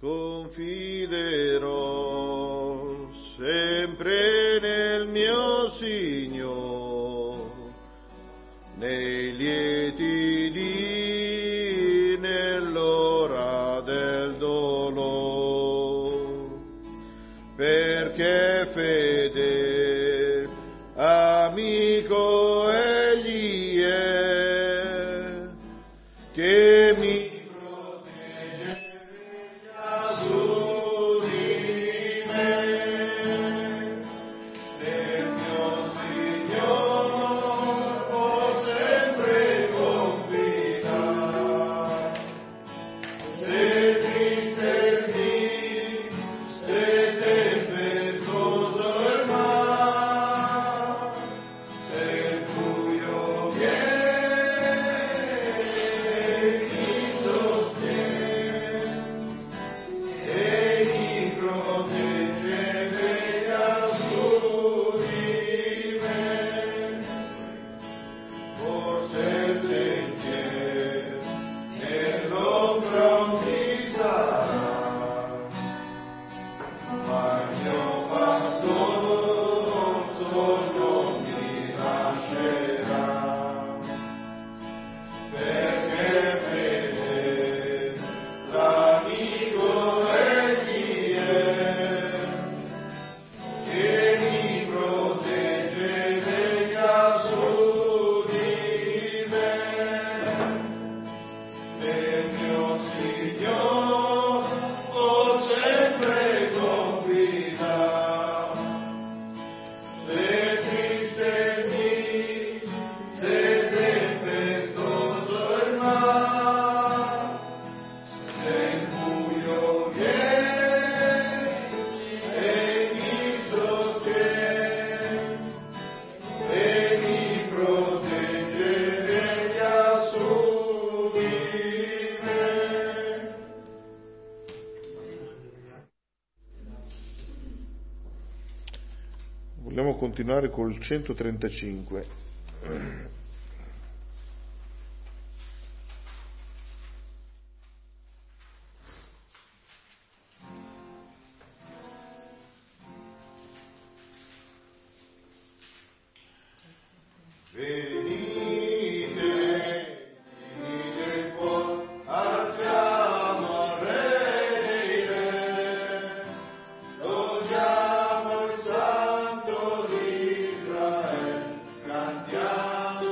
confiderò sempre nel mio Signore, nei lieti dì, nell'ora del dolore, perché fede amico egli è, che mi continuare col 135. Cantiamo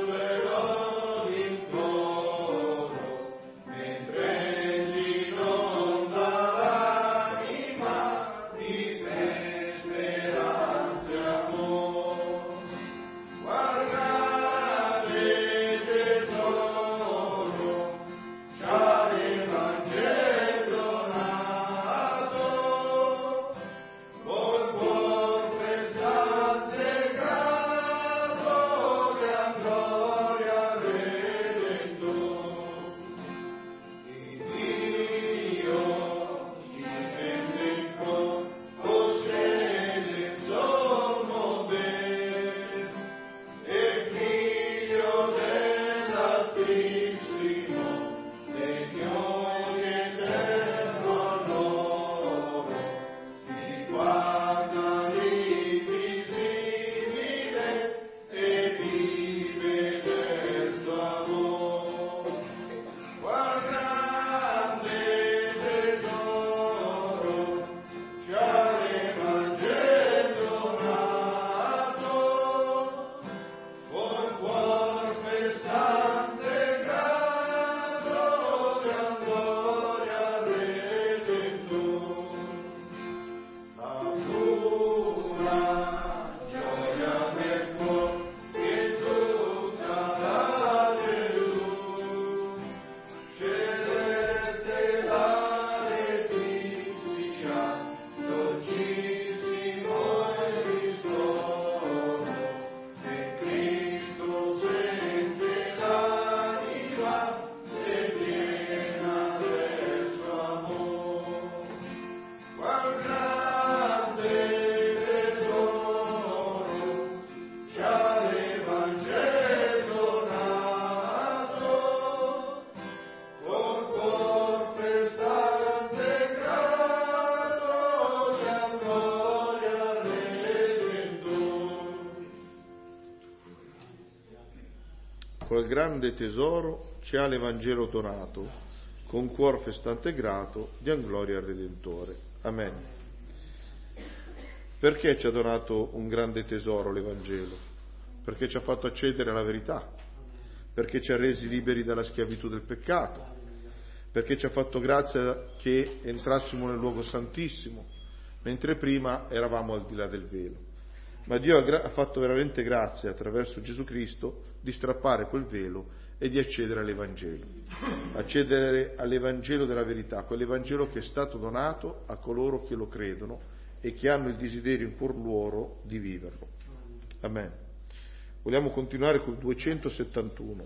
grande tesoro ci ha l'Evangelo donato, con cuor festante e grato, diam gloria al Redentore. Amen. Perché ci ha donato un grande tesoro l'Evangelo? Perché ci ha fatto accedere alla verità, perché ci ha resi liberi dalla schiavitù del peccato, perché ci ha fatto grazia che entrassimo nel luogo santissimo, mentre prima eravamo al di là del velo. Ma Dio ha fatto veramente grazia attraverso Gesù Cristo di strappare quel velo e di accedere all'Evangelo della verità, quell'Evangelo che è stato donato a coloro che lo credono e che hanno il desiderio in cuor loro di viverlo. Amen. Vogliamo continuare col 271.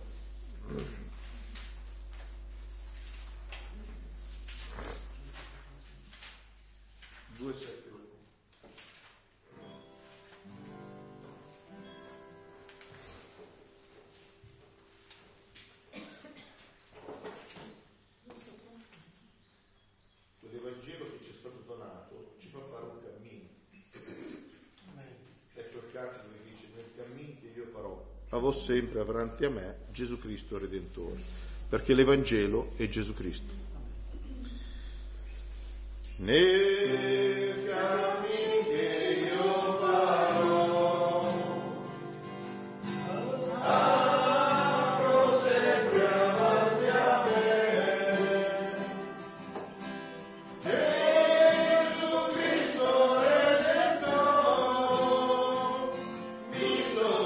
L'Evangelo che ci è stato donato ci fa fare un cammino. Ecco il cantico che dice: nel cammino che io farò, avò sempre avanti a me Gesù Cristo Redentore, perché l'Evangelo è Gesù Cristo. Nel cammino che io farò, apro sempre avanti a me Gesù Cristo Redentore, mi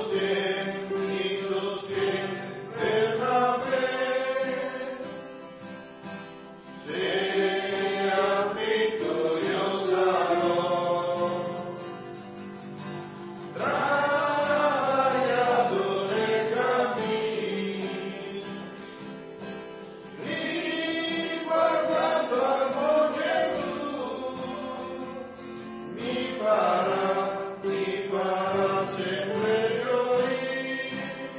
sostiene per la fede. Se afflitto io sarò, travagliato nei cammini, riguardando al buon Gesù, mi farà sempre gioire.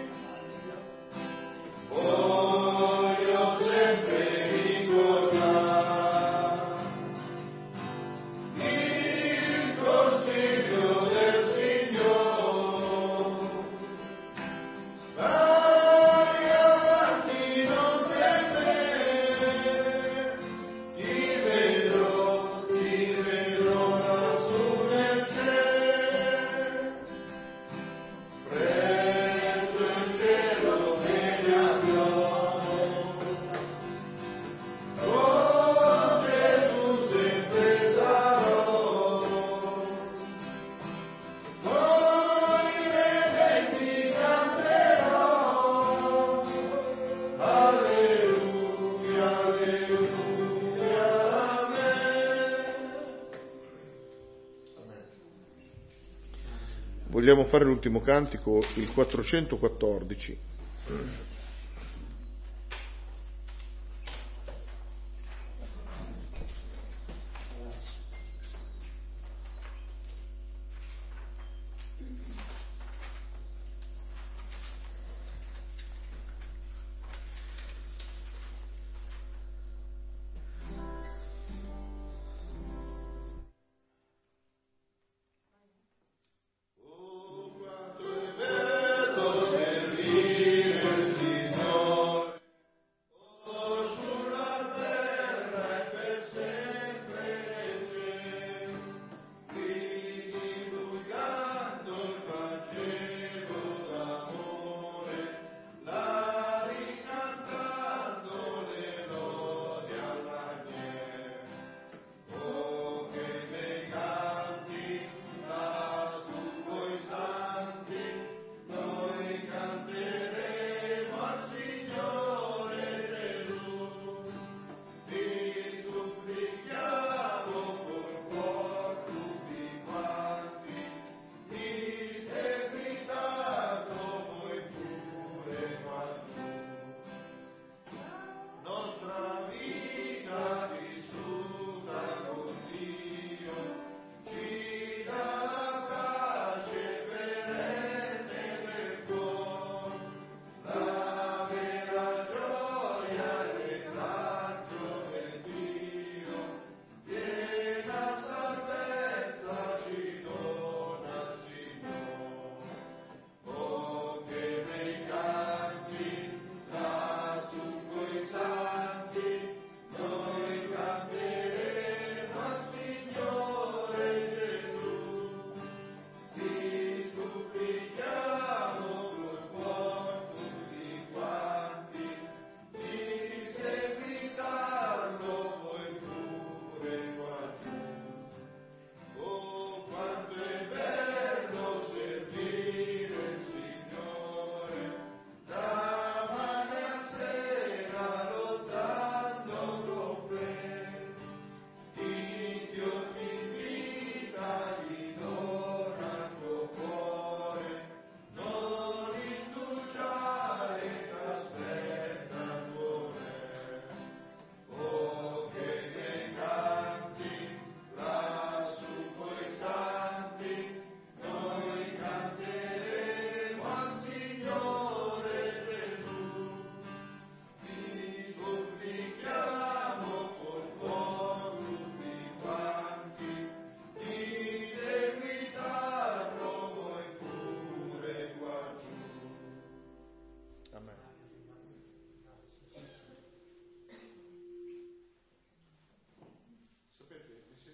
Voglio sempre ricordare il consiglio del Signore. Vai avanti, non temere, ti vedrò lassù nel cielo. Presto il cielo me ne andrò, con Gesù sempre sarò, poi redenti canterò, alleluia, alleluia, amen. Vogliamo fare l'ultimo cantico, il 414. Oh, quanto è bello servire il Signore.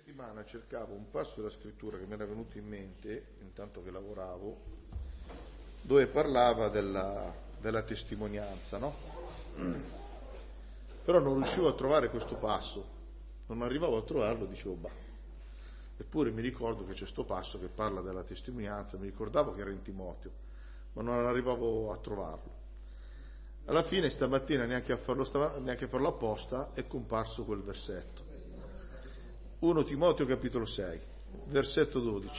settimana cercavo un passo della scrittura che mi era venuto in mente, intanto che lavoravo, dove parlava della testimonianza, no? Però non riuscivo a trovare questo passo, non arrivavo a trovarlo, dicevo, eppure mi ricordo che c'è sto passo che parla della testimonianza, mi ricordavo che era in Timoteo, ma non arrivavo a trovarlo. Alla fine stamattina, neanche a farlo apposta, è comparso quel versetto. 1 Timoteo capitolo 6, versetto 12.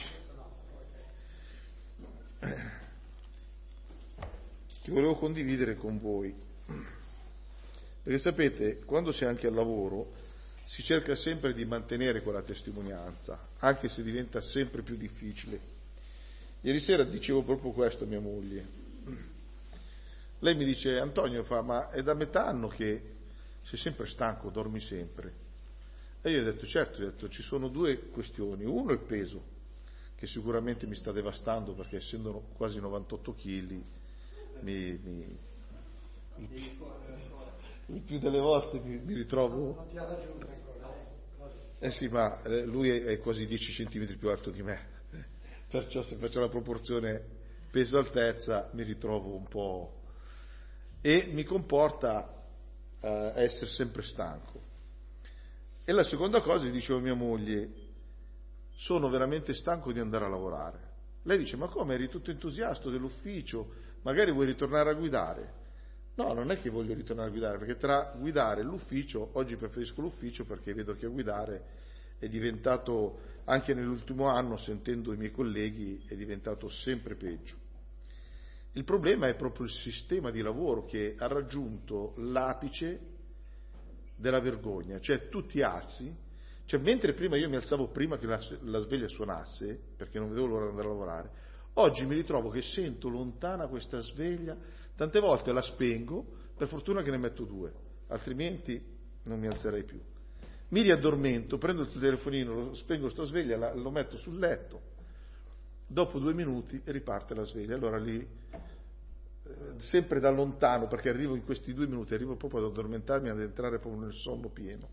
Che volevo condividere con voi. Perché sapete, quando si è anche al lavoro, si cerca sempre di mantenere quella testimonianza, anche se diventa sempre più difficile. Ieri sera dicevo proprio questo a mia moglie. Lei mi dice, Antonio, ma è da metà anno che sei sempre stanco, dormi sempre. E io ho detto, certo, ci sono due questioni. Uno è il peso, che sicuramente mi sta devastando, perché essendo quasi 98 kg, il più delle volte mi ritrovo... Non ti ha raggiunto ancora, sì, ma lui è quasi 10 centimetri più alto di me, perciò se faccio la proporzione peso-altezza mi ritrovo un po'... e mi comporta a essere sempre stanco. E la seconda cosa, gli dicevo a mia moglie, sono veramente stanco di andare a lavorare. Lei dice, ma come, eri tutto entusiasta dell'ufficio, magari vuoi ritornare a guidare? No, non è che voglio ritornare a guidare, perché tra guidare e l'ufficio, oggi preferisco l'ufficio perché vedo che a guidare è diventato, anche nell'ultimo anno, sentendo i miei colleghi, è diventato sempre peggio. Il problema è proprio il sistema di lavoro che ha raggiunto l'apice della vergogna, cioè tu ti alzi, cioè mentre prima io mi alzavo prima che la sveglia suonasse, perché non vedevo l'ora di andare a lavorare, oggi mi ritrovo che sento lontana questa sveglia, tante volte la spengo, per fortuna che ne metto 2, altrimenti non mi alzerei più. Mi riaddormento, prendo il telefonino, spengo sta sveglia, lo metto sul letto, dopo 2 minuti riparte la sveglia, allora lì sempre da lontano, perché arrivo in questi 2 minuti, arrivo proprio ad addormentarmi, ad entrare proprio nel sonno pieno.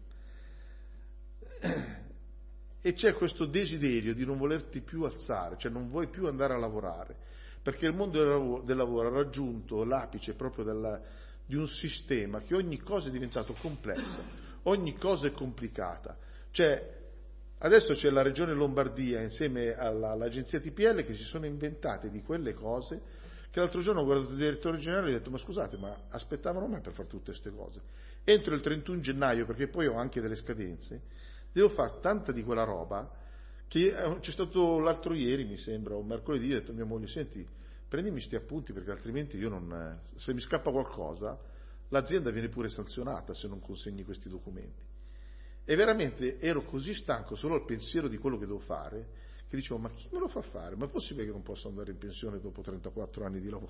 E c'è questo desiderio di non volerti più alzare, cioè non vuoi più andare a lavorare, perché il mondo del lavoro ha raggiunto l'apice proprio di un sistema che ogni cosa è diventato complessa, ogni cosa è complicata. Cioè, adesso c'è la Regione Lombardia insieme all'agenzia TPL che si sono inventate di quelle cose che l'altro giorno ho guardato il direttore generale e ho detto, ma scusate, ma aspettavano me per fare tutte queste cose? Entro il 31 gennaio, perché poi ho anche delle scadenze, devo fare tanta di quella roba che c'è stato l'altro ieri, mi sembra, o mercoledì, ho detto a mia moglie, senti, prendimi sti appunti perché altrimenti io non... se mi scappa qualcosa, l'azienda viene pure sanzionata se non consegni questi documenti. E veramente ero così stanco solo al pensiero di quello che devo fare, che dicevo, ma chi me lo fa fare? Ma è possibile che non posso andare in pensione dopo 34 anni di lavoro?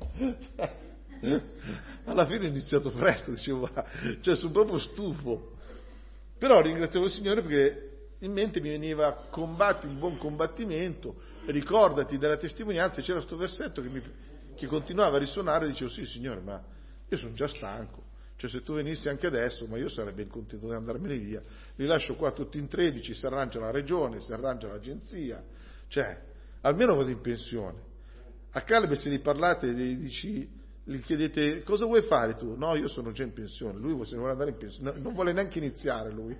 Alla fine ho iniziato presto, dicevo, cioè sono proprio stufo. Però ringraziavo il Signore perché in mente mi veniva, combatti il buon combattimento, ricordati della testimonianza, e c'era questo versetto che continuava a risuonare, dicevo, sì Signore, ma io sono già stanco. Cioè se tu venissi anche adesso, ma io sarei ben contento di andarmene via, li lascio qua tutti in 13, si arrangia la regione, si arrangia l'agenzia, cioè almeno vado in pensione. A Caleb se gli parlate, gli chiedete cosa vuoi fare tu? No, io sono già in pensione, lui se ne vuole andare in pensione, non vuole neanche iniziare lui.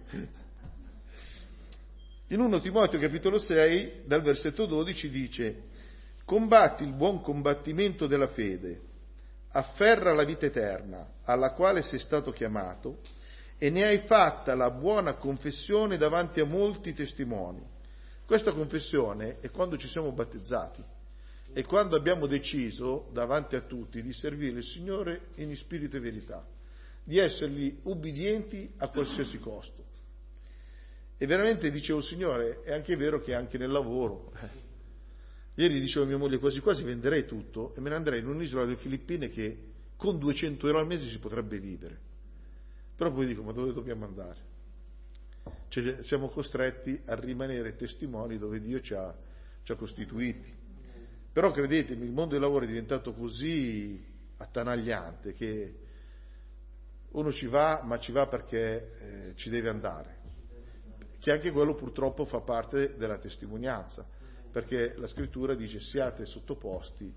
In 1 Timoteo capitolo 6, dal versetto 12 dice, combatti il buon combattimento della fede, afferra la vita eterna, alla quale sei stato chiamato, e ne hai fatta la buona confessione davanti a molti testimoni. Questa confessione è quando ci siamo battezzati e quando abbiamo deciso davanti a tutti di servire il Signore in spirito e verità, di essergli ubbidienti a qualsiasi costo. E veramente dicevo, Signore, è anche vero che anche nel lavoro... Ieri dicevo a mia moglie, quasi quasi venderei tutto e me ne andrei in un'isola delle Filippine che con 200 euro al mese si potrebbe vivere. Però poi dico, ma dove dobbiamo andare? Cioè, siamo costretti a rimanere testimoni dove Dio ci ha costituiti. Però credetemi, il mondo del lavoro è diventato così attanagliante che uno ci va, ma ci va perché ci deve andare. che anche quello purtroppo fa parte della testimonianza, perché la scrittura dice siate sottoposti.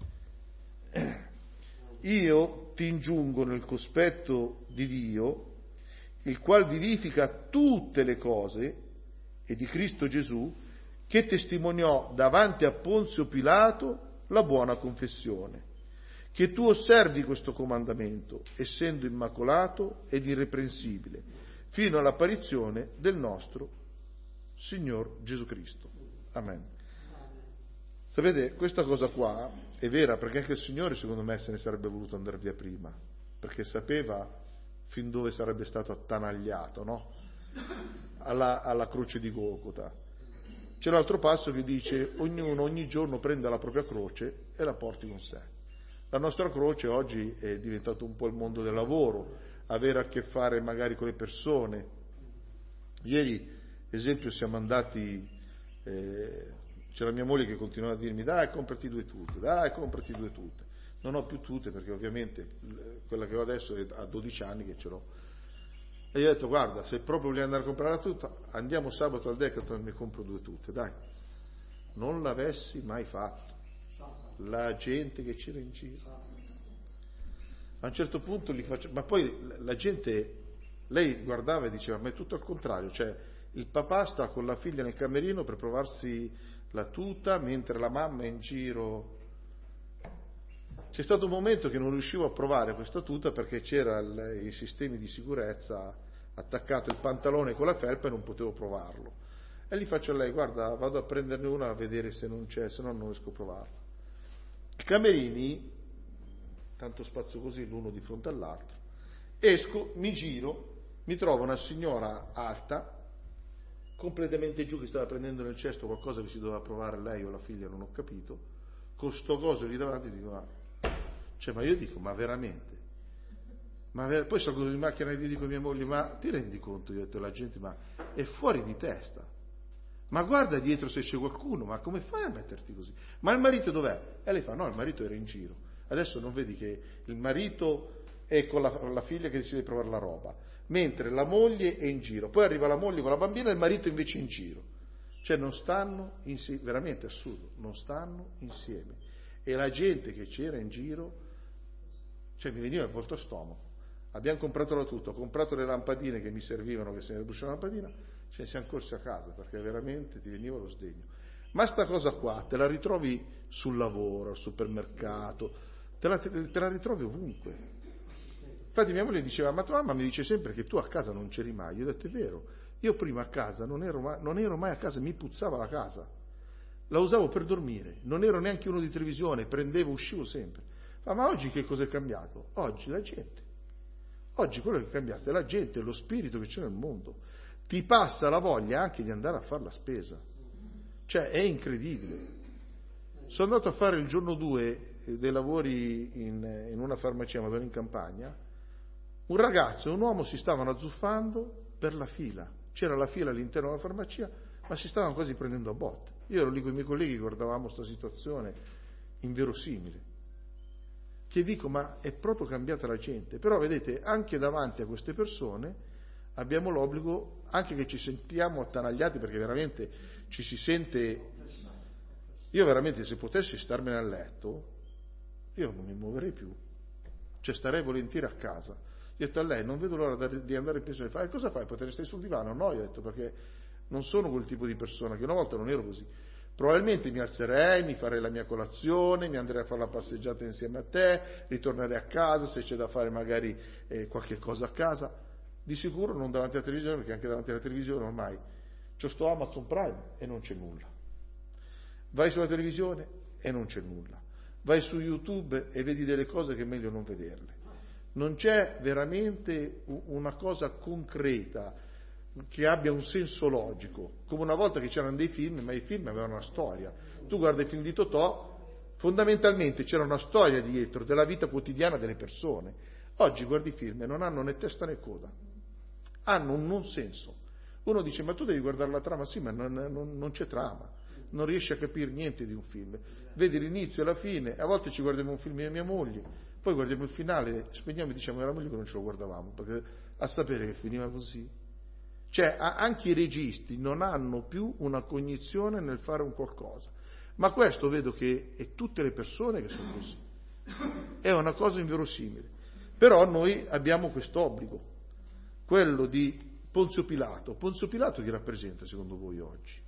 Io ti ingiungo nel cospetto di Dio, il qual vivifica tutte le cose, e di Cristo Gesù, che testimoniò davanti a Ponzio Pilato la buona confessione, che tu osservi questo comandamento, essendo immacolato ed irreprensibile, fino all'apparizione del nostro Signor Gesù Cristo. Amen. Sapete, questa cosa qua è vera, perché anche il Signore, secondo me, se ne sarebbe voluto andare via prima, perché sapeva fin dove sarebbe stato attanagliato, no? Alla croce di Golgota. C'è l'altro passo che dice: ognuno ogni giorno prenda la propria croce e la porti con sé. La nostra croce oggi è diventato un po' il mondo del lavoro, avere a che fare magari con le persone. Ieri, esempio, siamo andati, c'era mia moglie che continuava a dirmi: dai, comprati 2 tute, dai, comprati 2 tute. Non ho più tute perché ovviamente quella che ho adesso è a 12 anni che ce l'ho. E io ho detto: guarda, se proprio vogliamo andare a comprare la tuta, andiamo sabato al Decathlon e mi compro 2 tute, dai. Non l'avessi mai fatto. La gente che c'era in giro. A un certo punto li faccio, ma poi la gente, lei guardava e diceva: ma è tutto al contrario, cioè il papà sta con la figlia nel camerino per provarsi la tuta mentre la mamma è in giro. C'è stato un momento che non riuscivo a provare questa tuta perché c'era i sistemi di sicurezza attaccato il pantalone con la felpa e non potevo provarlo. E gli faccio a lei: guarda, vado a prenderne una a vedere se non c'è, se no non riesco a provarla. I camerini, tanto spazio così l'uno di fronte all'altro, esco, mi giro, mi trovo una signora alta, completamente giù, che stava prendendo nel cesto qualcosa che si doveva provare lei o la figlia, non ho capito, con sto coso lì davanti, dico: ma io dico, ma veramente? Poi salgo in macchina e gli dico a mia moglie: ma ti rendi conto? Io ho detto: la gente ma è fuori di testa, ma guarda dietro se c'è qualcuno, ma come fai a metterti così? Ma il marito dov'è? E lei fa: no, il marito era in giro. Adesso non vedi che il marito è con la figlia che decide di provare la roba, mentre la moglie è in giro, poi arriva la moglie con la bambina e il marito invece è in giro. Cioè non stanno insieme, veramente assurdo, non stanno insieme. E la gente che c'era in giro, cioè mi veniva il volto a stomaco. Abbiamo comprato la tuta, ho comprato le lampadine che mi servivano, che se ne brucia la lampadina, ce ne siamo corsi a casa perché veramente ti veniva lo sdegno. Ma sta cosa qua te la ritrovi sul lavoro, al supermercato, te la ritrovi ovunque. Infatti mia moglie diceva: ma tua mamma mi dice sempre che tu a casa non c'eri mai. Io ho detto: è vero, io prima a casa non ero mai a casa, mi puzzava la casa, la usavo per dormire, non ero neanche uno di televisione, prendevo, uscivo sempre. Ma oggi che cosa è cambiato? Oggi la gente. Oggi quello che è cambiato è la gente, lo spirito che c'è nel mondo. Ti passa la voglia anche di andare a fare la spesa. Cioè è incredibile. Sono andato a fare il giorno 2 dei lavori in una farmacia, ma in campagna. Un ragazzo e un uomo si stavano azzuffando per la fila. C'era la fila all'interno della farmacia, ma si stavano quasi prendendo a botte. Io ero lì con i miei colleghi, guardavamo questa situazione inverosimile. Che dico, ma è proprio cambiata la gente. Però vedete, anche davanti a queste persone abbiamo l'obbligo, anche che ci sentiamo attanagliati, perché veramente ci si sente. Io veramente, se potessi starmene a letto, io non mi muoverei più, cioè starei volentieri a casa. Io ho detto a lei: non vedo l'ora di andare in pensione. Fa: e cosa fai? Potrei stare sul divano? No, io ho detto, perché non sono quel tipo di persona, che una volta non ero così. Probabilmente mi alzerei, mi farei la mia colazione, mi andrei a fare la passeggiata insieme a te, ritornerei a casa, se c'è da fare magari qualche cosa a casa. Di sicuro non davanti alla televisione, perché anche davanti alla televisione ormai c'ho sto Amazon Prime e non c'è nulla. Vai sulla televisione e non c'è nulla. Vai su YouTube e vedi delle cose che è meglio non vederle. Non c'è veramente una cosa concreta che abbia un senso logico, come una volta che c'erano dei film, ma i film avevano una storia. Tu guardi il film di Totò, fondamentalmente c'era una storia dietro della vita quotidiana delle persone. Oggi guardi i film e non hanno né testa né coda, hanno un non senso. Uno dice: ma tu devi guardare la trama. Sì, ma non c'è trama, non riesci a capire niente di un film. Vedi l'inizio e la fine. A volte ci guardiamo un film io e mia moglie, poi guardiamo il finale, spegniamo e diciamo alla moglie che non ce lo guardavamo, perché a sapere che finiva così. Cioè, anche i registi non hanno più una cognizione nel fare un qualcosa. Ma questo vedo che è tutte le persone che sono così. È una cosa inverosimile. Però noi abbiamo quest'obbligo, quello di Ponzio Pilato. Ponzio Pilato chi rappresenta secondo voi oggi?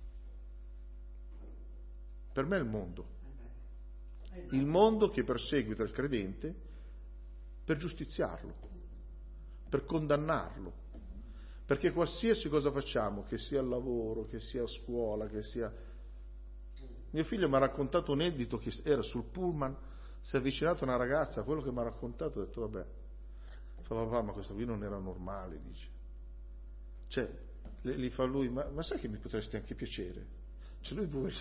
Per me è il mondo. Il mondo che perseguita il credente per giustiziarlo, per condannarlo. Perché qualsiasi cosa facciamo, che sia al lavoro, che sia a scuola, che sia... Mio figlio mi ha raccontato un edito che era sul pullman, si è avvicinato a una ragazza, quello che mi ha raccontato, ho detto vabbè, fa papà, ma questo qui non era normale, dice. Cioè, gli fa lui, ma sai che mi potresti anche piacere? Cioè lui pure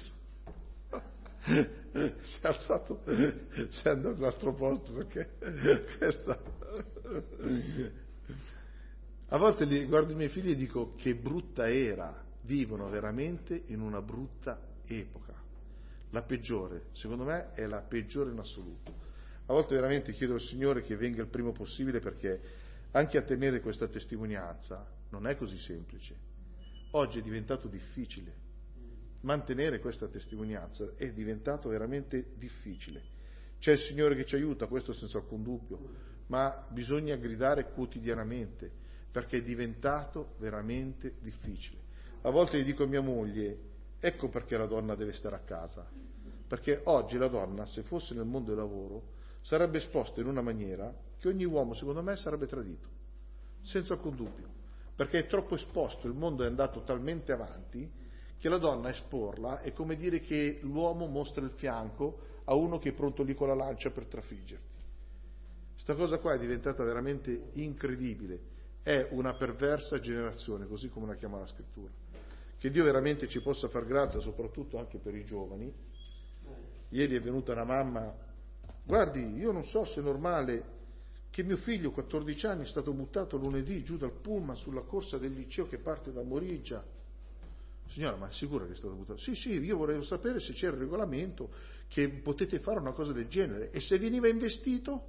si è alzato, si è andato all'altro posto perché questa... A volte guardo i miei figli e dico che brutta era, vivono veramente in una brutta epoca, la peggiore, secondo me è la peggiore in assoluto. A volte veramente chiedo al Signore che venga il primo possibile, perché anche a tenere questa testimonianza non è così semplice. Oggi è diventato difficile, mantenere questa testimonianza è diventato veramente difficile. C'è il Signore che ci aiuta, questo senza alcun dubbio, ma bisogna gridare quotidianamente, perché è diventato veramente difficile. A volte gli dico a mia moglie, ecco perché la donna deve stare a casa, perché oggi la donna, se fosse nel mondo del lavoro, sarebbe esposta in una maniera che ogni uomo, secondo me, sarebbe tradito, senza alcun dubbio, perché è troppo esposto, il mondo è andato talmente avanti che la donna esporla è come dire che l'uomo mostra il fianco a uno che è pronto lì con la lancia per trafiggerti. Questa cosa qua è diventata veramente incredibile. È una perversa generazione, così come la chiama la Scrittura. Che Dio veramente ci possa far grazia, soprattutto anche per i giovani. Ieri è venuta una mamma, guardi, io non so se è normale che mio figlio, 14 anni, è stato buttato lunedì giù dal pullman sulla corsa del liceo che parte da Morigia. Signora, ma è sicura che è stato buttato? Sì, io volevo sapere se c'è il regolamento che potete fare una cosa del genere. E se veniva investito?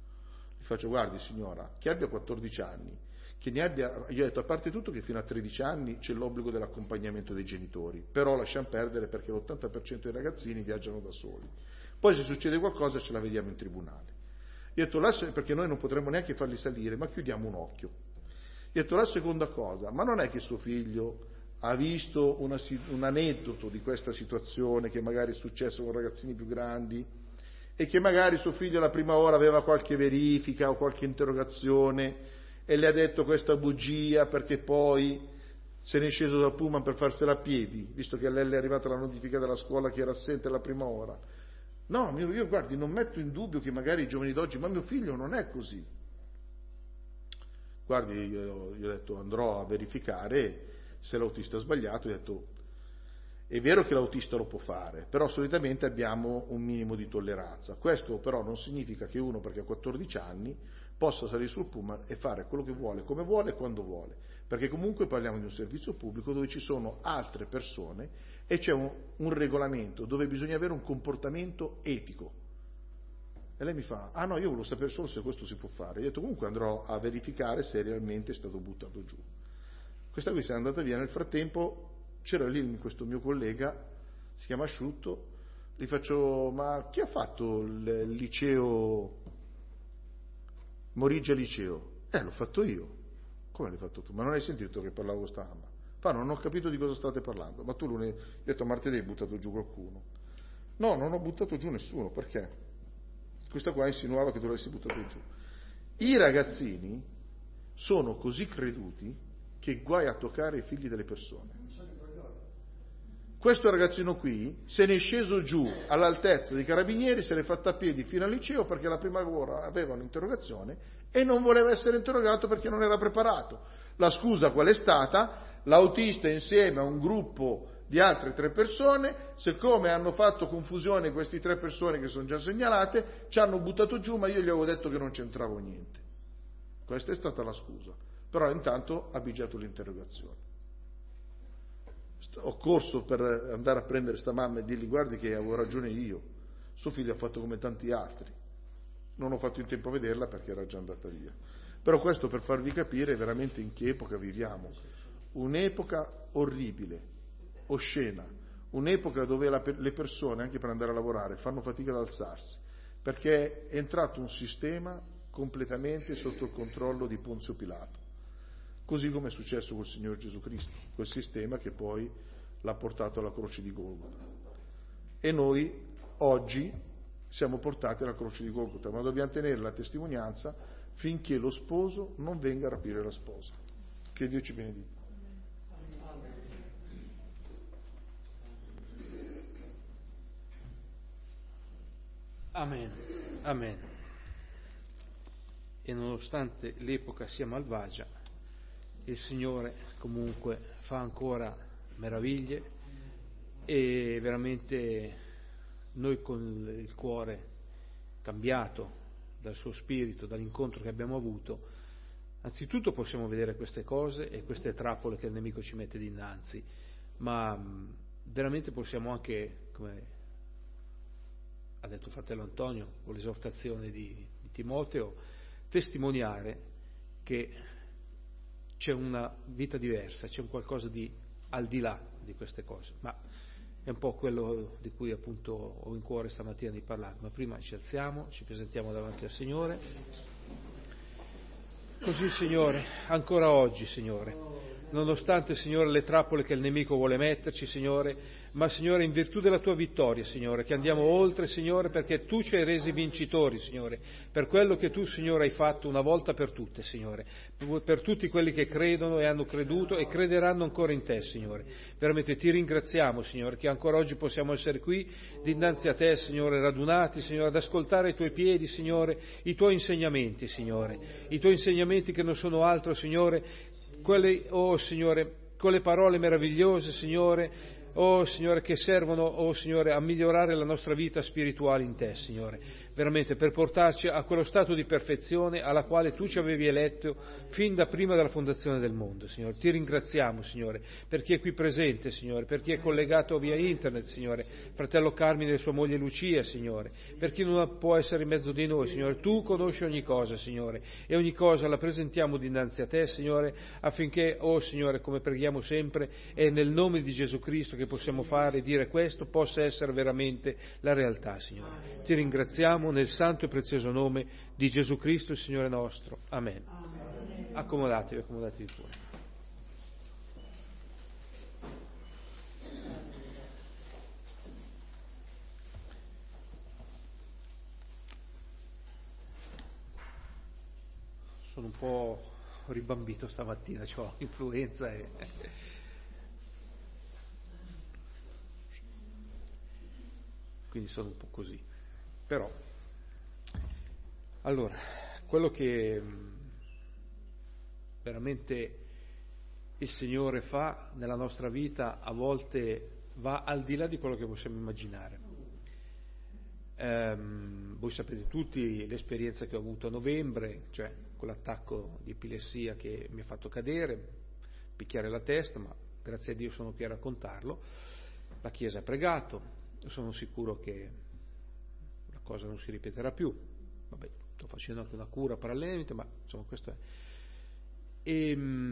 Gli faccio, guardi signora, che abbia 14 anni, che ne abbia, io ho detto, a parte tutto che fino a 13 anni c'è l'obbligo dell'accompagnamento dei genitori, però lasciamo perdere perché l'80% dei ragazzini viaggiano da soli. Poi se succede qualcosa ce la vediamo in tribunale. Io ho detto, perché noi non potremmo neanche farli salire, ma chiudiamo un occhio. Io ho detto, la seconda cosa, ma non è che suo figlio ha visto un aneddoto di questa situazione che magari è successo con ragazzini più grandi e che magari suo figlio alla prima ora aveva qualche verifica o qualche interrogazione e le ha detto questa bugia perché poi se ne è sceso dal pullman per farsela a piedi, visto che a lei è arrivata la notifica della scuola che era assente alla prima ora. No, io guardi, non metto in dubbio che magari i giovani d'oggi, ma mio figlio non è così. Guardi, io gli ho detto, andrò a verificare se l'autista ha sbagliato. Ho detto, è vero che l'autista lo può fare, però solitamente abbiamo un minimo di tolleranza. Questo però non significa che uno, perché ha 14 anni, possa salire sul pullman e fare quello che vuole, come vuole e quando vuole, perché comunque parliamo di un servizio pubblico dove ci sono altre persone e c'è un regolamento dove bisogna avere un comportamento etico. E lei mi fa, no, io volevo sapere solo se questo si può fare. Io ho detto, comunque andrò a verificare se realmente è stato buttato giù. Questa qui si è andata via, nel frattempo c'era lì questo mio collega, si chiama Asciutto, gli faccio, ma chi ha fatto il liceo, Morigia Liceo? L'ho fatto io. Come l'hai fatto tu? Ma non hai sentito che parlavo con sta mamma? Fa, non ho capito di cosa state parlando. Ma tu lunedì, ho detto, martedì hai buttato giù qualcuno? No, non ho buttato giù nessuno, perché? Questa qua insinuava che tu l'avessi buttato giù. I ragazzini sono così creduti che guai a toccare i figli delle persone. Questo ragazzino qui se ne è sceso giù all'altezza dei carabinieri, se l'è fatta a piedi fino al liceo perché la prima ora aveva un'interrogazione e non voleva essere interrogato perché non era preparato. La scusa qual è stata? L'autista insieme a un gruppo di altre 3 persone, siccome hanno fatto confusione queste 3 persone che sono già segnalate, ci hanno buttato giù, ma io gli avevo detto che non c'entravo niente. Questa è stata la scusa. Però intanto ha bigiato l'interrogazione. Ho corso per andare a prendere sta mamma e dirgli, guardi che avevo ragione io, suo figlio ha fatto come tanti altri. Non ho fatto in tempo a vederla perché era già andata via. Però questo per farvi capire veramente in che epoca viviamo. un'epoca orribile, oscena, un'epoca dove le persone, anche per andare a lavorare, fanno fatica ad alzarsi, perché è entrato un sistema completamente sotto il controllo di Ponzio Pilato, così come è successo col Signore Gesù Cristo, quel sistema che poi l'ha portato alla croce di Golgota. E noi oggi siamo portati alla croce di Golgota, ma dobbiamo tenere la testimonianza finché lo sposo non venga a rapire la sposa. Che Dio ci benedica. Amen, amen. E nonostante l'epoca sia malvagia, il Signore comunque fa ancora meraviglie e veramente noi con il cuore cambiato dal suo spirito, dall'incontro che abbiamo avuto, anzitutto possiamo vedere queste cose e queste trappole che il nemico ci mette dinanzi, ma veramente possiamo anche, come ha detto il fratello Antonio, con l'esortazione di Timoteo, testimoniare che c'è una vita diversa, c'è un qualcosa di al di là di queste cose, ma è un po' quello di cui appunto ho in cuore stamattina di parlare. Ma prima ci alziamo, ci presentiamo davanti al Signore, così Signore, ancora oggi Signore, nonostante Signore le trappole che il nemico vuole metterci Signore, ma Signore in virtù della tua vittoria Signore, che andiamo oltre Signore, perché tu ci hai resi vincitori Signore, per quello che tu Signore hai fatto una volta per tutte Signore, per tutti quelli che credono e hanno creduto e crederanno ancora in te Signore. Veramente ti ringraziamo Signore, che ancora oggi possiamo essere qui dinanzi a te Signore, radunati Signore, ad ascoltare ai tuoi piedi Signore, i tuoi insegnamenti Signore, i tuoi insegnamenti che non sono altro Signore, quelle, oh Signore, quelle parole meravigliose Signore, oh Signore, che servono, oh Signore, a migliorare la nostra vita spirituale in te, Signore, veramente per portarci a quello stato di perfezione alla quale tu ci avevi eletto fin da prima della fondazione del mondo, Signore. Ti ringraziamo, Signore, per chi è qui presente, Signore, per chi è collegato via internet, Signore, fratello Carmine e sua moglie Lucia, Signore, per chi non può essere in mezzo di noi, Signore. Tu conosci ogni cosa, Signore, e ogni cosa la presentiamo dinanzi a te, Signore, affinché, oh Signore, come preghiamo sempre, è nel nome di Gesù Cristo che possiamo fare e dire questo, possa essere veramente la realtà, Signore. Ti ringraziamo nel santo e prezioso nome di Gesù Cristo, il Signore nostro. Amen. Accomodatevi pure. Sono un po' ribambito stamattina, ho influenza e quindi sono un po' così. Però, allora, quello che veramente il Signore fa nella nostra vita a volte va al di là di quello che possiamo immaginare. Voi sapete tutti l'esperienza che ho avuto a novembre, cioè quell'attacco di epilessia che mi ha fatto cadere, picchiare la testa, ma grazie a Dio sono qui a raccontarlo. La Chiesa ha pregato, sono sicuro che la cosa non si ripeterà più. Vabbè, sto facendo anche una cura parallelamente, ma insomma questo è. E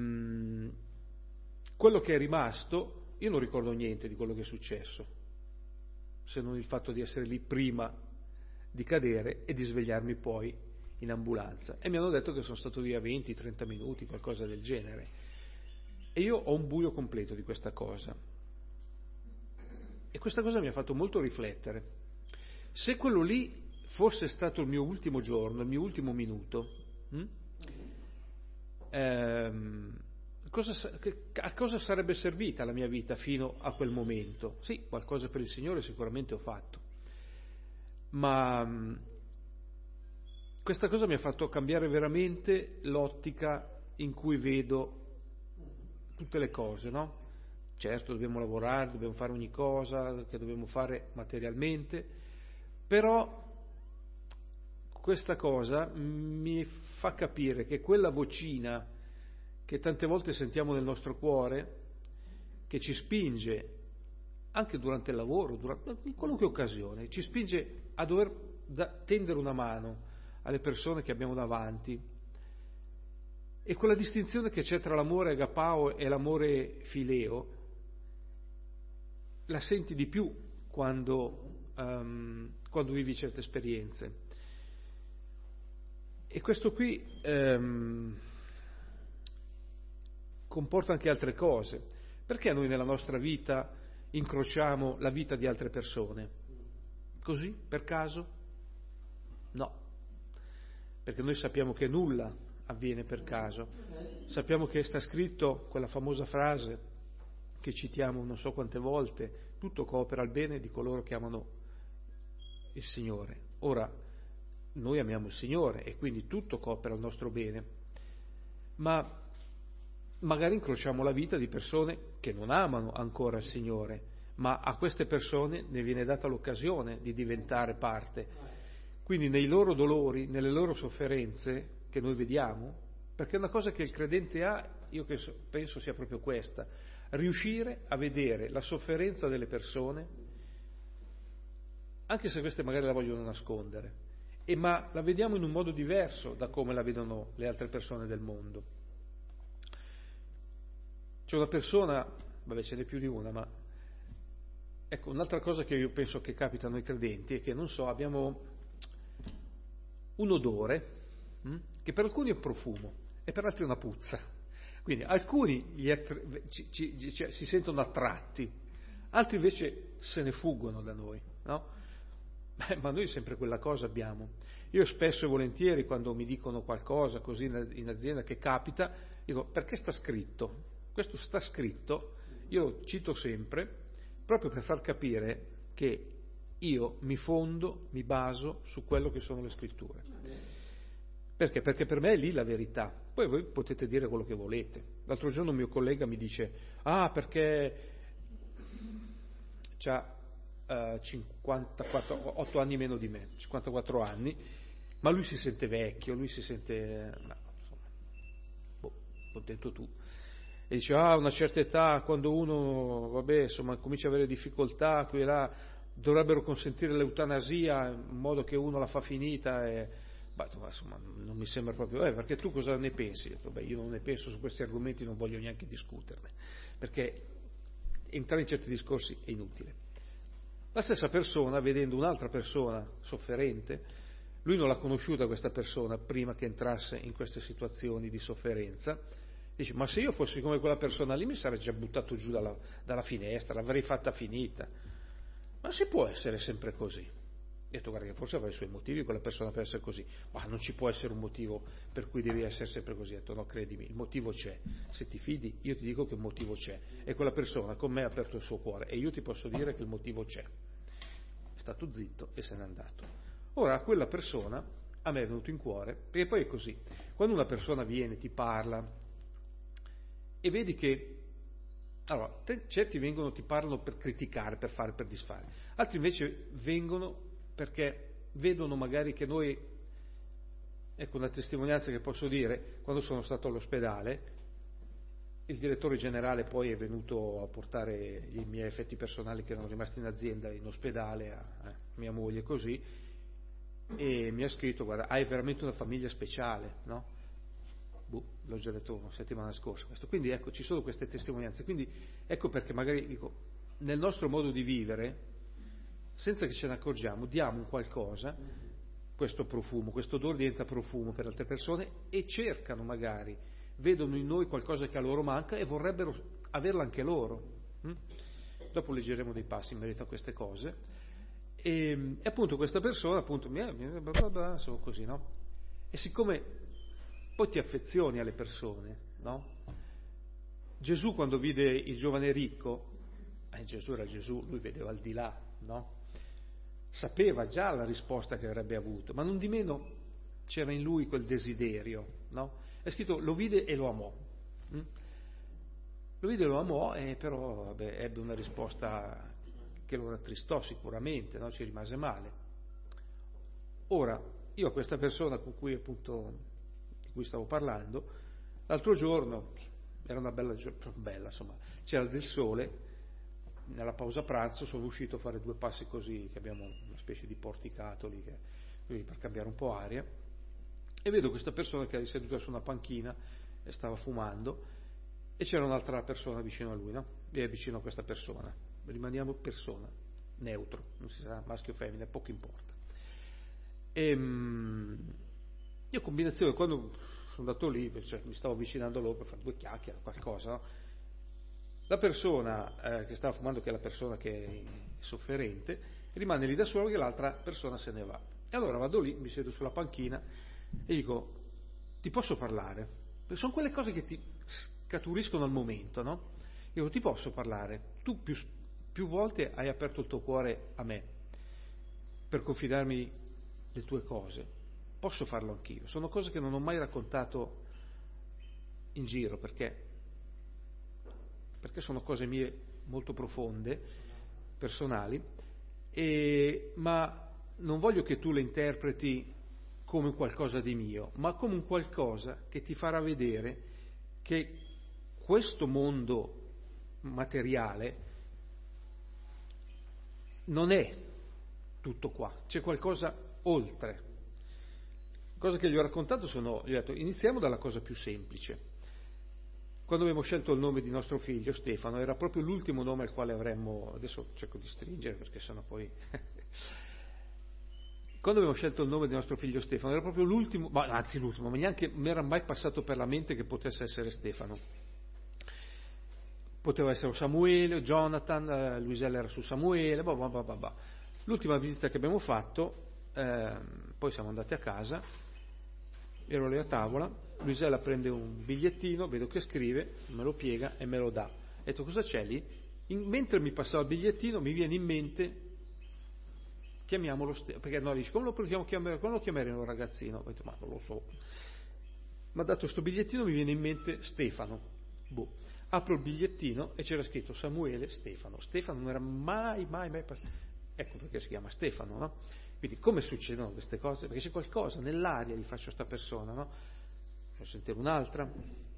quello che è rimasto, io non ricordo niente di quello che è successo, se non il fatto di essere lì prima di cadere e di svegliarmi poi in ambulanza. E mi hanno detto che sono stato via 20-30 minuti, qualcosa del genere. E io ho un buio completo di questa cosa. E questa cosa mi ha fatto molto riflettere. Se quello lì fosse stato il mio ultimo giorno, il mio ultimo minuto, a cosa sarebbe servita la mia vita fino a quel momento? Sì, qualcosa per il Signore sicuramente ho fatto, ma questa cosa mi ha fatto cambiare veramente l'ottica in cui vedo tutte le cose, no? Certo, dobbiamo lavorare, dobbiamo fare ogni cosa che dobbiamo fare materialmente, però questa cosa mi fa capire che quella vocina che tante volte sentiamo nel nostro cuore, che ci spinge anche durante il lavoro, in qualunque occasione, ci spinge a dover tendere una mano alle persone che abbiamo davanti, E quella distinzione che c'è tra l'amore agapao e l'amore fileo la senti di più quando vivi certe esperienze. E questo qui comporta anche altre cose. Perché noi nella nostra vita incrociamo la vita di altre persone? Così, per caso? No. Perché noi sappiamo che nulla avviene per caso. Sappiamo che sta scritto quella famosa frase che citiamo non so quante volte: tutto coopera al bene di coloro che amano il Signore. Ora, noi amiamo il Signore e quindi tutto coopera al nostro bene, ma magari incrociamo la vita di persone che non amano ancora il Signore, ma a queste persone ne viene data l'occasione di diventare parte. Quindi nei loro dolori, nelle loro sofferenze che noi vediamo, perché una cosa che il credente ha, io penso sia proprio questa: riuscire a vedere la sofferenza delle persone, anche se queste magari la vogliono nascondere, ma la vediamo in un modo diverso da come la vedono le altre persone del mondo. C'è una persona, vabbè ce n'è più di una, ma ecco, un'altra cosa che io penso che capita a noi credenti è che, non so, abbiamo un odore che per alcuni è un profumo e per altri è una puzza. Quindi alcuni si sentono attratti, altri invece se ne fuggono da noi, no? Ma noi sempre quella cosa abbiamo. Io spesso e volentieri, quando mi dicono qualcosa così in azienda che capita, dico: perché sta scritto? Questo sta scritto, io cito sempre, proprio per far capire che io mi baso su quello che sono le scritture. Perché? Perché per me è lì la verità. Poi voi potete dire quello che volete. L'altro giorno un mio collega mi dice: perché c'ha 8 anni meno di me, 54 anni, ma lui si sente vecchio, lui si sente, contento tu. E dice: a una certa età, quando uno, comincia ad avere difficoltà, qui e là, dovrebbero consentire l'eutanasia in modo che uno la fa finita. Insomma, non mi sembra proprio, perché tu cosa ne pensi? Ho detto: io non ne penso su questi argomenti, non voglio neanche discuterne, perché entrare in certi discorsi è inutile. La stessa persona, vedendo un'altra persona sofferente, lui non l'ha conosciuta questa persona prima che entrasse in queste situazioni di sofferenza, dice: ma se io fossi come quella persona lì mi sarei già buttato giù dalla finestra, l'avrei fatta finita. Ma si può essere sempre così? Ho detto: guarda, che forse avrà i suoi motivi quella persona per essere così, ma non ci può essere un motivo per cui devi essere sempre così. Ho detto: no, credimi, il motivo c'è. Se ti fidi, io ti dico che un motivo c'è. E quella persona con me ha aperto il suo cuore e io ti posso dire che il motivo c'è. È stato zitto e se n'è andato. Ora, a quella persona a me è venuto in cuore, perché poi è così. Quando una persona viene, ti parla e vedi che certi vengono, ti parlano per criticare, per fare, per disfare, altri invece vengono perché vedono magari che noi, ecco una testimonianza che posso dire: quando sono stato all'ospedale, il direttore generale poi è venuto a portare i miei effetti personali che erano rimasti in azienda in ospedale a mia moglie, così, e mi ha scritto: guarda, hai veramente una famiglia speciale, no? L'ho già detto una settimana scorsa questo. Quindi ecco, ci sono queste testimonianze, quindi ecco perché magari dico, nel nostro modo di vivere, senza che ce ne accorgiamo, diamo un qualcosa, questo profumo, questo odore diventa profumo per altre persone e cercano magari, vedono in noi qualcosa che a loro manca e vorrebbero averla anche loro. Dopo leggeremo dei passi in merito a queste cose. E appunto questa persona, appunto, sono così, no? E siccome poi ti affezioni alle persone, no? Gesù, quando vide il giovane ricco, Gesù era Gesù, lui vedeva al di là, no? Sapeva già la risposta che avrebbe avuto, ma non di meno c'era in lui quel desiderio, no? È scritto: lo vide e lo amò. Lo vide e lo amò, però ebbe una risposta che lo rattristò sicuramente, no? Ci rimase male. Ora, io a questa persona con cui appunto di cui stavo parlando, l'altro giorno, era una bella, insomma, c'era del sole, nella pausa pranzo sono uscito a fare 2 passi così, che abbiamo una specie di porticato lì, per cambiare un po' aria, e vedo questa persona che è seduta su una panchina e stava fumando, e c'era un'altra persona vicino a lui, no? E è vicino a questa persona, rimaniamo persona, neutro, non si sa maschio o femmina, poco importa. E io combinazione, quando sono andato lì, cioè, mi stavo avvicinando loro per fare due chiacchiere, qualcosa, no? La persona che stava fumando, che è la persona che è sofferente, rimane lì da solo che l'altra persona se ne va. E allora vado lì, mi siedo sulla panchina e dico: ti posso parlare? Perché sono quelle cose che ti scaturiscono al momento, no? Io ti posso parlare? Tu più volte hai aperto il tuo cuore a me per confidarmi le tue cose. Posso farlo anch'io. Sono cose che non ho mai raccontato in giro, perché sono cose mie molto profonde, personali, ma non voglio che tu le interpreti come qualcosa di mio, ma come un qualcosa che ti farà vedere che questo mondo materiale non è tutto qua, c'è qualcosa oltre. Cosa che gli ho raccontato gli ho detto: iniziamo dalla cosa più semplice. Quando abbiamo scelto il nome di nostro figlio Stefano, era proprio l'ultimo nome al quale avremmo, adesso cerco di stringere perché sennò poi quando abbiamo scelto il nome di nostro figlio Stefano era proprio l'ultimo, ma neanche mi era mai passato per la mente che potesse essere Stefano. Poteva essere Samuele, Jonathan, Luisella era su Samuele, L'ultima visita che abbiamo fatto, poi siamo andati a casa, ero lì a tavola, Luisella prende un bigliettino, vedo che scrive, me lo piega e me lo dà. Ho detto: cosa c'è lì? Mentre mi passava il bigliettino mi viene in mente: chiamiamolo Stefano, perché no, dice: come lo chiameremo il ragazzino? Ho detto: ma non lo so. Mi ha dato sto bigliettino, mi viene in mente Stefano. Apro il bigliettino e c'era scritto Samuele Stefano. Stefano non era mai passato. Ecco perché si chiama Stefano, no? Quindi come succedono queste cose? Perché c'è qualcosa nell'aria, gli faccio a sta persona, no? Ne sentivo un'altra.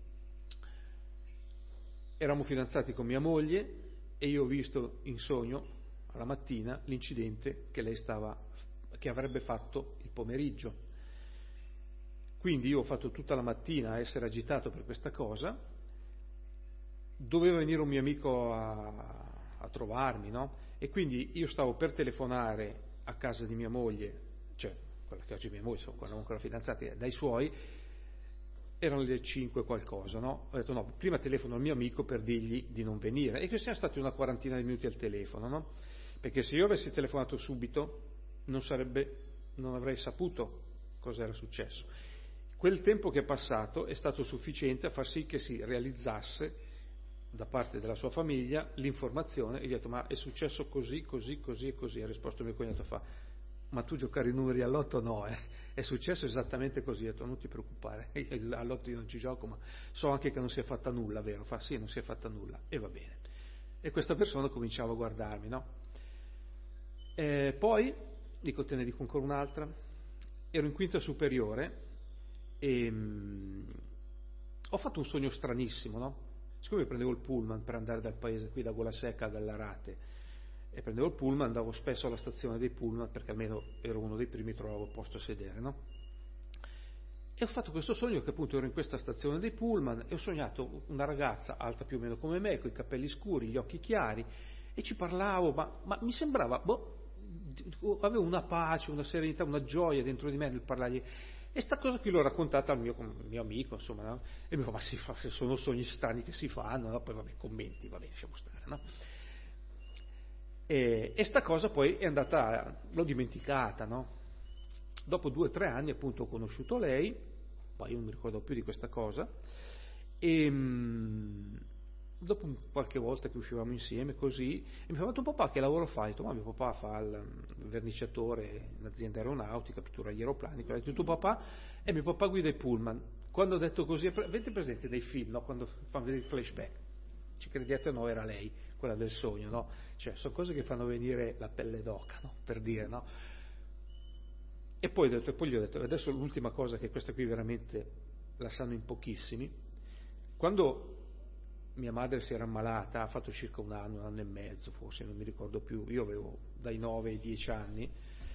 Eravamo fidanzati con mia moglie e io ho visto in sogno alla mattina l'incidente che avrebbe fatto il pomeriggio. Quindi io ho fatto tutta la mattina a essere agitato per questa cosa. Doveva venire un mio amico a trovarmi, no? E quindi io stavo per telefonare a casa di mia moglie, cioè quella che oggi è mia moglie, quando eravamo ancora fidanzati, dai suoi, erano le 5 qualcosa, no? Ho detto: no, prima telefono al mio amico per dirgli di non venire. E che siamo stati una quarantina di minuti al telefono, no? Perché se io avessi telefonato subito non avrei saputo cosa era successo. Quel tempo che è passato è stato sufficiente a far sì che si realizzasse da parte della sua famiglia l'informazione, e gli ho detto: ma è successo così e così. Ha risposto mio cognato, ma tu giocare i numeri all'otto? No, è successo esattamente così. Ho detto: non ti preoccupare, all'otto io non ci gioco, ma so anche che non si è fatta nulla, vero? Sì, non si è fatta nulla, e va bene. E questa persona cominciava a guardarmi, no? Poi, te ne dico ancora un'altra. Ero in quinta superiore e ho fatto un sogno stranissimo, no? Siccome prendevo il pullman per andare dal paese qui da Golasecca a Gallarate, e prendevo il pullman, andavo spesso alla stazione dei pullman perché almeno ero uno dei primi, trovavo posto a sedere, no? E ho fatto questo sogno che appunto ero in questa stazione dei pullman e ho sognato una ragazza alta più o meno come me, con i capelli scuri, gli occhi chiari, e ci parlavo, ma mi sembrava, avevo una pace, una serenità, una gioia dentro di me nel parlargli. E sta cosa qui l'ho raccontata al mio amico, insomma, no? E mi dico: ma se sono sogni strani che si fanno, no? Poi commenti, lasciamo stare, no? E sta cosa poi è andata, l'ho dimenticata, no? Dopo 2 o 3 anni appunto ho conosciuto lei, poi io non mi ricordo più di questa cosa, e dopo qualche volta che uscivamo insieme così, e mi fa: ma tuo papà che lavoro fa? Ho detto: ma mio papà fa il verniciatore in azienda aeronautica, pittura agli aeroplani. Ho detto: tuo papà? E mio papà guida i pullman. Quando ho detto così, avete presente dei film, no? Quando fanno vedere il flashback, ci credete o no, era lei, quella del sogno, no? Cioè, sono cose che fanno venire la pelle d'oca, no? Per dire, no? E poi gli ho detto: adesso l'ultima cosa, che questa qui veramente la sanno in pochissimi. Quando mia madre si era ammalata, ha fatto circa un anno e mezzo forse, non mi ricordo più, io avevo dai 9 ai 10 anni,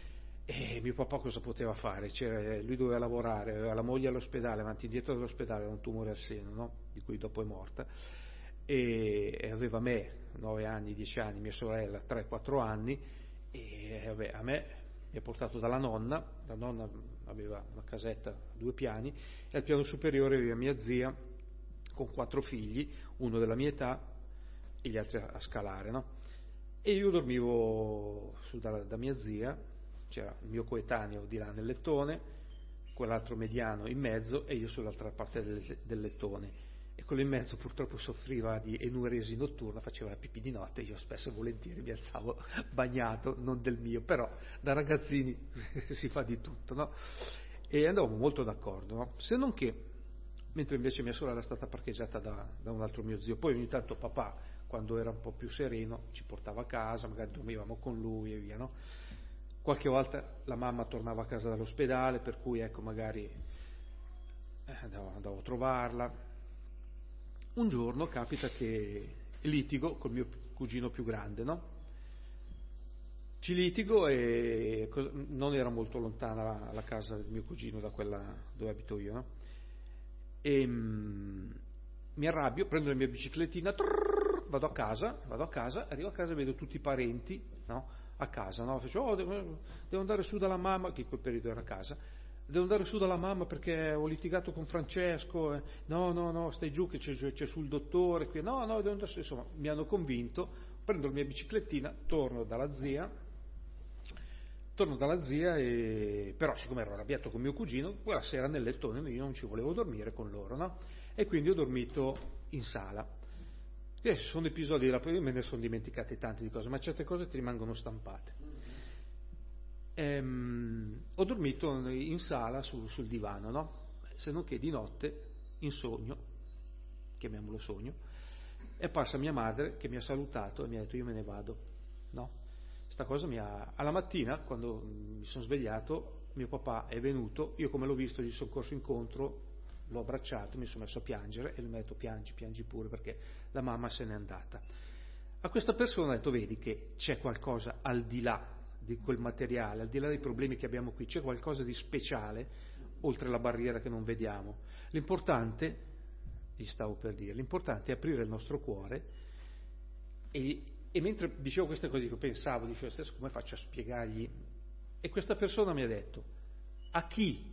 E mio papà cosa poteva fare? Lui doveva lavorare, aveva la moglie all'ospedale, avanti e indietro dall'ospedale, aveva un tumore al seno, no? Di cui dopo è morta, e aveva me, 9 anni, 10 anni, mia sorella, 3-4 anni, e a me mi ha portato dalla nonna, la nonna aveva una casetta a 2 piani, e al piano superiore aveva mia zia con 4 figli, uno della mia età e gli altri a scalare, no? E io dormivo su da mia zia, c'era il mio coetaneo di là nel lettone, quell'altro mediano in mezzo e io sull'altra parte del lettone. E quello in mezzo purtroppo soffriva di enueresi notturna, faceva la pipì di notte, io spesso e volentieri mi alzavo bagnato, non del mio, però da ragazzini si fa di tutto, no? E andavamo molto d'accordo, no? Se non che, mentre invece mia sorella era stata parcheggiata da un altro mio zio, poi ogni tanto papà, quando era un po' più sereno, ci portava a casa, magari dormivamo con lui e via, no? Qualche volta la mamma tornava a casa dall'ospedale, per cui ecco magari andavo a trovarla. Un giorno capita che litigo col mio cugino più grande, no? Ci litigo e non era molto lontana la casa del mio cugino da quella dove abito io, no? E mi arrabbio, prendo la mia biciclettina, vado a casa, arrivo a casa e vedo tutti i parenti, no? A casa, no? Faccio, devo andare su dalla mamma, che in quel periodo era a casa, devo andare su dalla mamma perché ho litigato con Francesco, no, stai giù che c'è sul dottore, qui. No, devo andare su, insomma, mi hanno convinto, prendo la mia biciclettina, torno dalla zia, e però siccome ero arrabbiato con mio cugino, quella sera nel lettone io non ci volevo dormire con loro, no? E quindi ho dormito in sala. Sono episodi della me ne sono dimenticate tante di cose, ma certe cose ti rimangono stampate. Ho dormito in sala sul divano, no? Se non che di notte, in sogno, chiamiamolo sogno, è apparsa mia madre che mi ha salutato e mi ha detto io me ne vado, no? Sta cosa alla mattina, quando mi sono svegliato, mio papà è venuto, io come l'ho visto gli sono corso incontro, l'ho abbracciato, mi sono messo a piangere e lui mi ha detto piangi pure perché la mamma se n'è andata. A questa persona ho detto vedi che c'è qualcosa al di là di quel materiale, al di là dei problemi che abbiamo qui, c'è qualcosa di speciale oltre la barriera che non vediamo. L'importante, gli stavo per dire, l'importante è aprire il nostro cuore e mentre dicevo queste cose io pensavo, dicevo stesso come faccio a spiegargli, e questa persona mi ha detto a chi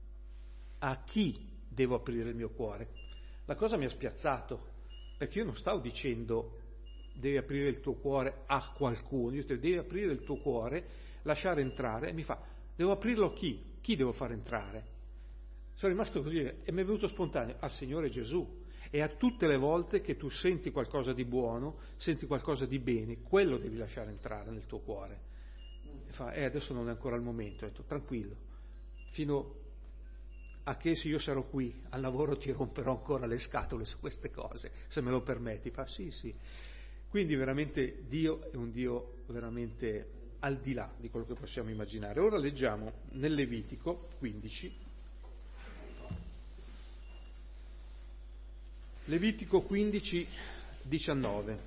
devo aprire il mio cuore? La cosa mi ha spiazzato, perché io non stavo dicendo devi aprire il tuo cuore a qualcuno, io dico devi aprire il tuo cuore, lasciare entrare, e mi fa, devo aprirlo a chi? Chi devo far entrare? Sono rimasto così e mi è venuto spontaneo, al Signore Gesù, e a tutte le volte che tu senti qualcosa di buono, senti qualcosa di bene, quello devi lasciare entrare nel tuo cuore. E fa, adesso non è ancora il momento, ho detto tranquillo, fino a che se io sarò qui al lavoro ti romperò ancora le scatole su queste cose, se me lo permetti. Fa sì. Quindi veramente Dio è un Dio veramente al di là di quello che possiamo immaginare. Ora leggiamo nel Levitico 15. Levitico 15, 19.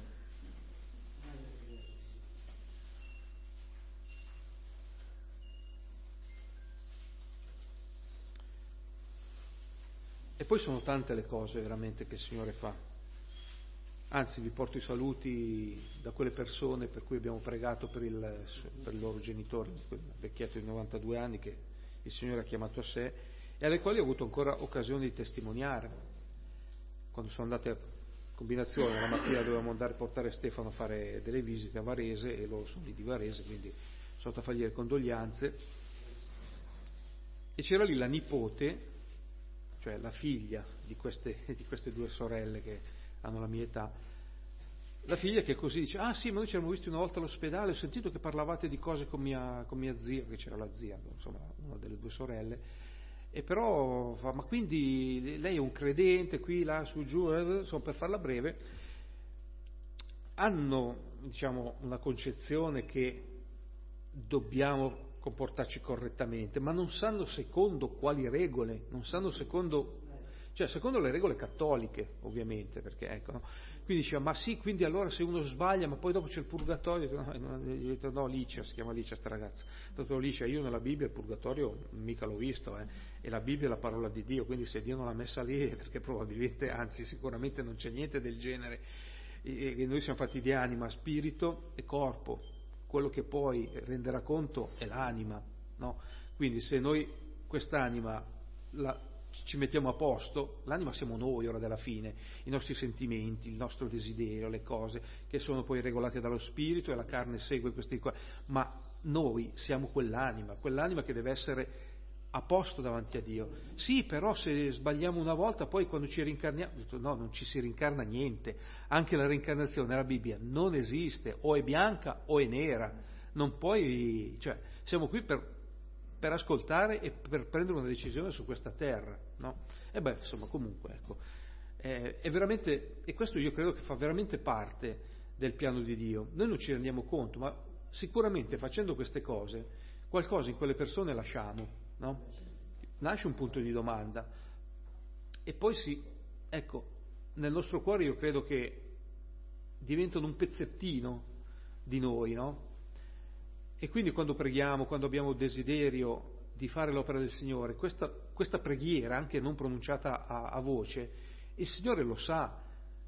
E poi sono tante le cose veramente che il Signore fa. Anzi, vi porto i saluti da quelle persone per cui abbiamo pregato per il loro genitore, quel vecchietto di 92 anni che il Signore ha chiamato a sé e alle quali ho avuto ancora occasione di testimoniare. Quando sono andate a combinazione, la mattina dovevamo andare a portare Stefano a fare delle visite a Varese e loro sono di Varese, quindi sono andato a fargli le condoglianze. E c'era lì la nipote, cioè la figlia di queste 2 sorelle che hanno la mia età, la figlia che così dice, sì, ma noi ci eravamo visti una volta all'ospedale, ho sentito che parlavate di cose con mia zia, che c'era la zia, insomma, una delle 2 sorelle, e però fa, ma quindi lei è un credente qui, là, su, giù, insomma, per farla breve, hanno, diciamo, una concezione che dobbiamo comportarci correttamente, ma non sanno secondo quali regole, non sanno secondo Cioè, secondo le regole cattoliche, ovviamente, perché ecco, no? Quindi diceva, ma sì, quindi allora se uno sbaglia, ma poi dopo c'è il purgatorio, no, Licia, si chiama Licia sta ragazza, dottor Licia, io nella Bibbia il purgatorio mica l'ho visto, e la Bibbia è la parola di Dio, quindi se Dio non l'ha messa lì è perché probabilmente, anzi sicuramente non c'è niente del genere, e noi siamo fatti di anima, spirito e corpo, quello che poi renderà conto è l'anima, no? Quindi se noi quest'anima ci mettiamo a posto, l'anima siamo noi ora della fine, i nostri sentimenti, il nostro desiderio, le cose che sono poi regolate dallo spirito, e la carne segue questi qua, ma noi siamo quell'anima che deve essere a posto davanti a Dio. Sì, però se sbagliamo una volta, poi quando ci rincarniamo, no, non ci si rincarna niente, anche la reincarnazione nella Bibbia non esiste, o è bianca o è nera, non puoi, cioè siamo qui per ascoltare e per prendere una decisione su questa terra, no? E beh, insomma, comunque, ecco, è veramente, e questo io credo che fa veramente parte del piano di Dio. Noi non ci rendiamo conto, ma sicuramente facendo queste cose, qualcosa in quelle persone lasciamo, no? Nasce un punto di domanda, e poi ecco, nel nostro cuore io credo che diventano un pezzettino di noi, no? E quindi quando preghiamo, quando abbiamo il desiderio di fare l'opera del Signore, questa preghiera, anche non pronunciata a voce, il Signore lo sa,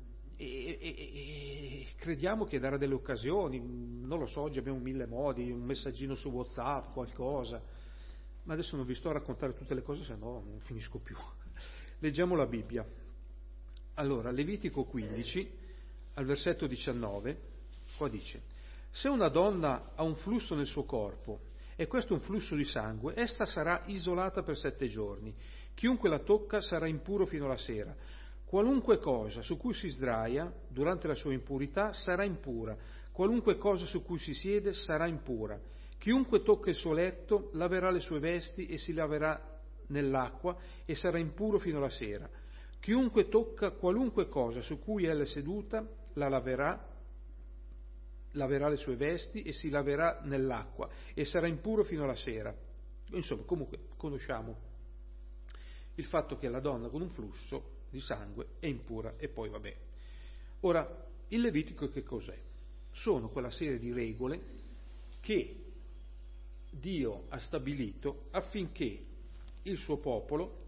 e crediamo che darà delle occasioni, non lo so, oggi abbiamo 1000 modi, un messaggino su WhatsApp, qualcosa, ma adesso non vi sto a raccontare tutte le cose, se no non finisco più. Leggiamo la Bibbia. Allora, Levitico 15, al versetto 19, qua dice: se una donna ha un flusso nel suo corpo, e questo è un flusso di sangue, essa sarà isolata per 7 giorni. Chiunque la tocca sarà impuro fino alla sera. Qualunque cosa su cui si sdraia durante la sua impurità sarà impura. Qualunque cosa su cui si siede sarà impura. Chiunque tocca il suo letto laverà le sue vesti e si laverà nell'acqua e sarà impuro fino alla sera. Chiunque tocca qualunque cosa su cui ella è seduta la laverà le sue vesti e si laverà nell'acqua e sarà impuro fino alla sera. Insomma, comunque conosciamo il fatto che la donna con un flusso di sangue è impura, e poi vabbè. Ora, il Levitico che cos'è? Sono quella serie di regole che Dio ha stabilito affinché il suo popolo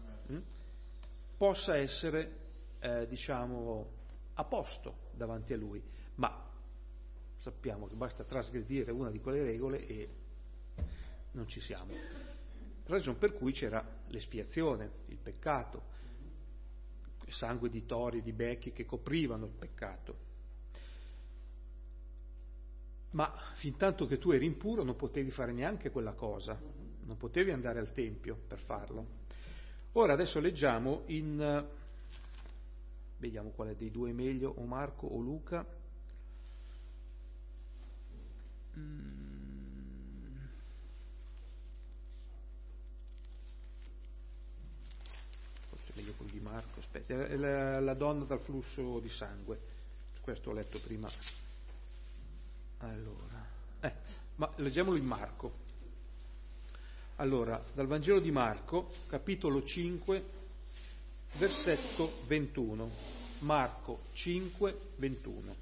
possa essere, a posto davanti a Lui, ma sappiamo che basta trasgredire una di quelle regole e non ci siamo. Ragion per cui c'era l'espiazione, il peccato, il sangue di tori, di becchi che coprivano il peccato. Ma fin tanto che tu eri impuro non potevi fare neanche quella cosa, non potevi andare al Tempio per farlo. Ora adesso leggiamo vediamo quale dei due è meglio, o Marco o Luca. Forse meglio quello di Marco, aspetta, è la donna dal flusso di sangue, questo ho letto prima. Allora, ma leggiamolo in Marco. Allora, dal Vangelo di Marco, capitolo 5, versetto 21. Marco 5, 21.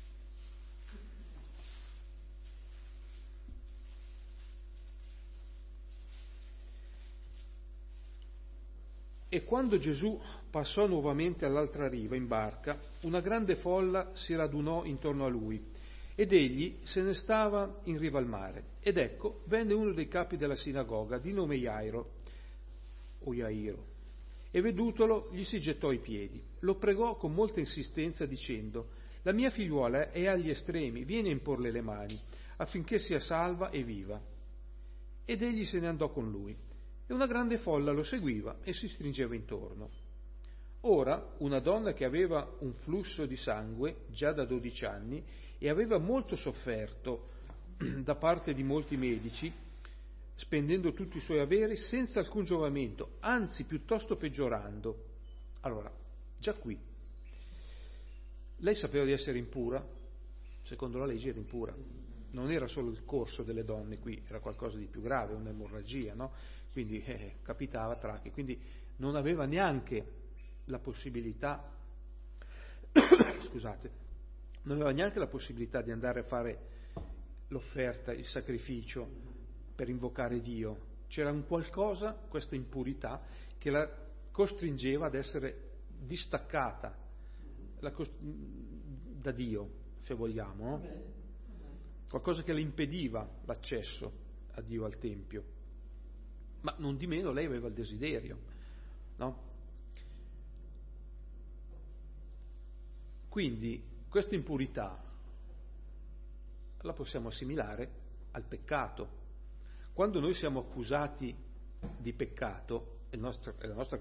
E quando Gesù passò nuovamente all'altra riva in barca, una grande folla si radunò intorno a lui, ed egli se ne stava in riva al mare. Ed ecco, venne uno dei capi della sinagoga, di nome Jairo, e vedutolo gli si gettò ai piedi. Lo pregò con molta insistenza dicendo: la mia figliuola è agli estremi, vieni a imporle le mani, affinché sia salva e viva. Ed egli se ne andò con lui, e una grande folla lo seguiva e si stringeva intorno. Ora una donna che aveva un flusso di sangue già da 12 anni e aveva molto sofferto da parte di molti medici, spendendo tutti i suoi averi senza alcun giovamento, anzi piuttosto peggiorando. Allora, già qui, lei sapeva di essere impura? Secondo la legge era impura. Non era solo il corso delle donne qui, era qualcosa di più grave, un'emorragia, no? Quindi capitava trache, quindi non aveva neanche la possibilità, scusate, non aveva neanche la possibilità di andare a fare l'offerta, il sacrificio per invocare Dio. C'era un qualcosa, questa impurità, che la costringeva ad essere distaccata da Dio, se vogliamo, no? Qualcosa che le impediva l'accesso a Dio al Tempio. Ma non di meno lei aveva il desiderio, no? Quindi questa impurità la possiamo assimilare al peccato. Quando noi siamo accusati di peccato e la nostra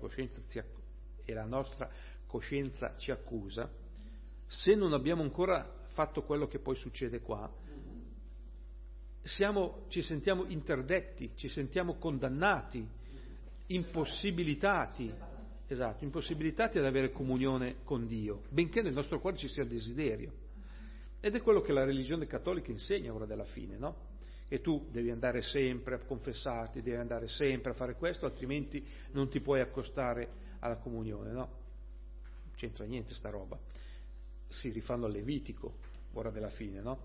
coscienza ci accusa, se non abbiamo ancora fatto quello che poi succede qua, ci sentiamo interdetti, ci sentiamo condannati, impossibilitati ad avere comunione con Dio, benché nel nostro cuore ci sia il desiderio. Ed è quello che la religione cattolica insegna ora della fine, no? Che tu devi andare sempre a confessarti, devi andare sempre a fare questo, altrimenti non ti puoi accostare alla comunione, no? Non c'entra niente sta roba. Si rifanno al Levitico, ora della fine, no?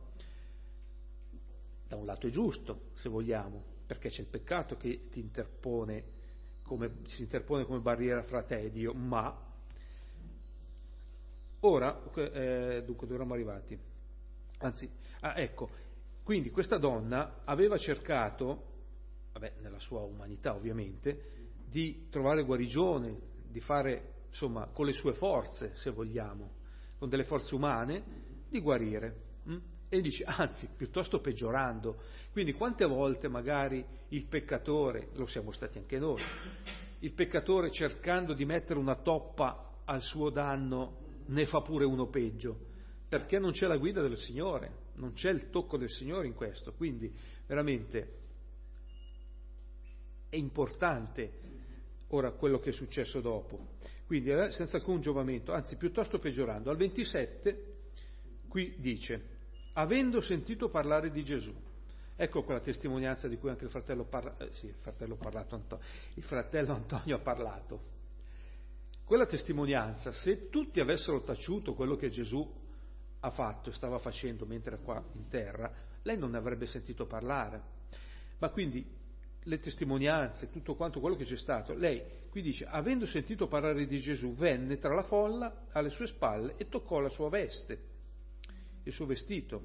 Da un lato è giusto, se vogliamo, perché c'è il peccato che si interpone come barriera fra te e Dio, ma ora, dunque, dove eravamo arrivati? Ecco, quindi questa donna aveva cercato, nella sua umanità ovviamente, di trovare guarigione, di fare, insomma, con le sue forze, se vogliamo, con delle forze umane, di guarire. E dice, anzi, piuttosto peggiorando. Quindi quante volte magari il peccatore, lo siamo stati anche noi, il peccatore cercando di mettere una toppa al suo danno ne fa pure uno peggio, perché non c'è la guida del Signore, non c'è il tocco del Signore in questo. Quindi veramente è importante ora quello che è successo dopo. Quindi senza alcun giovamento, anzi piuttosto peggiorando. Al 27 qui dice, avendo sentito parlare di Gesù. Ecco quella testimonianza di cui anche il fratello Antonio ha parlato. Quella testimonianza, se tutti avessero taciuto quello che Gesù ha fatto e stava facendo mentre era qua in terra, lei non ne avrebbe sentito parlare. Ma quindi le testimonianze, tutto quanto quello che c'è stato, lei qui dice, avendo sentito parlare di Gesù, venne tra la folla alle sue spalle e toccò la sua veste, il suo vestito.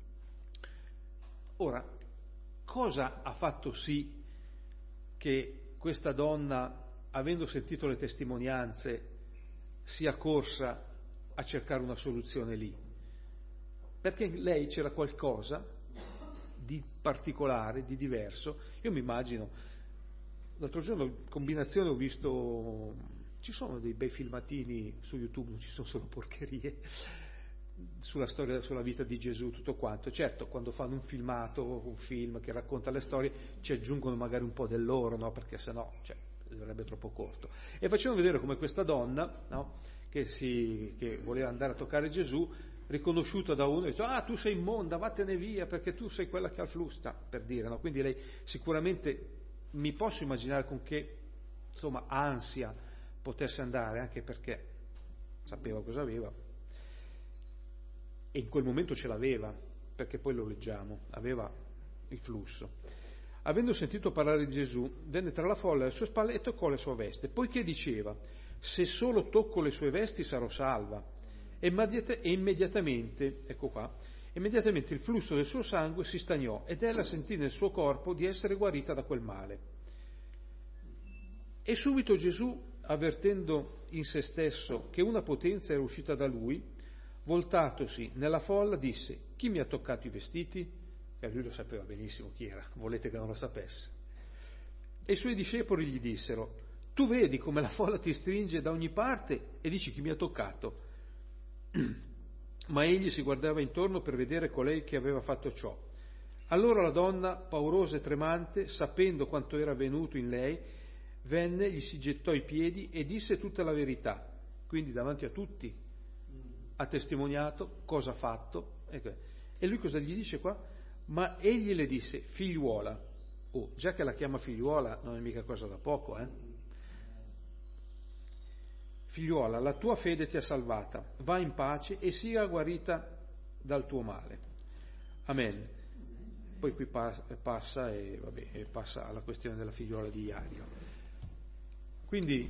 Ora, cosa ha fatto sì che questa donna, avendo sentito le testimonianze, sia corsa a cercare una soluzione lì? Perché in lei c'era qualcosa di particolare, di diverso. Io mi immagino, l'altro giorno in combinazione ho visto, ci sono dei bei filmatini su YouTube, non ci sono solo porcherie, sulla storia, sulla vita di Gesù, tutto quanto. Certo, quando fanno un film che racconta le storie, ci aggiungono magari un po' del loro, no? Perché sennò sarebbe troppo corto. E facevano vedere come questa donna, no? che voleva andare a toccare Gesù, riconosciuta da uno, e dice, tu sei immonda, vattene via perché tu sei quella che ha il flusso, per dire, no? Quindi lei sicuramente, mi posso immaginare con che, insomma, ansia potesse andare, anche perché sapeva cosa aveva. E in quel momento ce l'aveva, perché poi lo leggiamo, aveva il flusso. Avendo sentito parlare di Gesù, venne tra la folla alle sue spalle e toccò le sue vesti, poiché diceva, se solo tocco le sue vesti sarò salva. E immediatamente, ecco qua, immediatamente il flusso del suo sangue si stagnò ed ella sentì nel suo corpo di essere guarita da quel male. E subito Gesù, avvertendo in se stesso che una potenza era uscita da lui, voltatosi nella folla disse, chi mi ha toccato i vestiti? E lui lo sapeva benissimo chi era, volete che non lo sapesse. E i suoi discepoli gli dissero, tu vedi come la folla ti stringe da ogni parte e dici chi mi ha toccato? Ma egli si guardava intorno per vedere colei che aveva fatto ciò. Allora la donna, paurosa e tremante, sapendo quanto era avvenuto in lei, venne, gli si gettò ai piedi e disse tutta la verità. Quindi davanti a tutti ha testimoniato cosa ha fatto. E lui cosa gli dice qua? Ma egli le disse, figliuola. Già che la chiama figliuola non è mica cosa da poco, figliuola, la tua fede ti ha salvata, va in pace e sia guarita dal tuo male. Amen. Poi qui passa alla questione della figliuola di Iairo. Quindi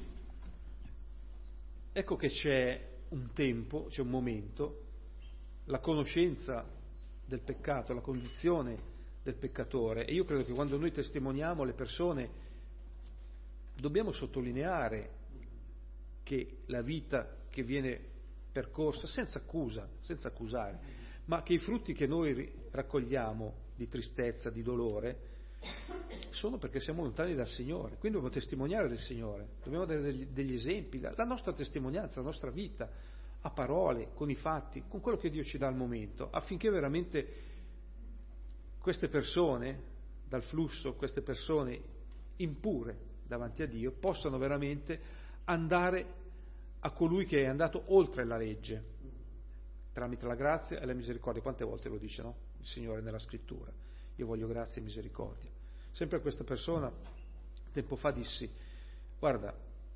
ecco che c'è un tempo, c'è un momento, la conoscenza del peccato, la condizione del peccatore, e io credo che quando noi testimoniamo alle persone dobbiamo sottolineare che la vita che viene percorsa senza accusa, senza accusare, ma che i frutti che noi raccogliamo di tristezza, di dolore, sono perché siamo lontani dal Signore. Quindi dobbiamo testimoniare del Signore, dobbiamo dare degli esempi, la nostra testimonianza, la nostra vita, a parole, con i fatti, con quello che Dio ci dà al momento, affinché veramente queste persone, dal flusso, queste persone impure davanti a Dio, possano veramente andare a colui che è andato oltre la legge, tramite la grazia e la misericordia. Quante volte lo dice, no? Il Signore nella Scrittura: io voglio grazia e misericordia. Sempre a questa persona, tempo fa dissi: guarda,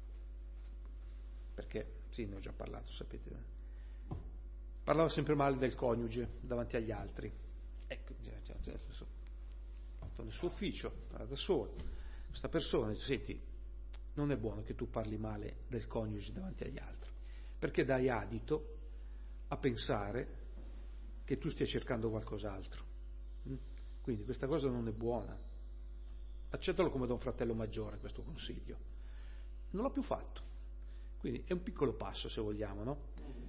perché, sì, ne ho già parlato, sapete, parlava sempre male del coniuge davanti agli altri. Ecco, fatto nel suo ufficio, da solo. Questa persona dice: senti, non è buono che tu parli male del coniuge davanti agli altri, perché dai adito a pensare che tu stia cercando qualcos'altro. Quindi questa cosa non è buona. Accettalo come da un fratello maggiore questo consiglio. Non l'ho più fatto. Quindi è un piccolo passo, se vogliamo, no?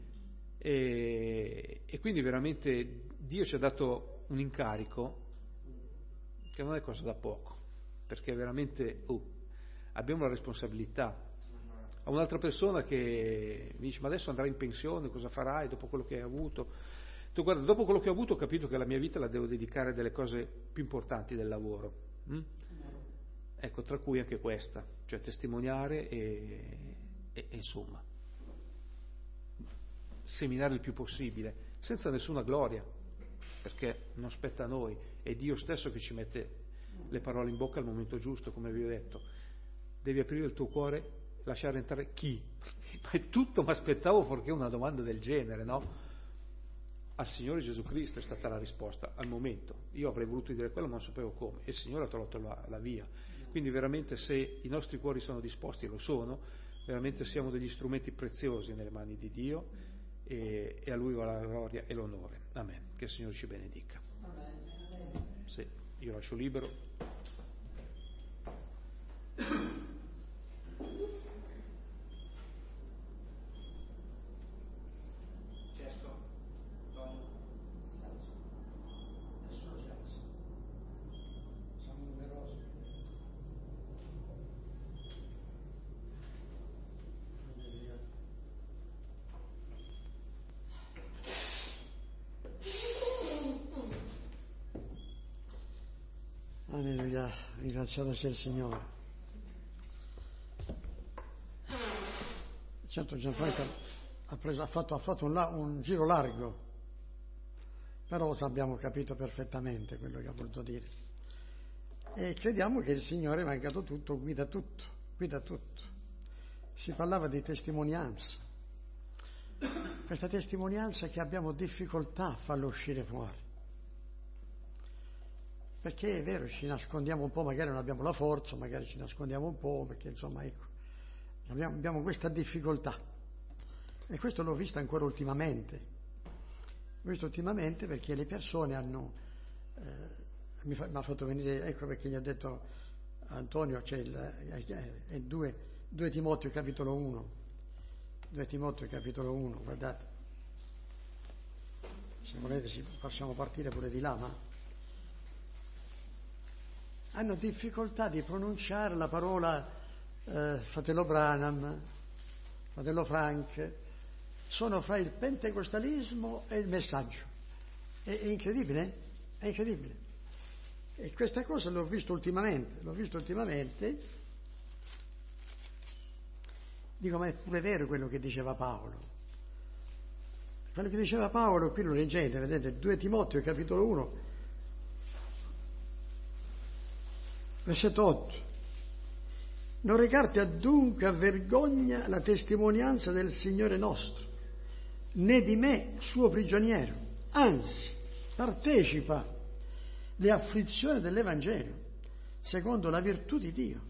E quindi veramente Dio ci ha dato un incarico che non è cosa da poco, perché veramente abbiamo la responsabilità. A un'altra persona che mi dice: ma adesso andrai in pensione, cosa farai dopo quello che hai avuto? Tu, guarda, dopo quello che ho avuto ho capito che la mia vita la devo dedicare a delle cose più importanti del lavoro. Ecco, tra cui anche questa, cioè testimoniare e insomma seminare il più possibile, senza nessuna gloria, perché non spetta a noi, è Dio stesso che ci mette le parole in bocca al momento giusto, come vi ho detto. Devi aprire il tuo cuore, lasciare entrare chi? Ma è tutto, mi aspettavo fuorché una domanda del genere, no? Al Signore Gesù Cristo è stata la risposta al momento. Io avrei voluto dire quello, ma non sapevo come, e il Signore ha trovato la via. Quindi veramente, se i nostri cuori sono disposti, e lo sono, veramente siamo degli strumenti preziosi nelle mani di Dio, e a Lui va la gloria e l'onore. Amen. Che il Signore ci benedica. Sì, io lascio libero. Alleluia, ringraziato sia il Signore. Certo, Gianfranco ha fatto un giro largo, però abbiamo capito perfettamente quello che ha voluto dire. E crediamo che il Signore, mancato tutto, guida tutto. Si parlava di testimonianza. Questa testimonianza che abbiamo difficoltà a farlo uscire fuori. Perché è vero, ci nascondiamo un po', magari non abbiamo la forza, magari ci nascondiamo un po', perché insomma, ecco, abbiamo questa difficoltà. E questo l'ho visto ancora ultimamente. Perché le persone hanno... mi ha fatto venire, ecco perché gli ha detto Antonio, c'è è 2 Timoteo capitolo 1. 2 Timoteo capitolo 1, guardate. Se volete possiamo partire pure di là, ma... hanno difficoltà di pronunciare la parola fratello Branham, fratello Frank, sono fra il pentecostalismo e il messaggio. È incredibile, è incredibile. E questa cosa l'ho visto ultimamente. Dico, ma è pure vero quello che diceva Paolo. Quello che diceva Paolo, qui lo leggete, vedete, 2 Timoteo capitolo 1, versetto 8. Non recarti adunque a vergogna la testimonianza del Signore nostro, né di me, suo prigioniero, anzi, partecipa le afflizioni dell'Evangelo, secondo la virtù di Dio,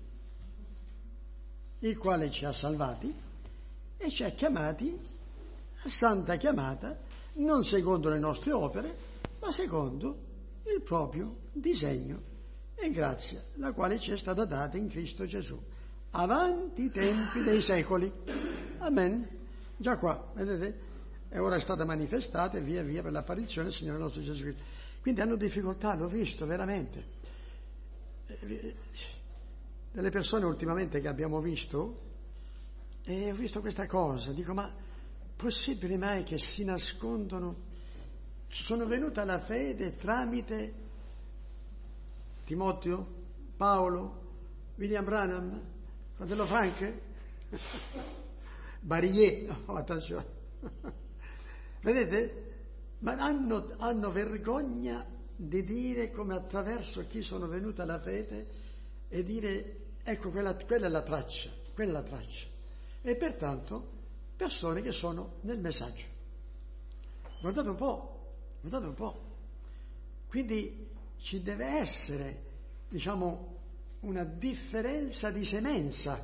il quale ci ha salvati e ci ha chiamati a santa chiamata, non secondo le nostre opere, ma secondo il proprio disegno e grazia, la quale ci è stata data in Cristo Gesù, avanti i tempi dei secoli. Amen. Già qua, vedete? È ora stata manifestata e via via per l'apparizione del Signore nostro Gesù Cristo. Quindi hanno difficoltà, l'ho visto veramente. Delle persone ultimamente che abbiamo visto, e ho visto questa cosa, dico, ma possibile mai che si nascondono? Sono venuta alla fede tramite Timoteo, Paolo, William Branham, fratello Frank, Barillet, oh, attenzione. Vedete? Ma hanno vergogna di dire come attraverso chi sono venuta alla fede e dire, ecco, quella è la traccia, quella è la traccia. E pertanto persone che sono nel messaggio. Guardate un po'. Quindi ci deve essere, diciamo, una differenza di semenza.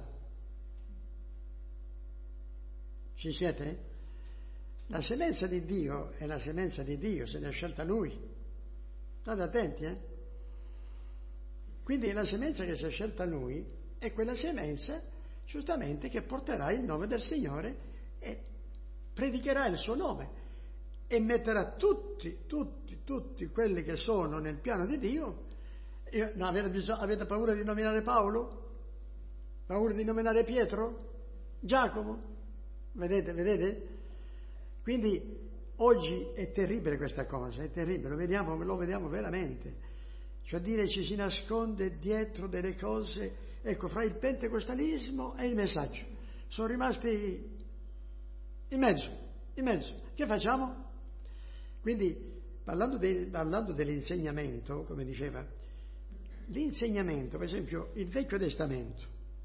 Ci siete? La semenza di Dio è la semenza di Dio, se ne ha scelta Lui. State attenti, Quindi la semenza che si è scelta Lui è quella semenza, giustamente, che porterà il nome del Signore e predicherà il suo nome e metterà tutti quelli che sono nel piano di Dio. Avete paura di nominare Paolo? Paura di nominare Pietro? Giacomo? Vedete? Quindi oggi è terribile questa cosa, è terribile, lo vediamo veramente. Cioè dire ci si nasconde dietro delle cose, ecco, fra il pentecostalismo e il messaggio. Sono rimasti in mezzo. Che facciamo? Quindi, parlando dell'insegnamento, come diceva, l'insegnamento, per esempio, il Vecchio Testamento,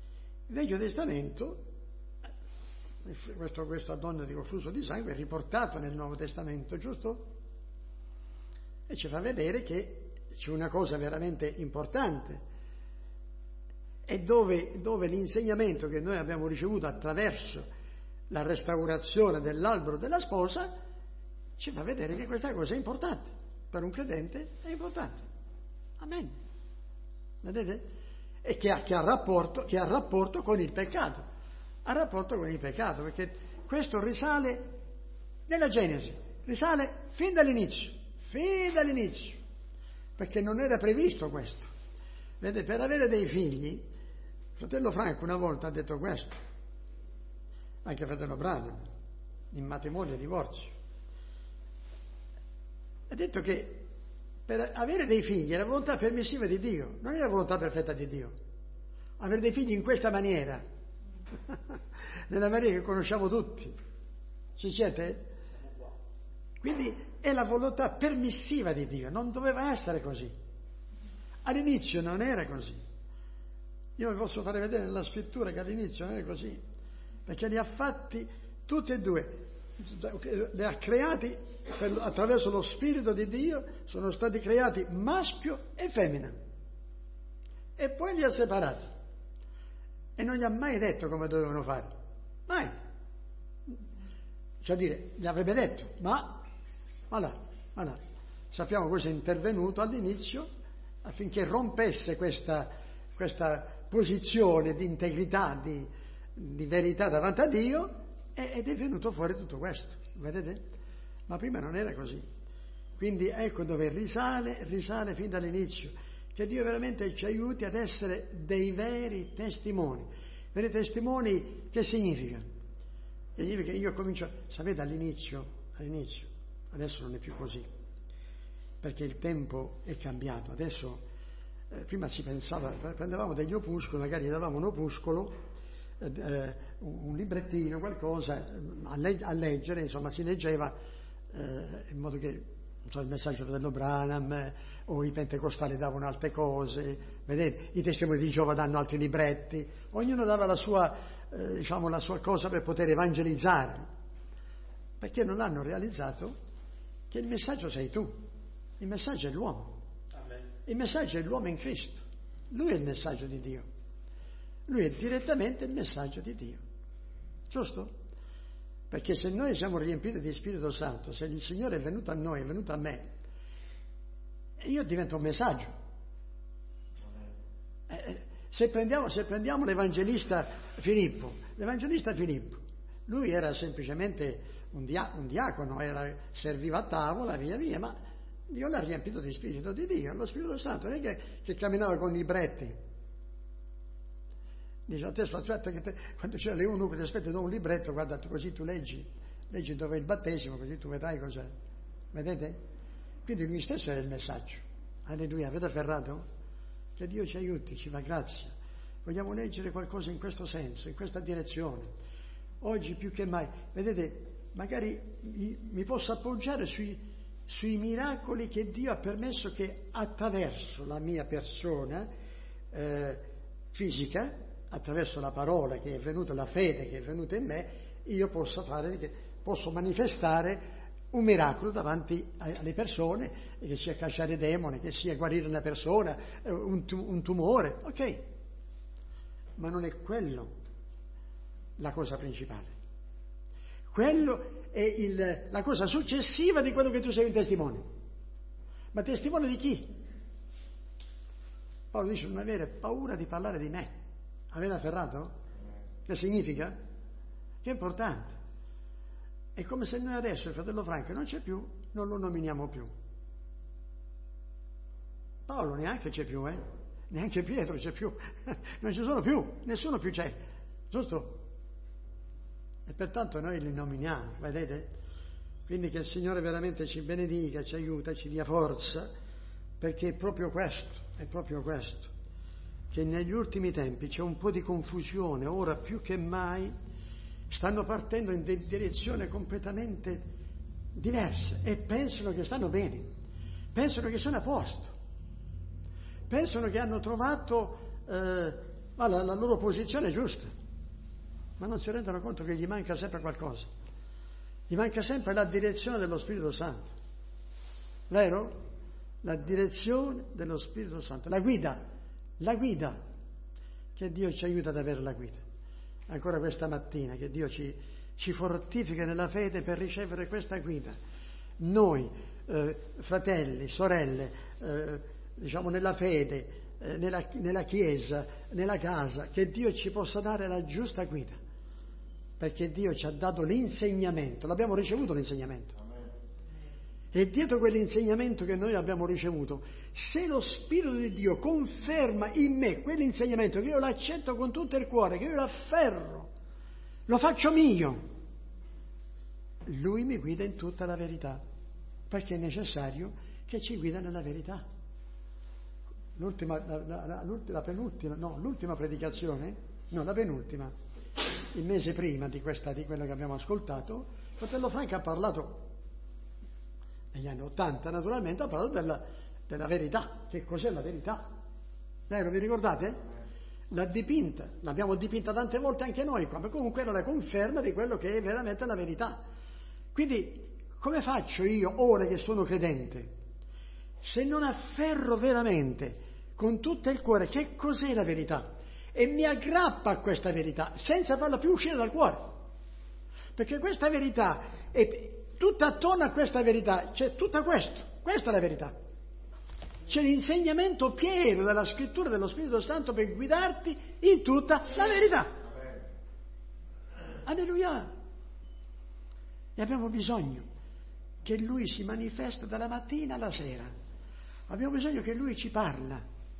questa donna di flusso di sangue è riportato nel Nuovo Testamento, giusto? E ci fa vedere che c'è una cosa veramente importante, e dove l'insegnamento che noi abbiamo ricevuto attraverso la restaurazione dell'albero della sposa ci fa vedere che questa cosa è importante, per un credente è importante. Amen. Vedete? E che ha rapporto con il peccato. Ha rapporto con il peccato, perché questo risale nella Genesi, risale fin dall'inizio, perché non era previsto questo. Vedete, per avere dei figli, fratello Franco una volta ha detto questo, anche fratello Branham, in matrimonio e divorzio, ha detto che per avere dei figli è la volontà permissiva di Dio, non è la volontà perfetta di Dio. Avere dei figli in questa maniera, nella maniera che conosciamo tutti, ci siete? Quindi è la volontà permissiva di Dio, non doveva essere così. All'inizio non era così. Io vi posso fare vedere nella scrittura che all'inizio non era così, perché li ha fatti tutti e due, li ha creati attraverso lo Spirito di Dio, sono stati creati maschio e femmina, e poi li ha separati e non gli ha mai detto come dovevano fare, mai. Cioè dire, gli avrebbe detto, ma sappiamo cosa è intervenuto all'inizio affinché rompesse questa posizione di integrità, di verità davanti a Dio, ed è venuto fuori tutto questo, vedete? Ma prima non era così. Quindi ecco dove risale fin dall'inizio, che Dio veramente ci aiuti ad essere dei veri testimoni. Veri testimoni che significa? Significa che io comincio, sapete, all'inizio, adesso non è più così, perché il tempo è cambiato. Adesso, prima si pensava, prendevamo degli opuscoli, magari davamo un opuscolo, un librettino, qualcosa, a leggere, insomma si leggeva in modo che non so, il messaggio del fratello Branham, o i pentecostali davano altre cose, vedete, i testimoni di Geova danno altri libretti, ognuno dava la sua, la sua cosa per poter evangelizzare, perché non hanno realizzato che il messaggio sei tu, il messaggio è l'uomo, il messaggio è l'uomo in Cristo, lui è il messaggio di Dio, lui è direttamente il messaggio di Dio, giusto? Perché se noi siamo riempiti di Spirito Santo, se il Signore è venuto a noi, è venuto a me, io divento un messaggio. Se prendiamo l'Evangelista Filippo, lui era semplicemente un diacono, serviva a tavola, via, ma Dio l'ha riempito di Spirito di Dio, lo Spirito Santo, non è che camminava con i libretti. Dice, aspetta che quando c'è l'eunuco ti aspetta, do un libretto, guarda, così tu leggi dove è il battesimo, così tu vedrai cos'è. Vedete? Quindi lui stesso è il messaggio. Alleluia, avete afferrato? Che Dio ci aiuti, ci fa grazia. Vogliamo leggere qualcosa in questo senso, in questa direzione. Oggi più che mai, vedete, magari mi posso appoggiare sui miracoli che Dio ha permesso che attraverso la mia persona fisica, attraverso la parola che è venuta, la fede che è venuta in me, io posso manifestare un miracolo davanti alle persone, che sia cacciare demoni, che sia guarire una persona, un tumore, ok. Ma non è quello la cosa principale. Quello è la cosa successiva di quello che tu sei un testimone. Ma testimone di chi? Paolo dice non avere paura di parlare di me. Avete afferrato? Che significa? Che è importante. È come se noi adesso il fratello Franco non c'è più, non lo nominiamo più. Paolo neanche c'è più, neanche Pietro c'è più, non ci sono più, nessuno più c'è, giusto? E pertanto noi li nominiamo, vedete? Quindi che il Signore veramente ci benedica, ci aiuta, ci dia forza, perché è proprio questo, che negli ultimi tempi c'è un po' di confusione, ora più che mai stanno partendo in direzioni completamente diverse e pensano che stanno bene, pensano che sono a posto, pensano che hanno trovato la loro posizione giusta, ma non si rendono conto che gli manca sempre qualcosa, gli manca sempre la direzione dello Spirito Santo, vero? La direzione dello Spirito Santo, la guida, che Dio ci aiuta ad avere la guida. Ancora questa mattina, che Dio ci fortifica nella fede per ricevere questa guida. Noi, fratelli, sorelle, nella fede, nella Chiesa, nella casa, che Dio ci possa dare la giusta guida, perché Dio ci ha dato l'insegnamento, l'abbiamo ricevuto l'insegnamento. E dietro quell'insegnamento che noi abbiamo ricevuto, se lo Spirito di Dio conferma in me quell'insegnamento, che io l'accetto con tutto il cuore, che io l'afferro, lo faccio mio, Lui mi guida in tutta la verità, perché è necessario che ci guida nella verità. L'ultima predicazione, la penultima, il mese prima di quello che abbiamo ascoltato, il fratello Franco ha parlato, negli anni '80 naturalmente, ha parlato della verità. Che cos'è la verità? Vero, vi ricordate? L'ha dipinta, l'abbiamo dipinta tante volte anche noi qua, ma comunque era la conferma di quello che è veramente la verità. Quindi, come faccio io, ora che sono credente, se non afferro veramente con tutto il cuore che cos'è la verità e mi aggrappa a questa verità senza farla più uscire dal cuore? Perché questa verità è tutta attorno a questa verità, c'è tutto questo, questa è la verità. C'è l'insegnamento pieno della scrittura dello Spirito Santo per guidarti in tutta la verità. Alleluia! E abbiamo bisogno che Lui si manifesta dalla mattina alla sera. Abbiamo bisogno che Lui ci parla.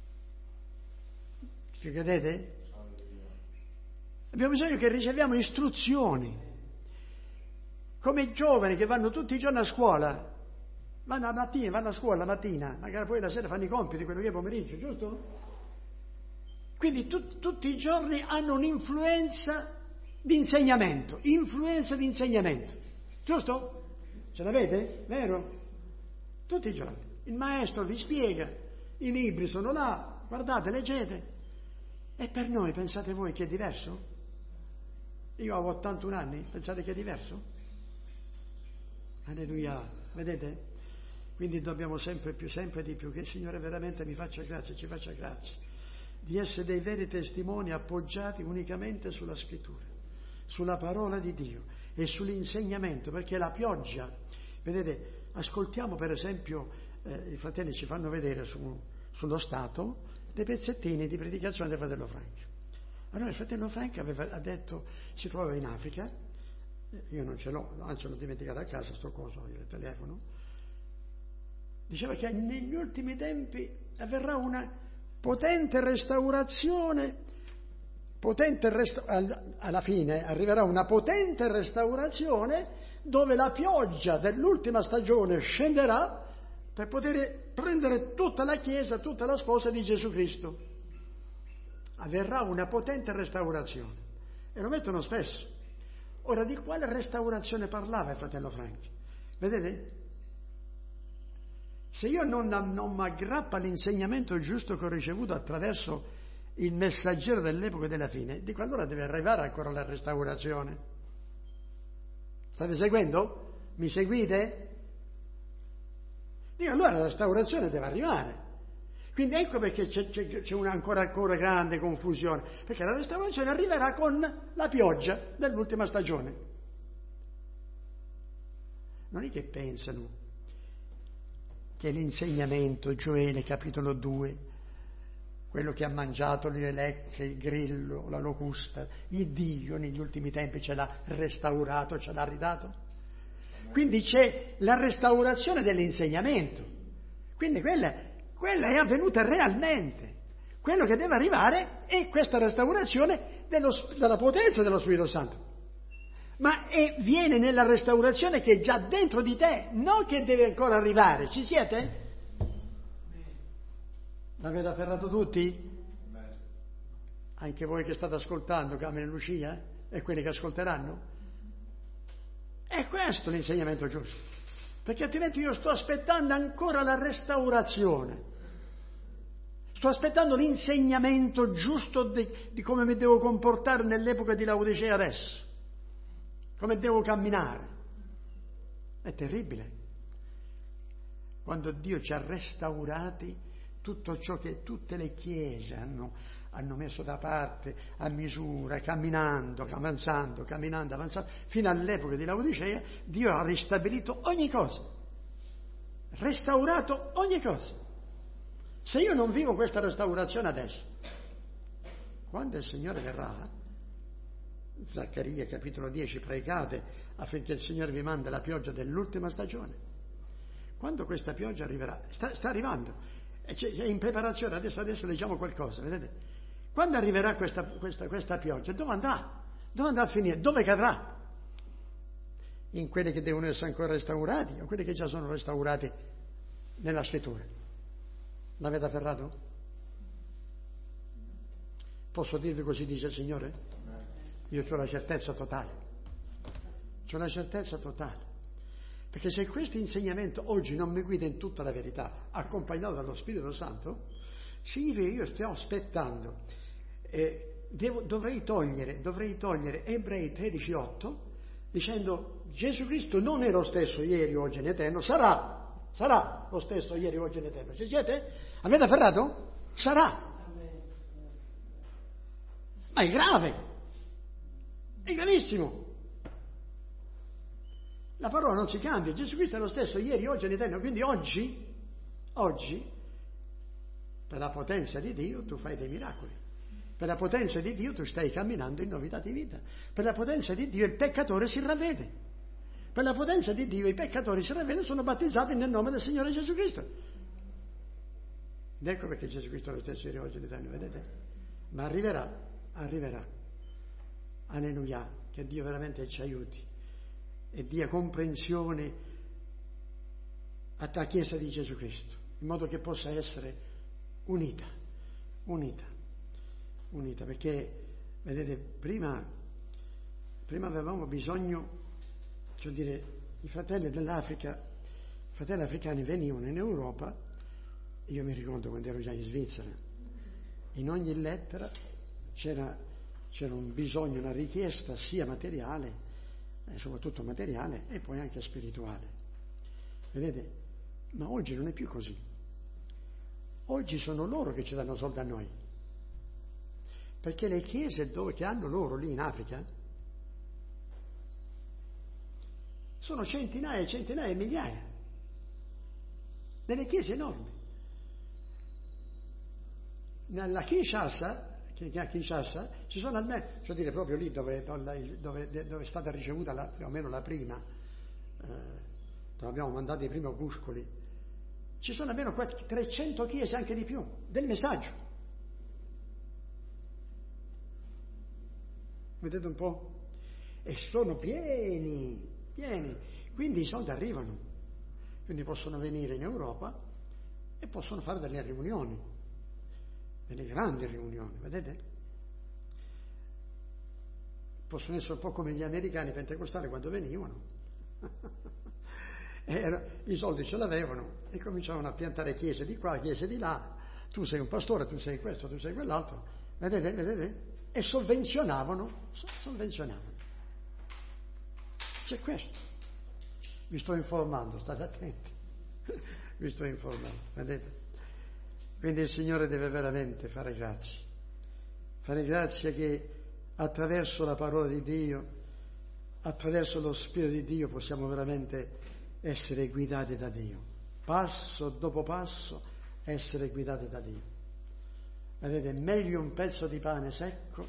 Ci credete? Abbiamo bisogno che riceviamo istruzioni. Come i giovani che vanno tutti i giorni a scuola, vanno a scuola la mattina, magari poi la sera fanno i compiti, quello che è pomeriggio, giusto? Quindi tutti i giorni hanno un'influenza di insegnamento, giusto? Ce l'avete? Vero? tutti i giorni. Il maestro vi spiega, i libri sono là, guardate, leggete. E per noi pensate voi che è diverso? Io ho 81 anni, pensate che è diverso? Alleluia, vedete? Quindi dobbiamo sempre di più che il Signore veramente mi faccia grazia, ci faccia grazia, di essere dei veri testimoni appoggiati unicamente sulla Scrittura, sulla parola di Dio e sull'insegnamento, perché la pioggia, vedete, ascoltiamo per esempio, i fratelli ci fanno vedere sullo Stato dei pezzettini di predicazione del fratello Franco. Allora il fratello Franco ha detto, si trovava in Africa, io non ce l'ho, anzi l'ho dimenticato a casa, sto coso, il telefono, diceva che negli ultimi tempi avverrà una potente restaurazione, alla fine arriverà una potente restaurazione dove la pioggia dell'ultima stagione scenderà per poter prendere tutta la Chiesa, tutta la sposa di Gesù Cristo. Avverrà una potente restaurazione. E lo mettono spesso. Ora, di quale restaurazione parlava il fratello Franchi? Vedete? Se io non mi aggrappo all'insegnamento giusto che ho ricevuto attraverso il messaggero dell'epoca della fine, dico allora deve arrivare ancora la restaurazione. State seguendo? Mi seguite? Dico allora la restaurazione deve arrivare. Quindi ecco perché c'è ancora grande confusione, perché la restaurazione arriverà con la pioggia dell'ultima stagione. Non è che pensano che l'insegnamento, Gioele capitolo 2, quello che ha mangiato le lecche, il grillo, la locusta, il Dio negli ultimi tempi ce l'ha restaurato, ce l'ha ridato. Quindi c'è la restaurazione dell'insegnamento. Quindi quella è avvenuta realmente. Quello che deve arrivare è questa restaurazione della potenza dello Spirito Santo. Ma viene nella restaurazione che è già dentro di te, non che deve ancora arrivare. Ci siete? L'avete afferrato tutti? Anche voi che state ascoltando, Carmine e Lucia, e quelli che ascolteranno? È questo l'insegnamento giusto, perché altrimenti io sto aspettando ancora la restaurazione, sto aspettando l'insegnamento giusto di come mi devo comportare nell'epoca di Laodicea adesso, come devo camminare. È terribile. Quando Dio ci ha restaurati, tutto ciò che tutte le chiese hanno messo da parte a misura, camminando, avanzando, fino all'epoca di Laodicea, Dio ha ristabilito ogni cosa, restaurato ogni cosa. Se io non vivo questa restaurazione adesso, quando il Signore verrà, Zaccaria capitolo 10, pregate affinché il Signore vi manda la pioggia dell'ultima stagione. Quando questa pioggia arriverà, sta arrivando, è in preparazione, adesso leggiamo qualcosa, vedete? Quando arriverà questa pioggia, dove andrà? Dove andrà a finire? Dove cadrà? In quelli che devono essere ancora restaurati o quelli che già sono restaurati nella Scrittura? L'avete afferrato? Posso dirvi così dice il Signore? Io ho la certezza totale. C'ho la certezza totale. Perché se questo insegnamento oggi non mi guida in tutta la verità, accompagnato dallo Spirito Santo, significa che io sto aspettando. Dovrei togliere Ebrei 13,8 dicendo Gesù Cristo non è lo stesso ieri, oggi in eterno, sarà lo stesso ieri, oggi in eterno. Ci siete? Avete afferrato? Sarà. Ma è grave, è gravissimo. La parola non si cambia, Gesù Cristo è lo stesso ieri, oggi in eterno, quindi oggi, per la potenza di Dio tu fai dei miracoli. Per la potenza di Dio tu stai camminando in novità di vita. Per la potenza di Dio il peccatore si ravvede. Per la potenza di Dio i peccatori si ravvedono e sono battezzati nel nome del Signore Gesù Cristo. Ed ecco perché Gesù Cristo è lo stesso ieri, oggi, eterno, vedete? Ma arriverà. Alleluia, che Dio veramente ci aiuti e dia comprensione alla Chiesa di Gesù Cristo, in modo che possa essere unita, perché, vedete, prima avevamo bisogno, cioè dire, i fratelli dell'Africa fratelli africani venivano in Europa, io mi ricordo quando ero già in Svizzera, in ogni lettera c'era un bisogno, una richiesta sia materiale, soprattutto materiale, e poi anche spirituale. Vedete? Ma oggi non è più così. Oggi sono loro che ci danno soldi a noi. Perché le chiese che hanno loro lì in Africa sono centinaia e centinaia e migliaia. Delle chiese enormi. Nella Kinshasa ci sono almeno, cioè dire proprio lì dove è stata ricevuta più o meno la prima, dove abbiamo mandato i primi opuscoli, ci sono almeno 300 chiese, anche di più, del messaggio. Vedete un po'? E sono pieni. Quindi i soldi arrivano. Quindi possono venire in Europa e possono fare delle riunioni, delle grandi riunioni, vedete? Possono essere un po' come gli americani pentecostali quando venivano. I soldi ce l'avevano e cominciavano a piantare chiese di qua, chiese di là. Tu sei un pastore, tu sei questo, tu sei quell'altro. Vedete? E sovvenzionavano. C'è questo. Vi sto informando, state attenti. Vi sto informando, vedete? Quindi il Signore deve veramente fare grazia. Fare grazia che attraverso la parola di Dio, attraverso lo Spirito di Dio possiamo veramente essere guidati da Dio. Passo dopo passo essere guidati da Dio. Vedete, è meglio un pezzo di pane secco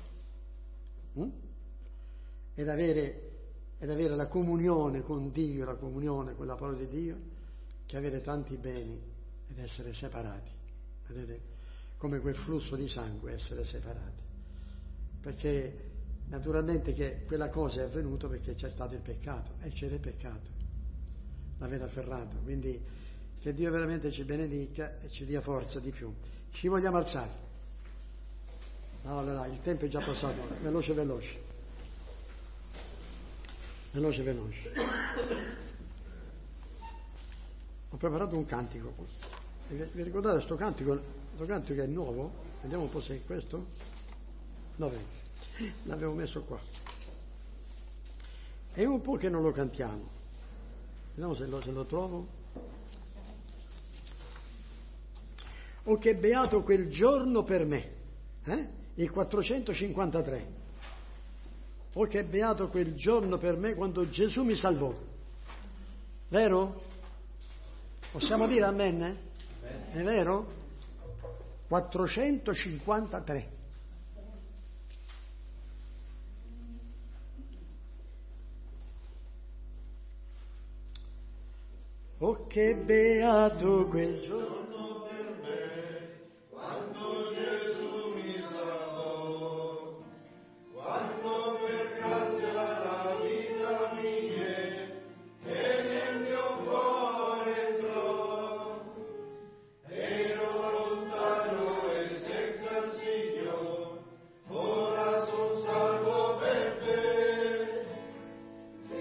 ed avere la comunione con Dio, la comunione con la parola di Dio, che avere tanti beni ed essere separati. Vedete? Come quel flusso di sangue, essere separati. Perché naturalmente che quella cosa è avvenuta perché c'è stato il peccato, e c'era il peccato, l'avete afferrato. Quindi che Dio veramente ci benedica e ci dia forza di più. Ci vogliamo alzare? No, il tempo è già passato, veloce. Ho preparato un cantico. Vi ricordate questo cantico? Questo cantico è nuovo? Vediamo un po' se è questo. No, l'avevo messo qua. È un po' che non lo cantiamo. Vediamo se lo trovo. Oh, che beato quel giorno per me. Il 453. Oh, che beato quel giorno per me quando Gesù mi salvò. Vero? Possiamo dire amen? È vero? 453. Oh, che beato quel giorno.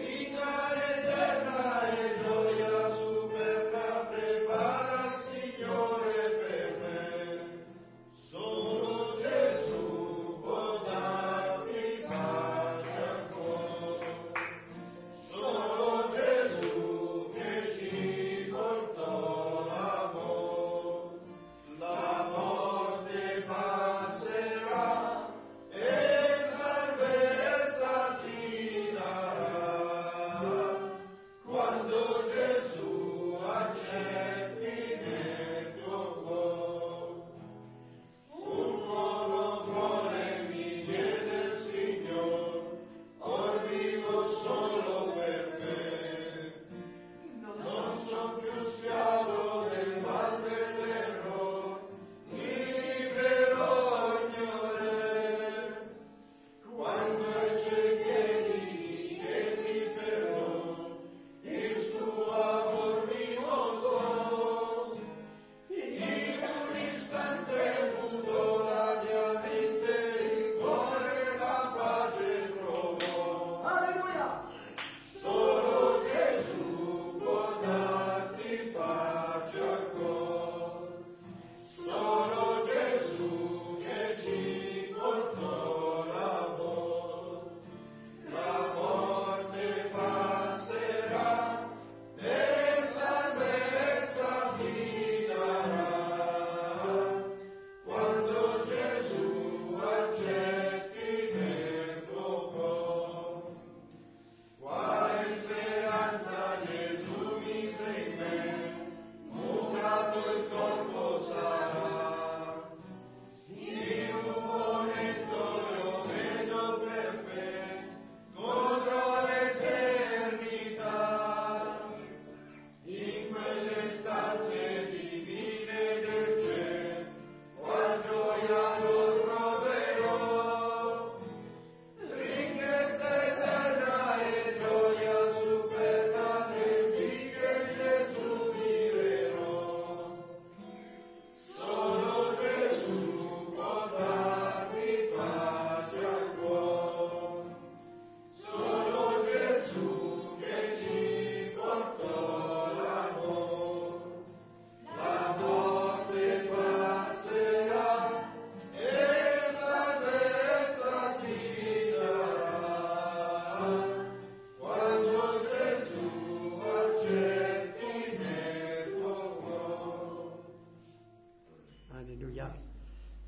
Signore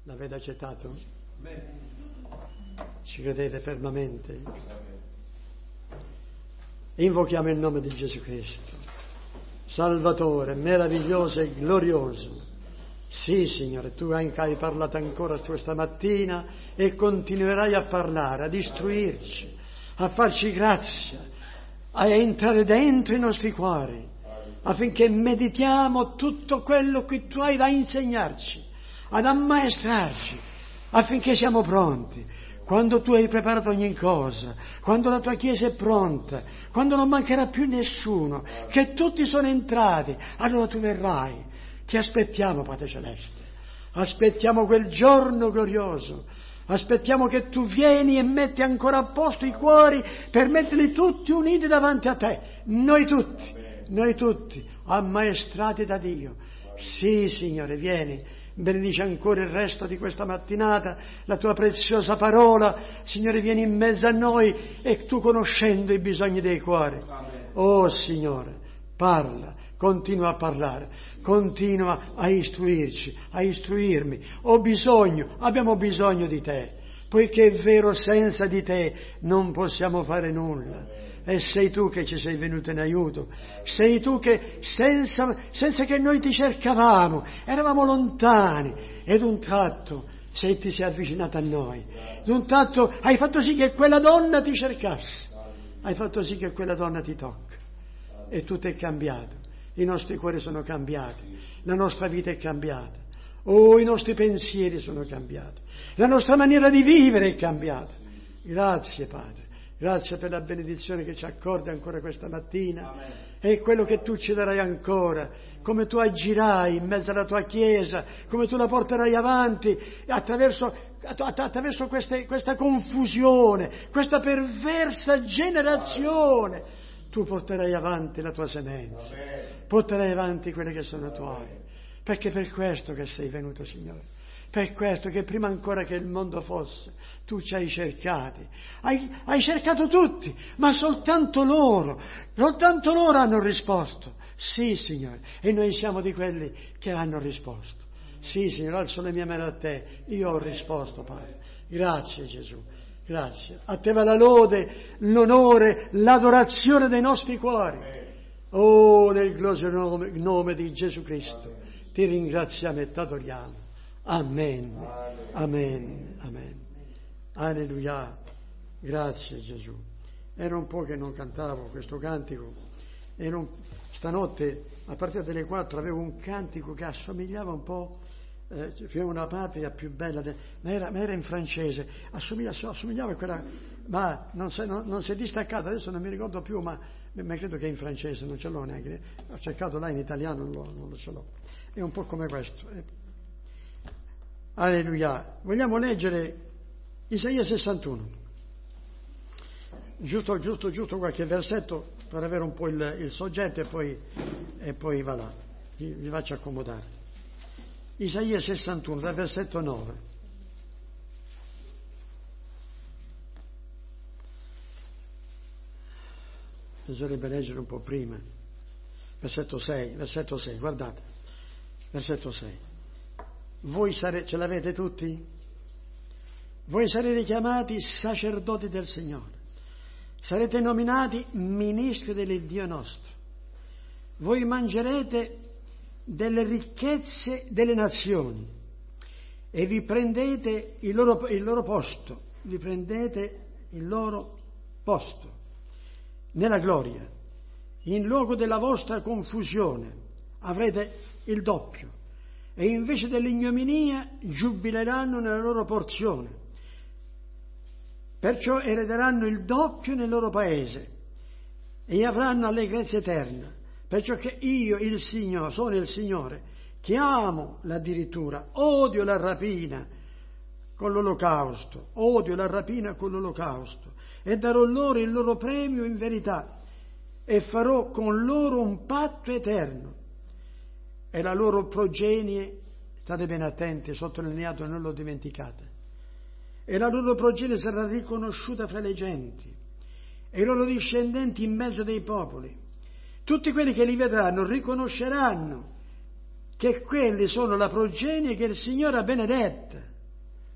L'avete accettato? Ci credete fermamente? Invochiamo il nome di Gesù Cristo, Salvatore, meraviglioso e glorioso. Sì, Signore, tu anche hai parlato ancora questa mattina e continuerai a parlare, ad istruirci, a farci grazia, a entrare dentro i nostri cuori, affinché meditiamo tutto quello che tu hai da insegnarci, ad ammaestrarci, affinché siamo pronti. Quando tu hai preparato ogni cosa, quando la tua Chiesa è pronta, quando non mancherà più nessuno, che tutti sono entrati, allora tu verrai. Ti aspettiamo, Padre Celeste. Aspettiamo quel giorno glorioso. Aspettiamo che tu vieni e metti ancora a posto i cuori per metterli tutti uniti davanti a te. Noi tutti, ammaestrati da Dio. Sì, Signore, vieni. Benedice ancora il resto di questa mattinata, la tua preziosa parola. Signore, vieni in mezzo a noi e tu, conoscendo i bisogni dei cuori. Oh Signore, parla, continua a parlare, continua a istruirci, a istruirmi. Abbiamo bisogno di te, poiché è vero, senza di te non possiamo fare nulla. E sei tu che ci sei venuto in aiuto, sei tu che senza che noi ti cercavamo, eravamo lontani, ed un tratto ti sei avvicinato a noi, ed un tratto hai fatto sì che quella donna ti cercasse, hai fatto sì che quella donna ti tocca, e tutto è cambiato, i nostri cuori sono cambiati, la nostra vita è cambiata, i nostri pensieri sono cambiati, la nostra maniera di vivere è cambiata. Grazie Padre. Grazie per la benedizione che ci accordi ancora questa mattina. Amen. E quello che tu ci darai ancora, come tu agirai in mezzo alla tua Chiesa, come tu la porterai avanti attraverso questa confusione, questa perversa generazione. Tu porterai avanti la tua semenza, porterai avanti quelle che sono tuoi, perché per questo che sei venuto, Signore. Per questo che prima ancora che il mondo fosse, tu ci hai cercati, hai cercato tutti, ma soltanto loro hanno risposto. Sì, Signore, e noi siamo di quelli che hanno risposto. Sì, Signore, alzo le mie mani a te, io ho risposto, Padre. Grazie Gesù, grazie. A te va la lode, l'onore, l'adorazione dei nostri cuori. Oh, nel glorioso nome di Gesù Cristo, ti ringraziamo e ti adoriamo. Amen, amen, amen. Alleluia. Grazie Gesù. Era un po' che non cantavo questo cantico e stanotte a partire dalle 4 avevo un cantico che assomigliava un po' una patria più bella, ma era in francese, assomigliava a quella, ma non si è distaccato, adesso non mi ricordo più, ma credo che è in francese, non ce l'ho neanche, ho cercato là in italiano, non lo ce l'ho. È un po' come questo. Alleluia. Vogliamo leggere Isaia 61. Giusto qualche versetto per avere un po' il soggetto e poi va là. Vi faccio accomodare. Isaia 61, dal versetto 9. Bisognerebbe leggere un po' prima. Versetto 6, guardate. Versetto 6. Ce l'avete tutti? Voi sarete chiamati sacerdoti del Signore, sarete nominati ministri dell'Iddio nostro. Voi mangerete delle ricchezze delle nazioni e vi prendete il loro posto, nella gloria. In luogo della vostra confusione avrete il doppio. E invece dell'ignominia giubileranno nella loro porzione. Perciò erederanno il doppio nel loro paese e avranno allegrezza eterna. Perciò che io, il Signore, sono il Signore, che amo l'addirittura, odio la rapina con l'olocausto, e darò loro il loro premio in verità, e farò con loro un patto eterno. E la loro progenie, state ben attenti, sottolineato, non lo dimenticate, e la loro progenie sarà riconosciuta fra le genti, e i loro discendenti in mezzo dei popoli. Tutti quelli che li vedranno riconosceranno che quelli sono la progenie che il Signore ha benedetta.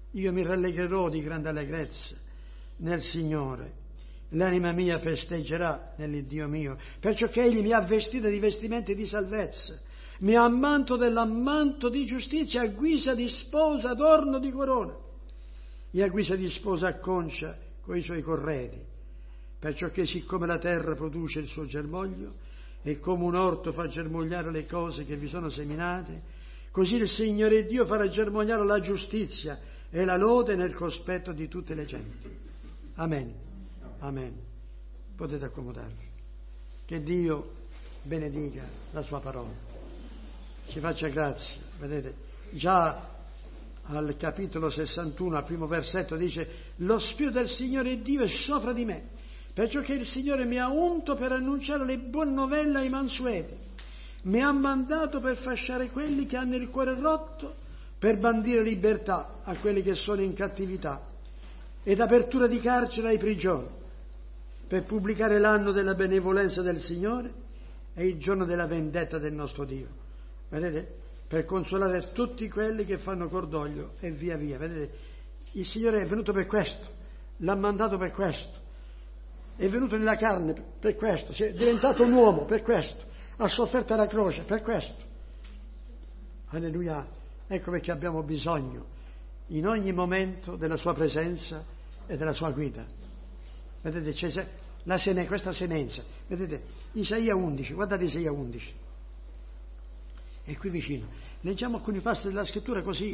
Io mi rallegrerò di grande allegrezza nel Signore. L'anima mia festeggerà nell'Iddio mio, perciò che Egli mi ha vestito di vestimenti di salvezza, mi ha ammanto dell'ammanto di giustizia, a guisa di sposa, adorno di corona, e a guisa di sposa acconcia coi suoi corredi, perciò che siccome la terra produce il suo germoglio, e come un orto fa germogliare le cose che vi sono seminate, così il Signore Dio farà germogliare la giustizia e la lode nel cospetto di tutte le genti. Amen. Amen. Potete accomodarvi. Che Dio benedica la sua parola. Ci faccia grazia. Vedete, già al capitolo 61, al primo versetto, dice: lo Spirito del Signore Dio è sopra di me, perciò che il Signore mi ha unto per annunciare le buone novelle ai mansueti. Mi ha mandato per fasciare quelli che hanno il cuore rotto, per bandire libertà a quelli che sono in cattività, ed apertura di carcere ai prigioni, per pubblicare l'anno della benevolenza del Signore e il giorno della vendetta del nostro Dio. Vedete? Per consolare tutti quelli che fanno cordoglio e via via. Vedete? Il Signore è venuto per questo, l'ha mandato per questo, è venuto nella carne per questo, è diventato un uomo per questo, ha sofferto la croce per questo. Alleluia. Ecco perché abbiamo bisogno in ogni momento della sua presenza e della sua guida. Vedete, c'è questa semenza. Vedete, Isaia 11, guardate Isaia 11. È qui vicino. Leggiamo alcuni passi della scrittura così.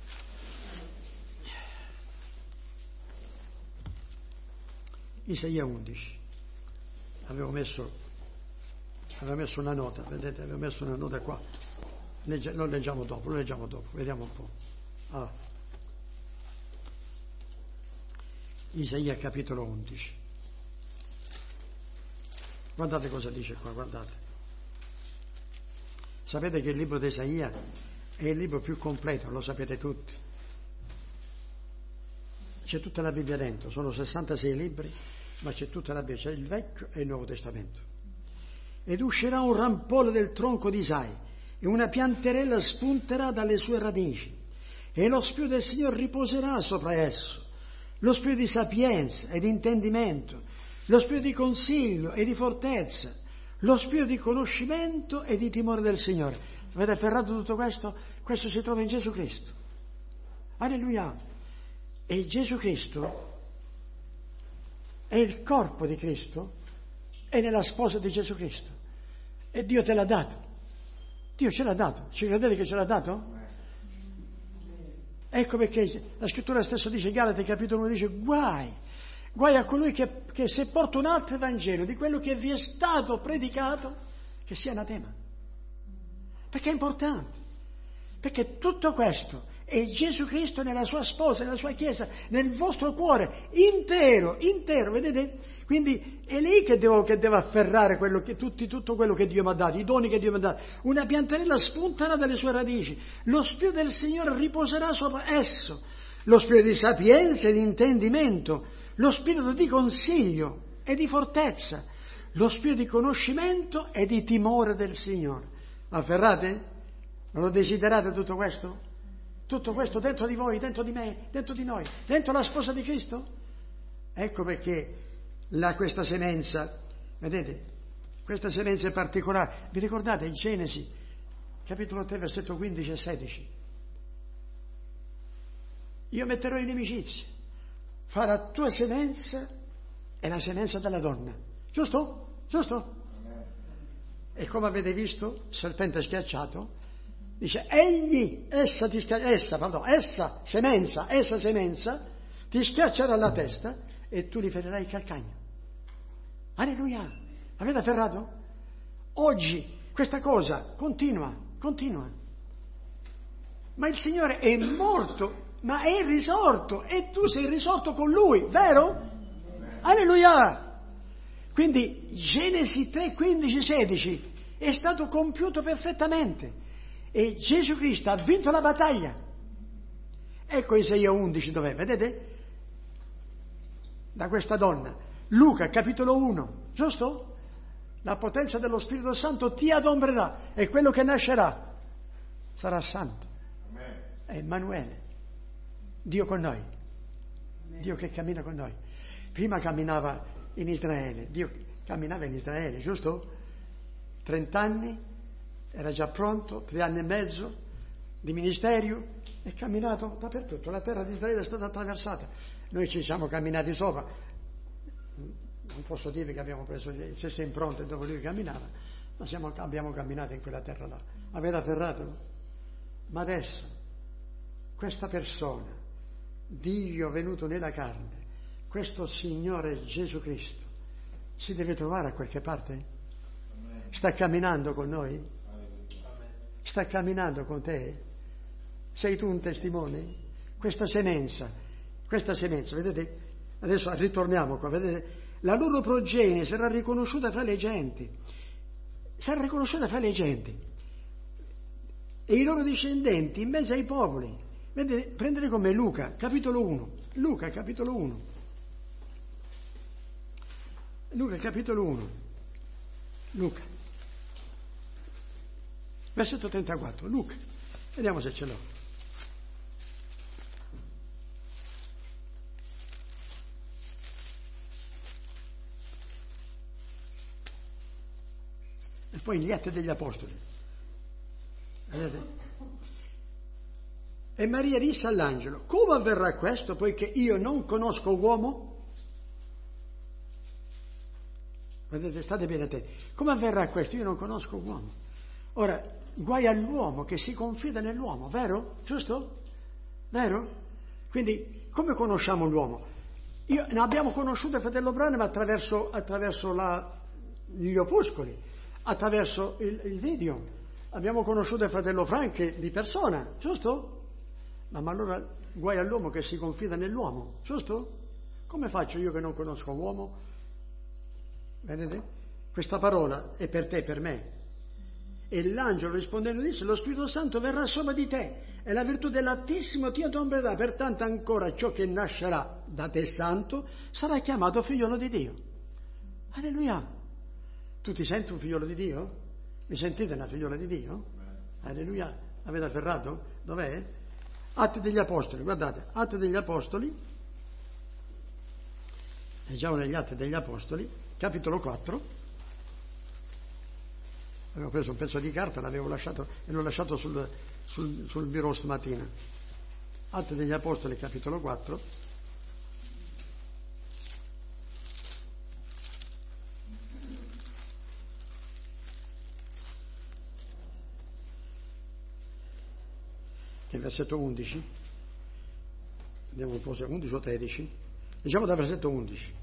Isaia 11. Avevo messo una nota, vedete, avevo messo una nota qua. Lo leggiamo dopo, vediamo un po'. Isaia capitolo 11. Guardate cosa dice qua, guardate. Sapete che il libro di Isaia è il libro più completo, lo sapete tutti. C'è tutta la Bibbia dentro, sono 66 libri, ma c'è tutta la Bibbia, c'è il Vecchio e il Nuovo Testamento. Ed uscirà un rampollo del tronco di Isai, e una pianterella spunterà dalle sue radici, e lo Spirito del Signore riposerà sopra esso, lo spirito di sapienza e di intendimento, lo spirito di consiglio e di fortezza, lo spirito di conoscimento e di timore del Signore. Avete afferrato tutto questo? Questo si trova in Gesù Cristo. Alleluia. E Gesù Cristo è il corpo di Cristo, è nella sposa di Gesù Cristo. E Dio te l'ha dato. Dio ce l'ha dato. Ci credete che ce l'ha dato? Ecco perché la scrittura stessa dice, Galati capitolo 1, dice: guai a colui che se porta un altro Vangelo di quello che vi è stato predicato, che sia anatema. Perché è importante. Perché tutto questo è Gesù Cristo nella sua sposa, nella sua Chiesa, nel vostro cuore, intero, vedete? Quindi è lì che devo afferrare tutto quello che Dio mi ha dato, i doni che Dio mi ha dato. Una pianterella spunterà dalle sue radici, lo Spirito del Signore riposerà sopra esso, lo Spirito di sapienza e di intendimento, lo Spirito di consiglio e di fortezza, lo Spirito di conoscimento e di timore del Signore. Afferrate? Non lo desiderate tutto questo? Tutto questo dentro di voi, dentro di me, dentro di noi, dentro la sposa di Cristo? Ecco perché questa semenza, vedete, questa semenza è particolare. Vi ricordate Genesi, capitolo 3, versetto 15 e 16? Io metterò inimicizia fra la tua semenza e la semenza della donna. Giusto? Giusto? E come avete visto, il serpente schiacciato dice: essa semenza ti schiaccerà la testa e tu li ferirai il calcagno. Alleluia! Avete afferrato? Oggi questa cosa continua. Ma il Signore è morto, ma è risorto, e tu sei risorto con Lui, vero? Alleluia! Quindi Genesi 3, 15, 16 è stato compiuto perfettamente. E Gesù Cristo ha vinto la battaglia. Ecco Isaia 11 dov'è, vedete? Da questa donna. Luca capitolo 1, giusto? La potenza dello Spirito Santo ti adombrerà e quello che nascerà sarà santo. È Emanuele. Dio con noi, Dio che cammina con noi. Prima camminava in Israele, Dio camminava in Israele, giusto? 30 anni, era già pronto, 3 anni e mezzo di ministero, è camminato dappertutto, la terra di Israele è stata attraversata. Noi ci siamo camminati sopra, non posso dire che abbiamo preso le stesse impronte dove lui camminava, ma abbiamo camminato in quella terra là. Avete afferrato? Ma adesso, questa persona, Dio venuto nella carne, questo Signore Gesù Cristo, si deve trovare a qualche parte? Sta camminando con noi? Sta camminando con te? Sei tu un testimone? Questa semenza, vedete? Adesso ritorniamo qua, vedete? La loro progenie sarà riconosciuta fra le genti. Sarà riconosciuta fra le genti. E i loro discendenti in mezzo ai popoli. Vedete, prendete con me Luca, capitolo 1. Luca, capitolo 1. Luca, capitolo 1. Luca. Versetto 34. Luca. Vediamo se ce l'ho. E poi gli Atti degli Apostoli. Vedete? E Maria disse all'angelo: come avverrà questo, poiché io non conosco uomo? Vedete, state bene attenti. Come avverrà questo? Io non conosco uomo. Ora, guai all'uomo che si confida nell'uomo, vero? Giusto? Vero? Quindi, come conosciamo l'uomo? Ne abbiamo conosciuto il fratello Branham attraverso gli opuscoli, attraverso il video. Abbiamo conosciuto il fratello Frank di persona, giusto? Ma allora guai all'uomo che si confida nell'uomo, giusto? Come faccio io che non conosco l'uomo? Vedete? Questa parola è per te e per me. E l'angelo rispondendo disse: lo Spirito Santo verrà sopra di te e la virtù dell'Altissimo ti adombrerà, pertanto ancora ciò che nascerà da te santo sarà chiamato figliolo di Dio. Alleluia! Tu ti senti un figliolo di Dio? Mi sentite una figliola di Dio? Alleluia! Avete afferrato? Dov'è? Atti degli Apostoli, guardate, Atti degli Apostoli, leggiamo negli Atti degli Apostoli, capitolo 4. Avevo preso un pezzo di carta, l'ho lasciato sul bureau stamattina. Atti degli Apostoli, capitolo 4. Che versetto 11. Andiamo un po' se 11 o 13. Diciamo dal versetto 11.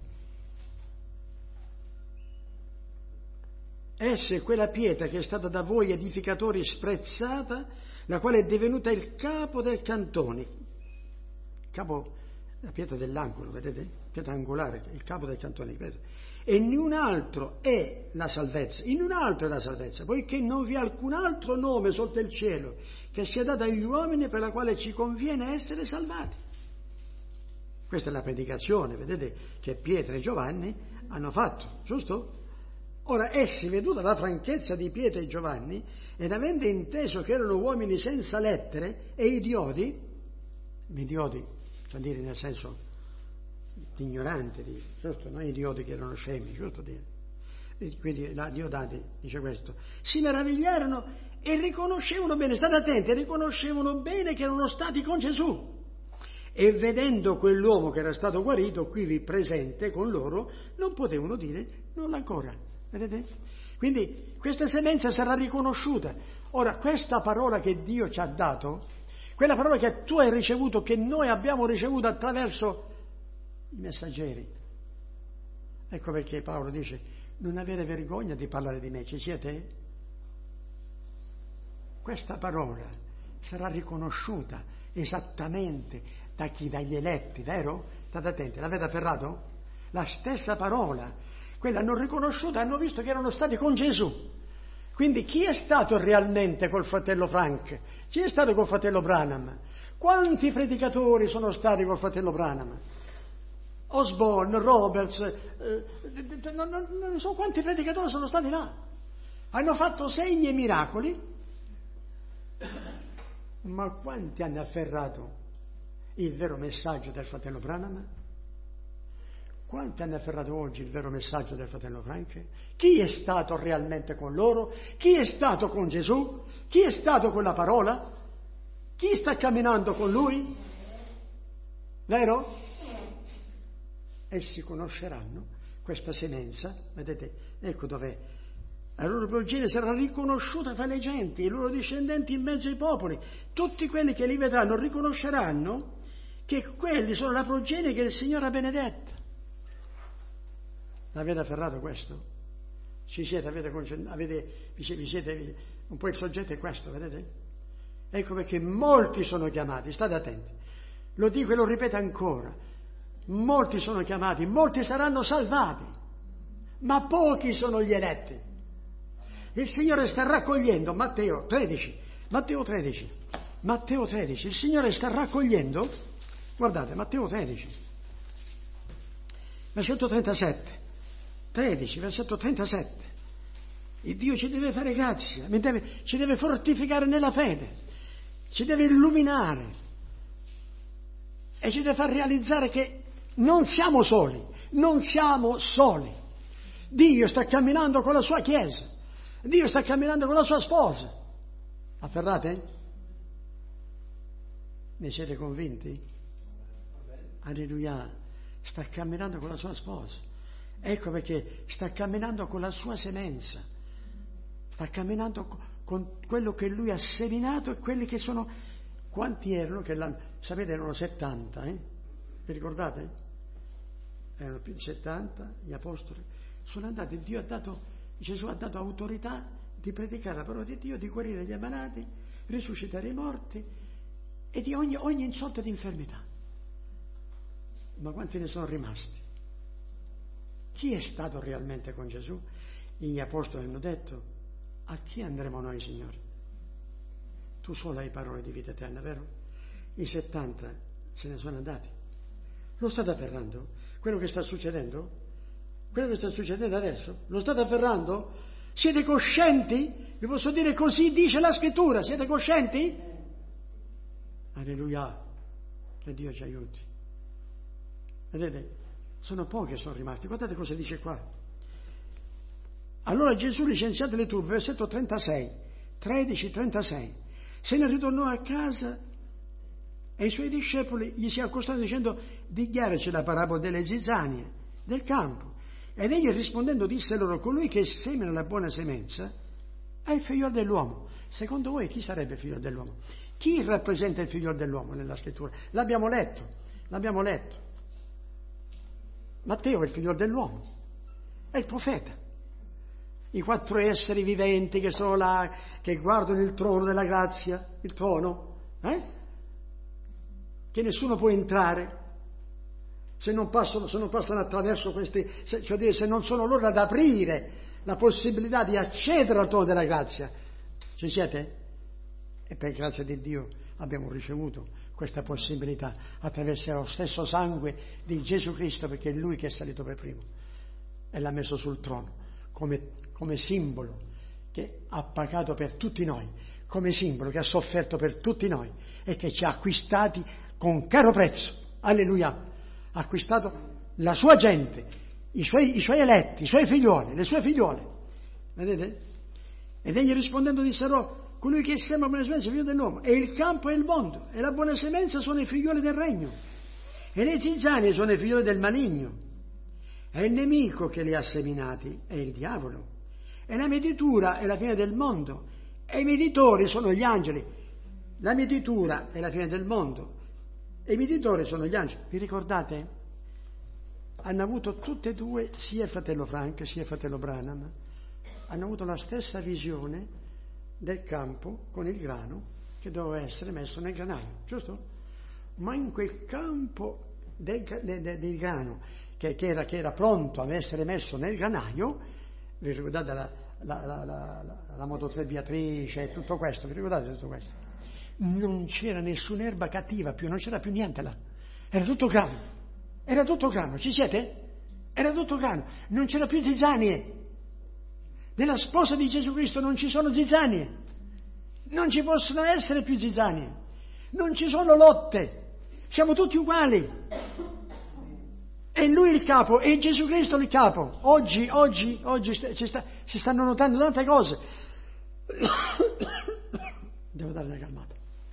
Essa è quella pietra che è stata da voi edificatori sprezzata, la quale è divenuta il capo del cantone. Capo, la pietra dell'angolo, vedete? Pietra angolare, il capo del cantone. E in un altro è la salvezza, poiché non vi è alcun altro nome sotto il cielo che sia dato agli uomini per la quale ci conviene essere salvati. Questa è la predicazione, vedete, che Pietro e Giovanni hanno fatto, giusto? Ora essi, veduta la franchezza di Pietro e Giovanni, ed avendo inteso che erano uomini senza lettere e idioti, cioè dire nel senso ignoranti, giusto? Non idioti che erano scemi, giusto dire. Quindi la Diodati dice questo: si meravigliarono e riconoscevano bene, state attenti, riconoscevano bene che erano stati con Gesù. E vedendo quell'uomo che era stato guarito, qui presente con loro, non potevano dire nulla ancora. Vedete? Quindi questa semenza sarà riconosciuta. Ora, questa parola che Dio ci ha dato, quella parola che tu hai ricevuto, che noi abbiamo ricevuto attraverso i messaggeri. Ecco perché Paolo dice: non avere vergogna di parlare di me, ci siete? Questa parola sarà riconosciuta esattamente da chi? Dagli eletti, vero? State attenti, l'avete afferrato? La stessa parola, quella non riconosciuta, hanno visto che erano stati con Gesù. Quindi chi è stato realmente col fratello Frank? Chi è stato col fratello Branham? Quanti predicatori sono stati col fratello Branham? Osborne, Roberts, non so quanti predicatori sono stati là. Hanno fatto segni e miracoli, ma quanti hanno afferrato il vero messaggio del fratello Branham? Quanti hanno afferrato oggi il vero messaggio del fratello Frank? Chi è stato realmente con loro? Chi è stato con Gesù? Chi è stato con la parola? Chi sta camminando con lui? Vero? Essi conosceranno questa semenza, vedete, ecco dov'è. La loro progenie sarà riconosciuta fra le genti, i loro discendenti in mezzo ai popoli. Tutti quelli che li vedranno riconosceranno che quelli sono la progenie che il Signore ha benedetta. Avete afferrato questo? Ci siete, vi siete, un po' il soggetto è questo, vedete? Ecco perché molti sono chiamati, state attenti, lo dico e lo ripeto ancora, molti sono chiamati, molti saranno salvati, ma pochi sono gli eletti. Il Signore sta raccogliendo, Matteo 13, il Signore sta raccogliendo, guardate, Matteo 13, versetto 37. 13, versetto 37. Il Dio ci deve fare grazia, ci deve fortificare nella fede, ci deve illuminare e ci deve far realizzare che non siamo soli. Dio sta camminando con la sua Chiesa, Dio sta camminando con la sua sposa. Afferrate? Ne siete convinti? Alleluia, sta camminando con la sua sposa. Ecco perché sta camminando con la sua semenza, sta camminando con quello che lui ha seminato e quelli che sono, quanti erano che l'hanno, sapete erano 70, vi ricordate? Erano più di 70 gli apostoli, sono andati, Gesù ha dato autorità di predicare la parola di Dio, di guarire gli ammalati, risuscitare i morti e di ogni sorta di infermità. Ma quanti ne sono rimasti? Chi è stato realmente con Gesù? Gli apostoli hanno detto: a chi andremo noi, Signore? Tu solo hai parole di vita eterna, vero? I 70 se ne sono andati. Lo state afferrando? Quello che sta succedendo? Quello che sta succedendo adesso? Lo state afferrando? Siete coscienti? Vi posso dire così dice la Scrittura. Siete coscienti? Alleluia. Che Dio ci aiuti. Vedete? Sono pochi che sono rimasti. Guardate cosa dice qua. Allora Gesù, licenziate le turbe, versetto 13-36, se ne ritornò a casa e i suoi discepoli gli si accostarono dicendo: dichiaraci la parabola delle zizzanie del campo. Ed egli rispondendo disse loro: colui che semina la buona semenza è il figliolo dell'uomo. Secondo voi chi sarebbe il figliolo dell'uomo? Chi rappresenta il figliolo dell'uomo nella scrittura? L'abbiamo letto. Matteo è il figlio dell'uomo, è il profeta. I 4 esseri viventi che sono là, che guardano il trono della grazia, il trono, che nessuno può entrare se non passano attraverso questi, cioè se non sono loro ad aprire la possibilità di accedere al trono della grazia. Ci siete? E per grazia di Dio abbiamo ricevuto questa possibilità attraverso lo stesso sangue di Gesù Cristo, perché è Lui che è salito per primo e l'ha messo sul trono come simbolo che ha pagato per tutti noi, come simbolo che ha sofferto per tutti noi e che ci ha acquistati con caro prezzo. Alleluia! Ha acquistato la sua gente, i suoi eletti, i suoi figlioli, le sue figliole. Vedete? Ed egli rispondendo dissero: colui che sembra buona semenza è il figlio dell'uomo, e il campo è il mondo, e la buona semenza sono i figlioli del regno, e le zizzanie sono i figlioli del maligno, e il nemico che li ha seminati è il diavolo, e la mietitura è la fine del mondo, e i mietitori sono gli angeli. La mietitura è la fine del mondo, e i mietitori sono gli angeli. Vi ricordate? Hanno avuto tutte e due, sia il fratello Frank sia il fratello Branham, hanno avuto la stessa visione del campo con il grano che doveva essere messo nel granaio, giusto? Ma in quel campo del grano che era pronto ad essere messo nel granaio, vi ricordate la Moto 3 Beatrice e tutto questo, vi ricordate tutto questo? Non c'era nessun'erba cattiva più, non c'era più niente là, era tutto grano, ci siete? Era tutto grano, non c'era più zizzanie. Nella sposa di Gesù Cristo non ci sono zizzanie, non ci possono essere più zizzanie, non ci sono lotte, Siamo tutti uguali. E Lui il capo, e Gesù Cristo il capo. Oggi si stanno notando tante cose. Devo dare una calmata.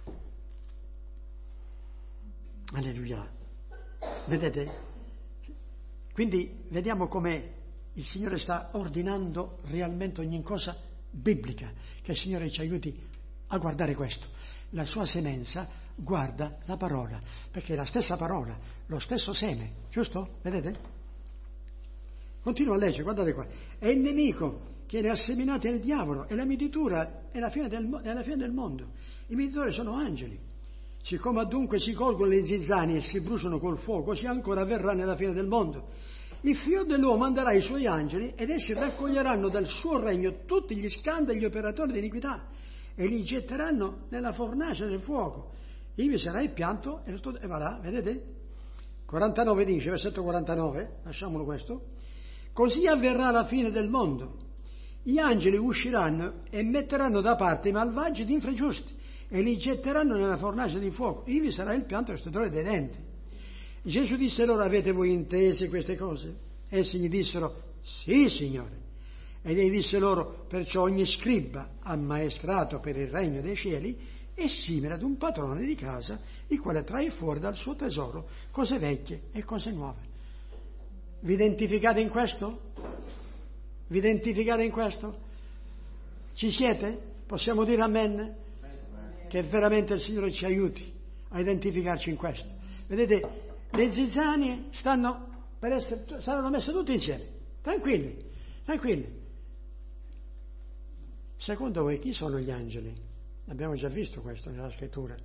Alleluia. Vedete? Quindi vediamo come il Signore sta ordinando realmente ogni cosa biblica, che il Signore ci aiuti a guardare questo. La sua semenza guarda la parola, perché è la stessa parola, lo stesso seme, giusto? Vedete? Continua a leggere, guardate qua. È il nemico che ne ha seminati il diavolo, e la mietitura è la fine del mondo. I mietitori sono angeli. Siccome dunque si colgono le zizzanie e si bruciano col fuoco, così ancora avverrà nella fine del mondo. Il Figlio dell'uomo manderà i suoi angeli ed essi raccoglieranno dal suo regno tutti gli scandali e gli operatori di iniquità e li getteranno nella fornace del fuoco. Ivi sarà il pianto e varrà, vedete? 49 dice, versetto 49, lasciamolo questo. Così avverrà la fine del mondo. Gli angeli usciranno e metteranno da parte i malvagi ed infragiusti e li getteranno nella fornace di fuoco. Ivi sarà il pianto e il stridore dei denti. Gesù disse loro: avete voi intese queste cose? Essi gli dissero: sì, Signore. Ed egli disse loro: perciò ogni scriba ammaestrato per il regno dei cieli è simile ad un padrone di casa, il quale trae fuori dal suo tesoro cose vecchie e cose nuove. Vi identificate in questo? Vi identificate in questo? Ci siete? Possiamo dire amen? Che veramente il Signore ci aiuti a identificarci in questo. Vedete, le zizzanie saranno messe tutte insieme, tranquilli. Secondo voi chi sono gli angeli? Abbiamo già visto questo nella scrittura.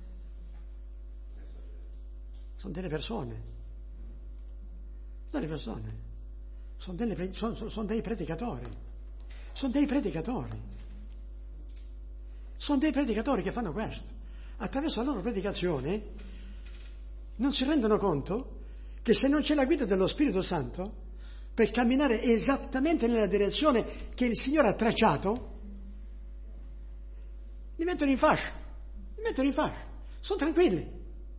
Sono delle persone. Sono dei predicatori. Sono dei predicatori che fanno questo. Attraverso la loro predicazione non si rendono conto che se non c'è la guida dello Spirito Santo per camminare esattamente nella direzione che il Signore ha tracciato, li mettono in fascia. Sono tranquilli.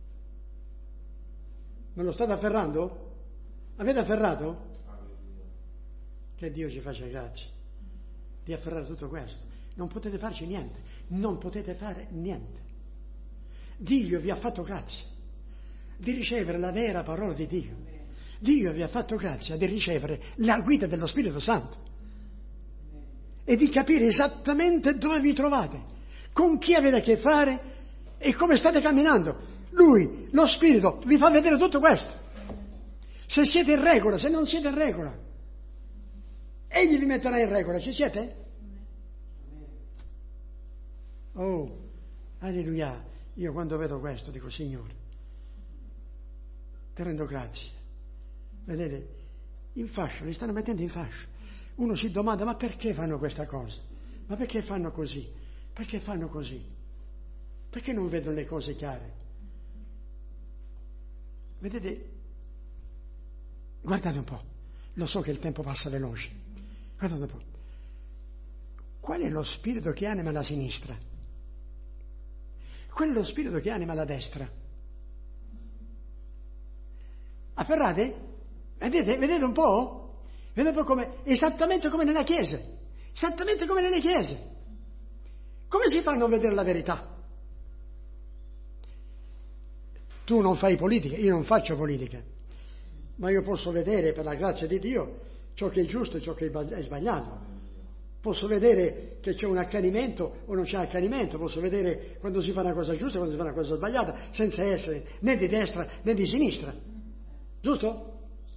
Me lo state afferrando? Avete afferrato? Che Dio ci faccia grazia di afferrare tutto questo. Non potete farci niente. Non potete fare niente. Dio vi ha fatto grazia di ricevere la vera parola di Dio. Dio vi ha fatto grazia di ricevere la guida dello Spirito Santo e di capire esattamente dove vi trovate, con chi avete a che fare e come state camminando. Lui, lo Spirito, vi fa vedere tutto questo. Se siete in regola, se non siete in regola, Egli vi metterà in regola. Ci siete? Oh, alleluia. Io quando vedo questo dico: Signore, ti rendo grazie. Vedete, in fascia, li stanno mettendo in fascia. Uno si domanda: ma perché fanno questa cosa? Ma perché fanno così? Perché fanno così? Perché non vedono le cose chiare? Vedete, guardate un po', lo so che il tempo passa veloce, guardate un po'. Qual è lo spirito che anima la sinistra? Qual è lo spirito che anima la destra? Afferrate? Vedete un po'? Vedete un po' come, esattamente come nella Chiesa. Esattamente come nelle chiese. Come si fa a non vedere la verità? Tu non fai politica, io non faccio politica, ma io posso vedere, per la grazia di Dio, ciò che è giusto e ciò che è sbagliato. Posso vedere che c'è un accanimento o non c'è accanimento, posso vedere quando si fa una cosa giusta e quando si fa una cosa sbagliata, senza essere né di destra né di sinistra. Giusto?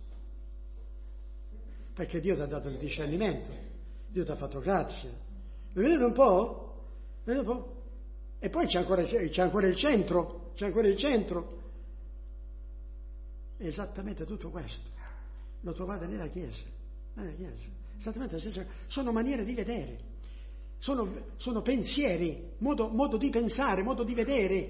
Perché Dio ti ha dato il discernimento, Dio ti ha fatto grazia. Lo vedete un po'? Vedete un po'? E poi c'è ancora il centro, È esattamente tutto questo. Lo trovate nella Chiesa. Esattamente, sono maniere di vedere, sono pensieri, modo di pensare, modo di vedere.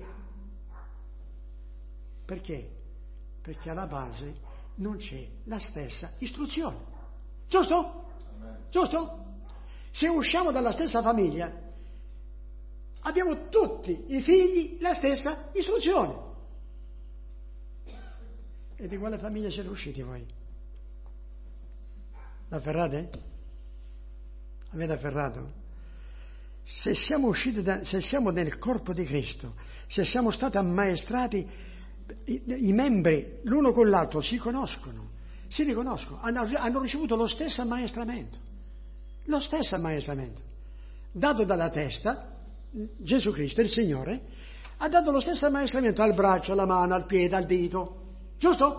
Perché? Perché alla base non c'è la stessa istruzione. Giusto? Giusto? Se usciamo dalla stessa famiglia, abbiamo tutti i figli la stessa istruzione. E di quale famiglia siete usciti voi? L'afferrate? Avete afferrato? Se siamo usciti se siamo nel corpo di Cristo, se siamo stati ammaestrati, i membri l'uno con l'altro si conoscono, si riconoscono, hanno ricevuto lo stesso ammaestramento, dato dalla testa. Gesù Cristo, il Signore, ha dato lo stesso ammaestramento al braccio, alla mano, al piede, al dito. Giusto?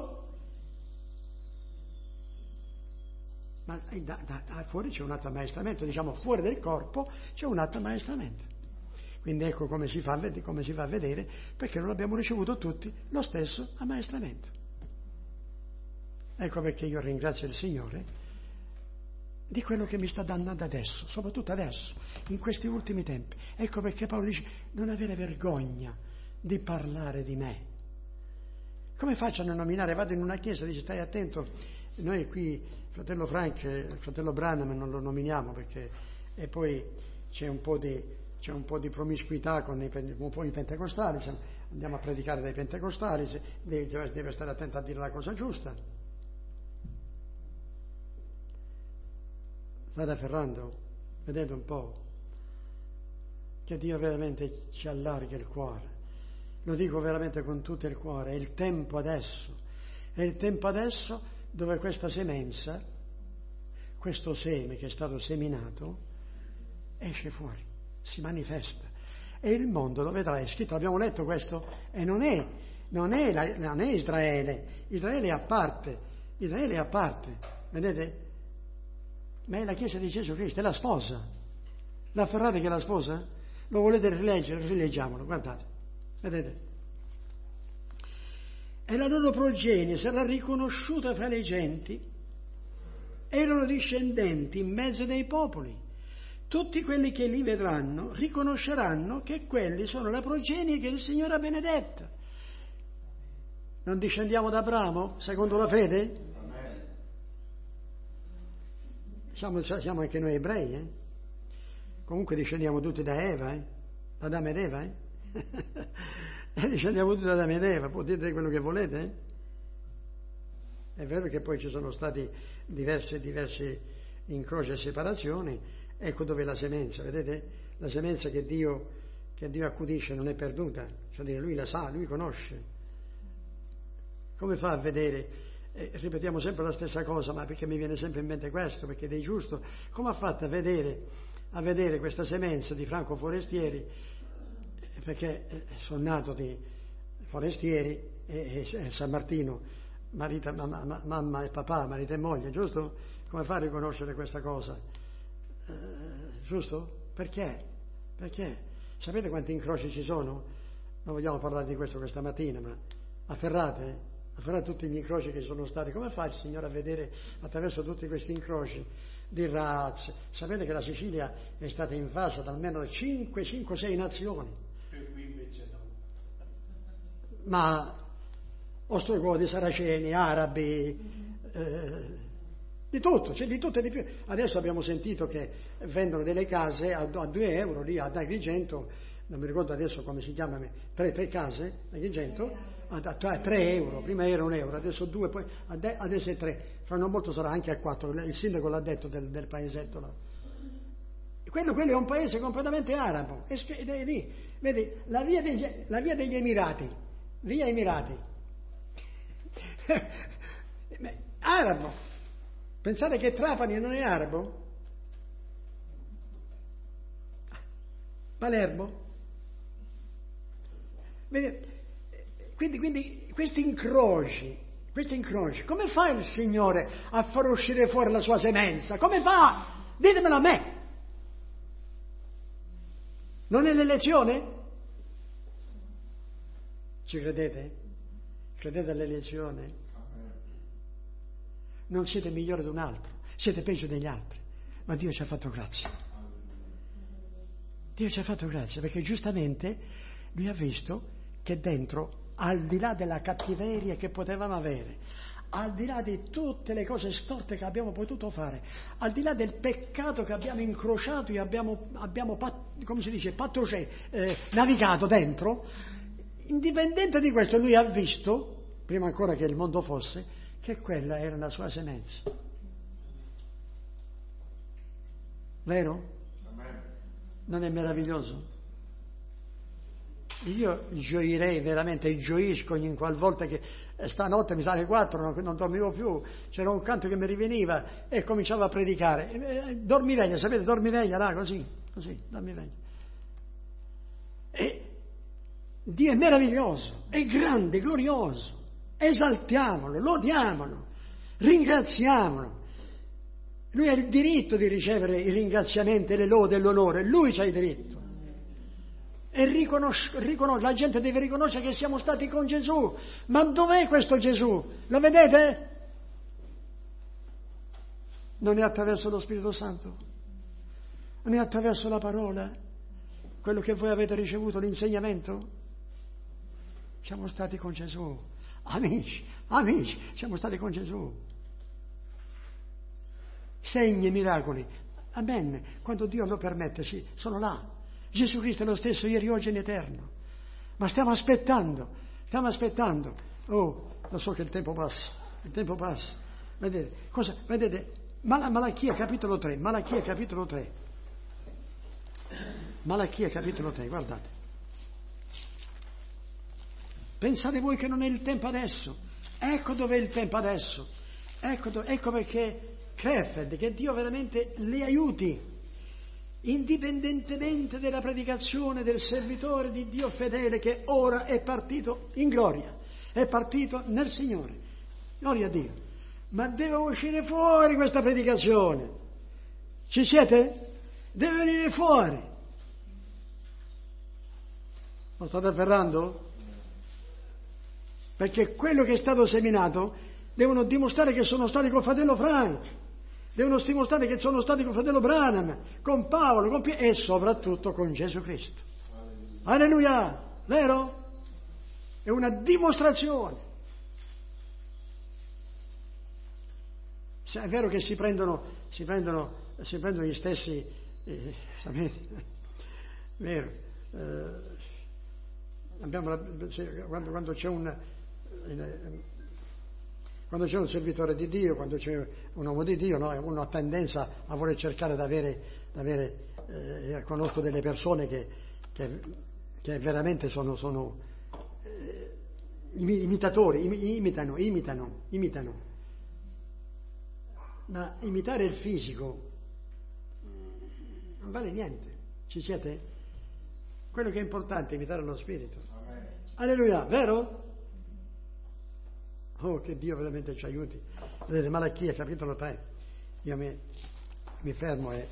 Ma fuori c'è un altro ammaestramento, diciamo fuori del corpo c'è un altro ammaestramento. Quindi ecco come si fa a vedere, perché non abbiamo ricevuto tutti lo stesso ammaestramento. Ecco perché io ringrazio il Signore di quello che mi sta dando adesso, soprattutto adesso, in questi ultimi tempi. Ecco perché Paolo dice: non avere vergogna di parlare di me. Come faccio a non nominare? Vado in una chiesa, dice: stai attento, noi qui, fratello Frank, fratello Branham non lo nominiamo perché, e poi c'è un po' di promiscuità con un po' i pentecostali, andiamo a predicare dai pentecostali, deve stare attento a dire la cosa giusta. State afferrando, vedete un po', che Dio veramente ci allarga il cuore. Lo dico veramente con tutto il cuore, è il tempo adesso dove questa semenza, questo seme che è stato seminato, esce fuori, si manifesta. E il mondo lo vedrà, è scritto, abbiamo letto questo, e non è Israele è a parte, vedete? Ma è la Chiesa di Gesù Cristo, è la sposa. L'afferrate che è la sposa? Lo volete rileggere? Rileggiamolo, guardate, vedete? E la loro progenie sarà riconosciuta fra le genti, erano discendenti in mezzo dei popoli. Tutti quelli che li vedranno riconosceranno che quelli sono la progenie che il Signore ha benedetta. Non discendiamo da Abramo, secondo la fede? Siamo anche noi ebrei, Comunque discendiamo tutti da Eva, da Adamo ed Eva, discendiamo tutti da Adamo ed Eva, potete dire quello che volete, È vero che poi ci sono stati diversi incroci e separazioni, ecco dove la semenza, vedete? La semenza che Dio accudisce non è perduta, cioè dire, Lui la sa, Lui conosce. Come fa a vedere? Ripetiamo sempre la stessa cosa, ma perché mi viene sempre in mente questo, perché è giusto. Come ha fatto a vedere questa semenza di Franco Forestieri, perché sono nato di Forestieri e San Martino, mamma e papà, marito e moglie, giusto? Come fa a riconoscere questa cosa? Giusto? Perché? Sapete quanti incroci ci sono? Non vogliamo parlare di questo questa mattina, ma afferrate tutti gli incroci che sono stati. Come fa il Signore a vedere attraverso tutti questi incroci di razze? Sapete che la Sicilia è stata invasa da almeno 5-6 nazioni. E qui invece no. Ma ostrogoti, saraceni, arabi, di tutto, c'è di tutto e di più. Adesso abbiamo sentito che vendono delle case a 2 euro lì ad Agrigento, non mi ricordo adesso come si chiamano, 3 case a Agrigento a 3 euro, prima era 1 euro, adesso 2, poi adesso è 3, fra non molto sarà anche a 4, il sindaco l'ha detto del paesetto là. Quello è un paese completamente arabo, ed è lì, vedi, la via degli Emirati, via Emirati, arabo. Pensate che Trapani non è arabo? Palermo? Vedete? Quindi questi incroci, come fa il Signore a far uscire fuori la sua semenza? Come fa? Ditemelo a me. Non è l'elezione? Ci credete? Credete all'elezione? Non siete migliori di un altro, siete peggio degli altri, ma Dio ci ha fatto grazia. Dio ci ha fatto grazia perché giustamente Lui ha visto che dentro, al di là della cattiveria che potevamo avere, al di là di tutte le cose storte che abbiamo potuto fare, al di là del peccato che abbiamo incrociato e abbiamo come si dice, navigato dentro, indipendente di questo, Lui ha visto prima ancora che il mondo fosse, che quella era la sua semenza. Vero? Non è meraviglioso? Io gioirei veramente, gioisco ogni qualvolta che stanotte mi sa alle 4, non dormivo più, c'era un canto che mi riveniva e cominciavo a predicare. Dormiveglia, sapete, dormiveglia là, così, dormiveglia. E Dio è meraviglioso, è grande, glorioso, esaltiamolo, lodiamolo, ringraziamolo. Lui ha il diritto di ricevere i ringraziamenti, le lodi e l'onore, lui c'ha il diritto. E la gente deve riconoscere che siamo stati con Gesù. Ma dov'è questo Gesù? Lo vedete? Non è attraverso lo Spirito Santo, non è attraverso la parola, quello che voi avete ricevuto, l'insegnamento. Siamo stati con Gesù. Amici, siamo stati con Gesù. Segni e miracoli. Amen. Quando Dio lo permette, sì, sono là. Gesù Cristo è lo stesso ieri, oggi e in eterno. Ma stiamo aspettando. Oh, lo so che il tempo passa. Vedete, vedete? Malachia capitolo 3, guardate. Pensate voi che non è il tempo adesso? Ecco dov'è il tempo adesso. Ecco perché Krefeld, che Dio veramente li aiuti, indipendentemente dalla predicazione del servitore di Dio fedele che ora è partito in gloria, è partito nel Signore. Gloria a Dio. Ma deve uscire fuori questa predicazione. Ci siete? Deve venire fuori. Lo state afferrando? Perché quello che è stato seminato devono dimostrare che sono stati col fratello Frank, devono dimostrare che sono stati con fratello Branham, con Paolo, con Pietro e soprattutto con Gesù Cristo. Alleluia! Vero? È una dimostrazione. È vero che si prendono gli stessi, sapete? Vero? Quando c'è un servitore di Dio, quando c'è un uomo di Dio, no? Uno ha tendenza a voler cercare di avere conosco delle persone che veramente sono imitatori, imitano. Ma imitare il fisico non vale niente. Ci siete? Quello che è importante è imitare lo spirito. Amen. Alleluia, vero? Oh, che Dio veramente ci aiuti. Vedete, Malachia, capitolo 3. Io mi fermo e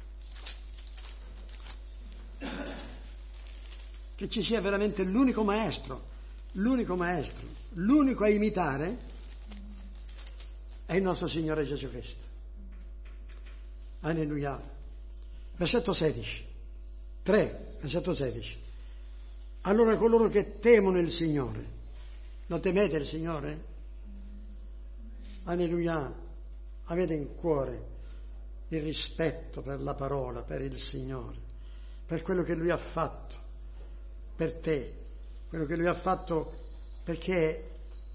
che ci sia veramente l'unico maestro, l'unico a imitare è il nostro Signore Gesù Cristo. Alleluia. Versetto 16. 3, versetto 16. Allora coloro che temono il Signore, lo temete il Signore? Alleluia. Avete in cuore il rispetto per la parola, per il Signore, per quello che Lui ha fatto per te, quello che Lui ha fatto, perché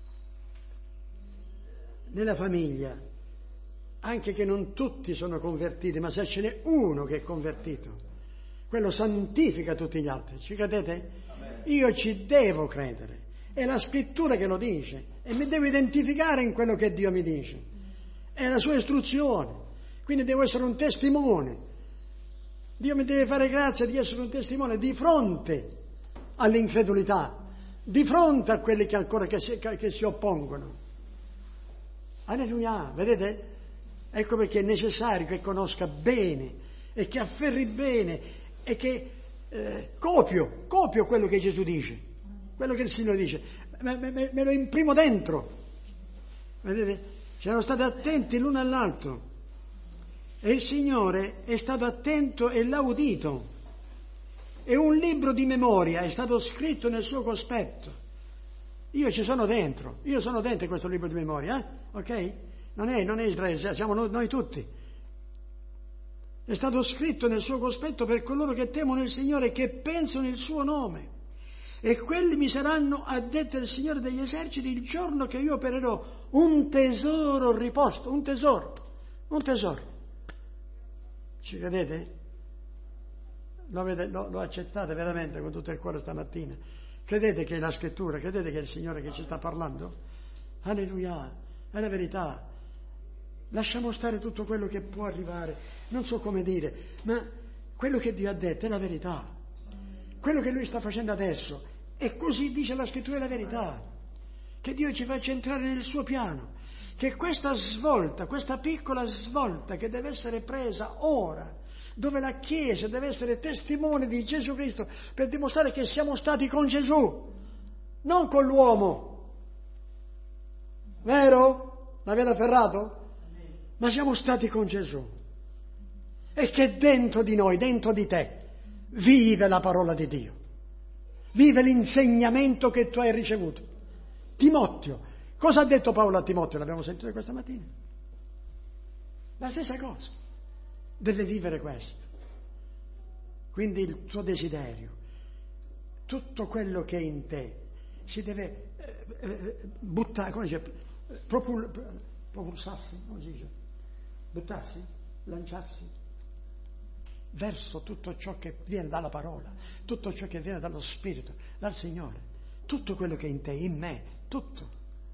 nella famiglia, anche che non tutti sono convertiti, ma se ce n'è uno che è convertito, quello santifica tutti gli altri. Ci credete? Amen. Io ci devo credere, è la scrittura che lo dice e mi devo identificare in quello che Dio mi dice, è la sua istruzione, quindi devo essere un testimone. Dio mi deve fare grazia di essere un testimone di fronte all'incredulità, di fronte a quelli che ancora che si oppongono. Alleluia, vedete? Ecco perché è necessario che conosca bene e che afferri bene e che copio quello che Gesù dice, quello che il Signore dice, me lo imprimo dentro. Vedete? Siamo stati attenti l'uno all'altro e il Signore è stato attento e l'ha udito. E un libro di memoria è stato scritto nel suo cospetto. Io ci sono dentro, in questo libro di memoria, ok? Non è Israele, siamo noi tutti. È stato scritto nel suo cospetto per coloro che temono il Signore e che pensano il suo nome. E quelli mi saranno, ha detto il Signore degli eserciti, il giorno che io opererò un tesoro riposto, un tesoro. Ci credete? Lo accettate veramente con tutto il cuore stamattina? Credete che è la scrittura? Credete che è il Signore che ci sta parlando? Alleluia, è la verità. Lasciamo stare tutto quello che può arrivare, non so come dire, ma quello che Dio ha detto è la verità. Quello che Lui sta facendo adesso, e così dice la scrittura, è la verità. Che Dio ci faccia entrare nel suo piano, che questa svolta, questa piccola svolta che deve essere presa ora, dove la Chiesa deve essere testimone di Gesù Cristo per dimostrare che siamo stati con Gesù, non con l'uomo. Vero? L'avete afferrato? Ma siamo stati con Gesù. E che dentro di noi, dentro di te, vive la parola di Dio. Vive l'insegnamento che tu hai ricevuto. Timoteo. Cosa ha detto Paolo a Timoteo? L'abbiamo sentito questa mattina. La stessa cosa. Deve vivere questo. Quindi il tuo desiderio, tutto quello che è in te, si deve buttare, come si dice, propulsarsi, come si dice? Buttarsi, lanciarsi verso tutto ciò che viene dalla parola, tutto ciò che viene dallo Spirito, dal Signore, tutto quello che è in te, in me, tutto.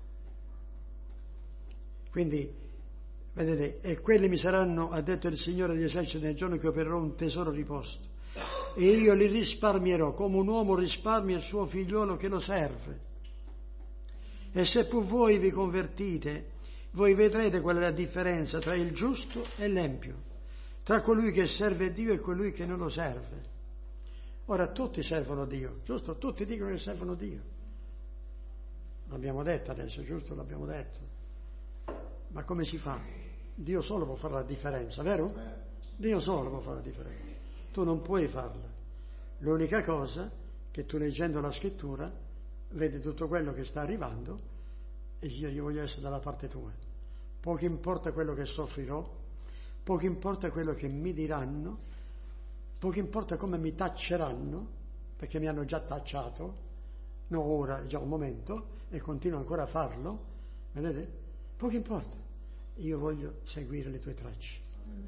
Quindi, vedete, e quelli mi saranno, ha detto il Signore degli eserciti, nel giorno che opererò un tesoro riposto, e io li risparmierò come un uomo risparmia il suo figliuolo che lo serve. E se pur voi vi convertite, voi vedrete qual è la differenza tra il giusto e l'empio, tra colui che serve Dio e colui che non lo serve. Ora tutti servono Dio, giusto? Tutti dicono che servono Dio. L'abbiamo detto adesso, giusto? L'abbiamo detto. Ma come si fa? Dio solo può fare la differenza, vero? Dio solo può fare la differenza. Tu non puoi farla. L'unica cosa che tu, leggendo la scrittura, vedi tutto quello che sta arrivando e io voglio essere dalla parte tua. Poco importa quello che soffrirò, poco importa quello che mi diranno, poco importa come mi tacceranno, perché mi hanno già tacciato, no, ora è già un momento e continuo ancora a farlo, vedete? Poco importa, io voglio seguire le tue tracce.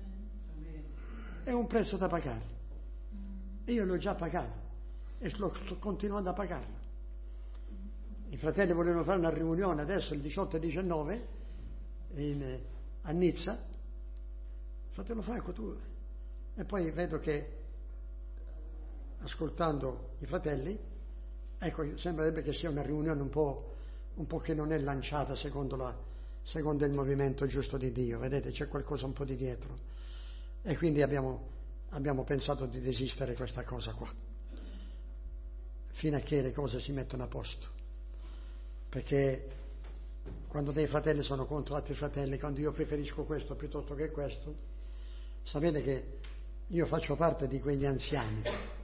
È un prezzo da pagare. Io l'ho già pagato e sto continuando a pagarlo. I fratelli volevano fare una riunione adesso il 18 e 19 a Nizza. Fratello Franco, tu. E poi vedo che, ascoltando i fratelli, ecco, sembrerebbe che sia una riunione un po' che non è lanciata secondo il movimento giusto di Dio. Vedete, c'è qualcosa un po' di dietro. E quindi abbiamo pensato di desistere questa cosa qua, fino a che le cose si mettono a posto. Perché quando dei fratelli sono contro altri fratelli, quando io preferisco questo piuttosto che questo, sapete che io faccio parte di quegli anziani.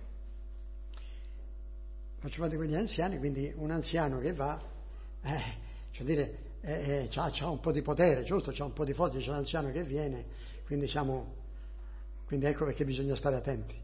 Quindi un anziano che va, c'ha un po' di potere, giusto? C'ha un po' di forza, c'è un anziano che viene, quindi ecco perché bisogna stare attenti.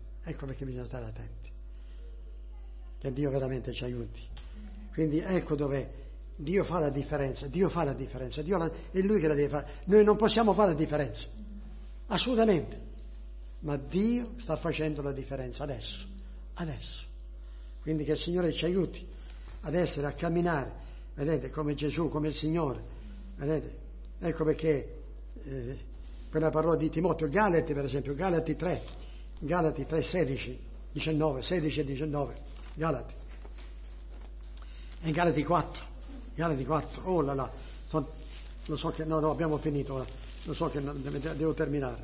Che Dio veramente ci aiuti. Quindi ecco dove Dio fa la differenza. È Lui che la deve fare. Noi non possiamo fare la differenza, assolutamente. Ma Dio sta facendo la differenza adesso. Quindi che il Signore ci aiuti ad essere, a camminare, vedete, come Gesù, come il Signore. Vedete? Ecco perché quella parola di Timoteo, Galati per esempio, Galati 3, 16 e 19, Galati. E Galati 4, oh là là, lo so che, no, abbiamo finito, lo so che devo terminare.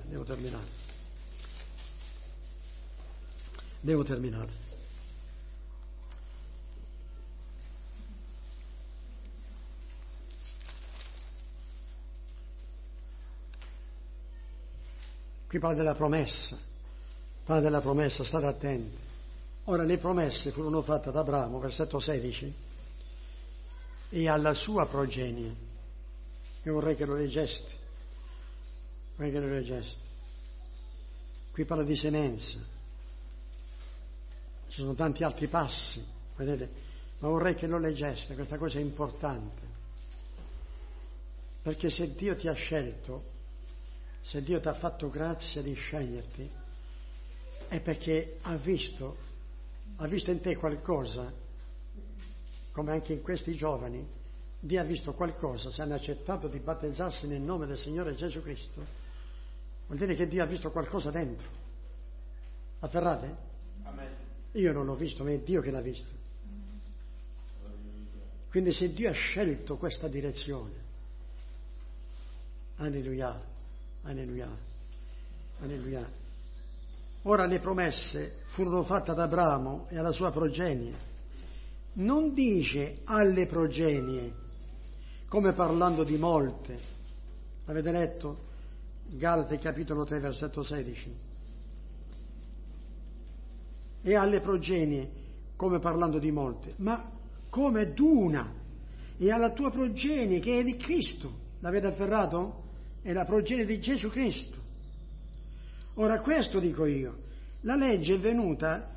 Qui parla della promessa, state attenti. Ora le promesse furono fatte ad Abramo, versetto 16, e alla sua progenie. Io vorrei che lo leggeste. Qui parla di semenza. Ci sono tanti altri passi Vedete? Ma vorrei che lo leggeste, questa cosa è importante. Perché se Dio ti ha scelto, se Dio ti ha fatto grazia di sceglierti, è perché ha visto in te qualcosa, come anche in questi giovani, Dio ha visto qualcosa, se hanno accettato di battezzarsi nel nome del Signore Gesù Cristo, vuol dire che Dio ha visto qualcosa dentro. Afferrate? Amen. Io non l'ho visto, ma è Dio che l'ha visto. Quindi se Dio ha scelto questa direzione, alleluia, alleluia, alleluia. Ora le promesse furono fatte ad Abramo e alla sua progenie. Non dice alle progenie, come parlando di molte. Avete letto? Galati capitolo 3 versetto 16. E alle progenie, come parlando di molte, ma come d'una, e alla tua progenie che è di Cristo. L'avete afferrato? È la progenie di Gesù Cristo. Ora questo dico io, la legge è venuta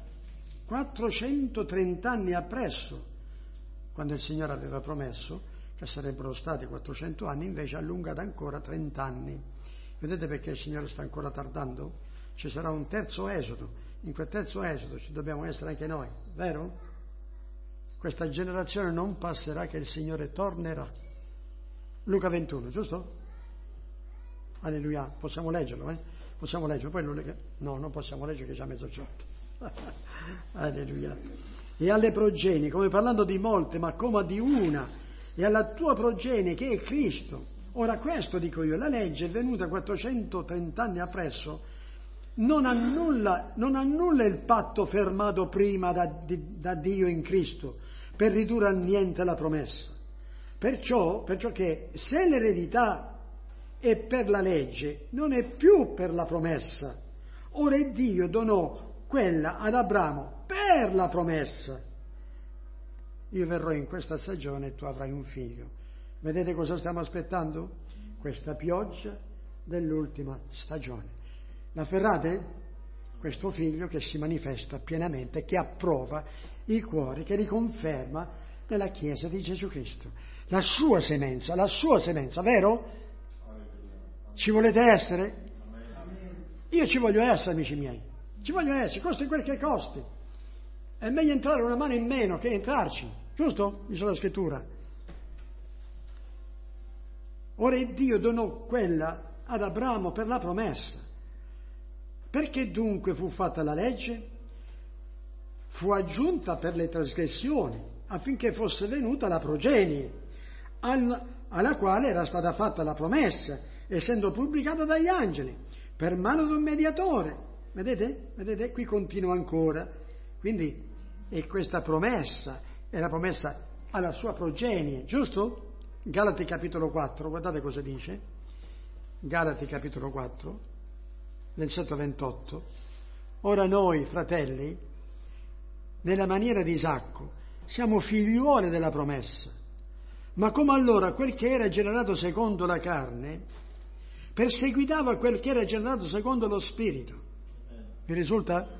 430 anni appresso, quando il Signore aveva promesso che sarebbero stati 400 anni, invece ha allungato ancora 30 anni. Vedete perché il Signore sta ancora tardando? Ci sarà un terzo esodo, in quel terzo esodo ci dobbiamo essere anche noi, vero? Questa generazione non passerà che il Signore tornerà. Luca 21, giusto? Alleluia, possiamo leggerlo, Possiamo leggere, poi no, non possiamo leggere che è già mezzogiorno. Alleluia. E alle progenie, come parlando di molte, ma come di una, e alla tua progenie che è Cristo. Ora questo dico io, la legge è venuta 430 anni appresso, non annulla il patto fermato prima da Dio in Cristo per ridurre a niente la promessa. Perciò che se l'eredità è per la legge, non è più per la promessa. Ora Dio donò quella ad Abramo per la promessa. Io verrò in questa stagione e tu avrai un figlio. Vedete cosa stiamo aspettando? Questa pioggia dell'ultima stagione. La ferrate? Questo figlio che si manifesta pienamente, che approva i cuori, che riconferma nella Chiesa di Gesù Cristo. La sua semenza, vero? Ci volete essere? Io ci voglio essere, amici miei. Ci voglio essere, costi quel che costi. È meglio entrare una mano in meno che entrarci, giusto? Dice la scrittura. Ora Dio donò quella ad Abramo per la promessa. Perché dunque fu fatta la legge? Fu aggiunta per le trasgressioni, affinché fosse venuta la progenie, alla quale era stata fatta la promessa, essendo pubblicata dagli angeli, per mano di un mediatore. Vedete? Vedete? Qui continua ancora. Quindi, e questa promessa è la promessa alla sua progenie, giusto? Galati capitolo 4, guardate cosa dice. Galati capitolo 4, versetto 28. Ora noi, fratelli, nella maniera di Isacco, siamo figliuoli della promessa. Ma come allora quel che era generato secondo la carne perseguitava quel che era generato secondo lo Spirito. Vi risulta?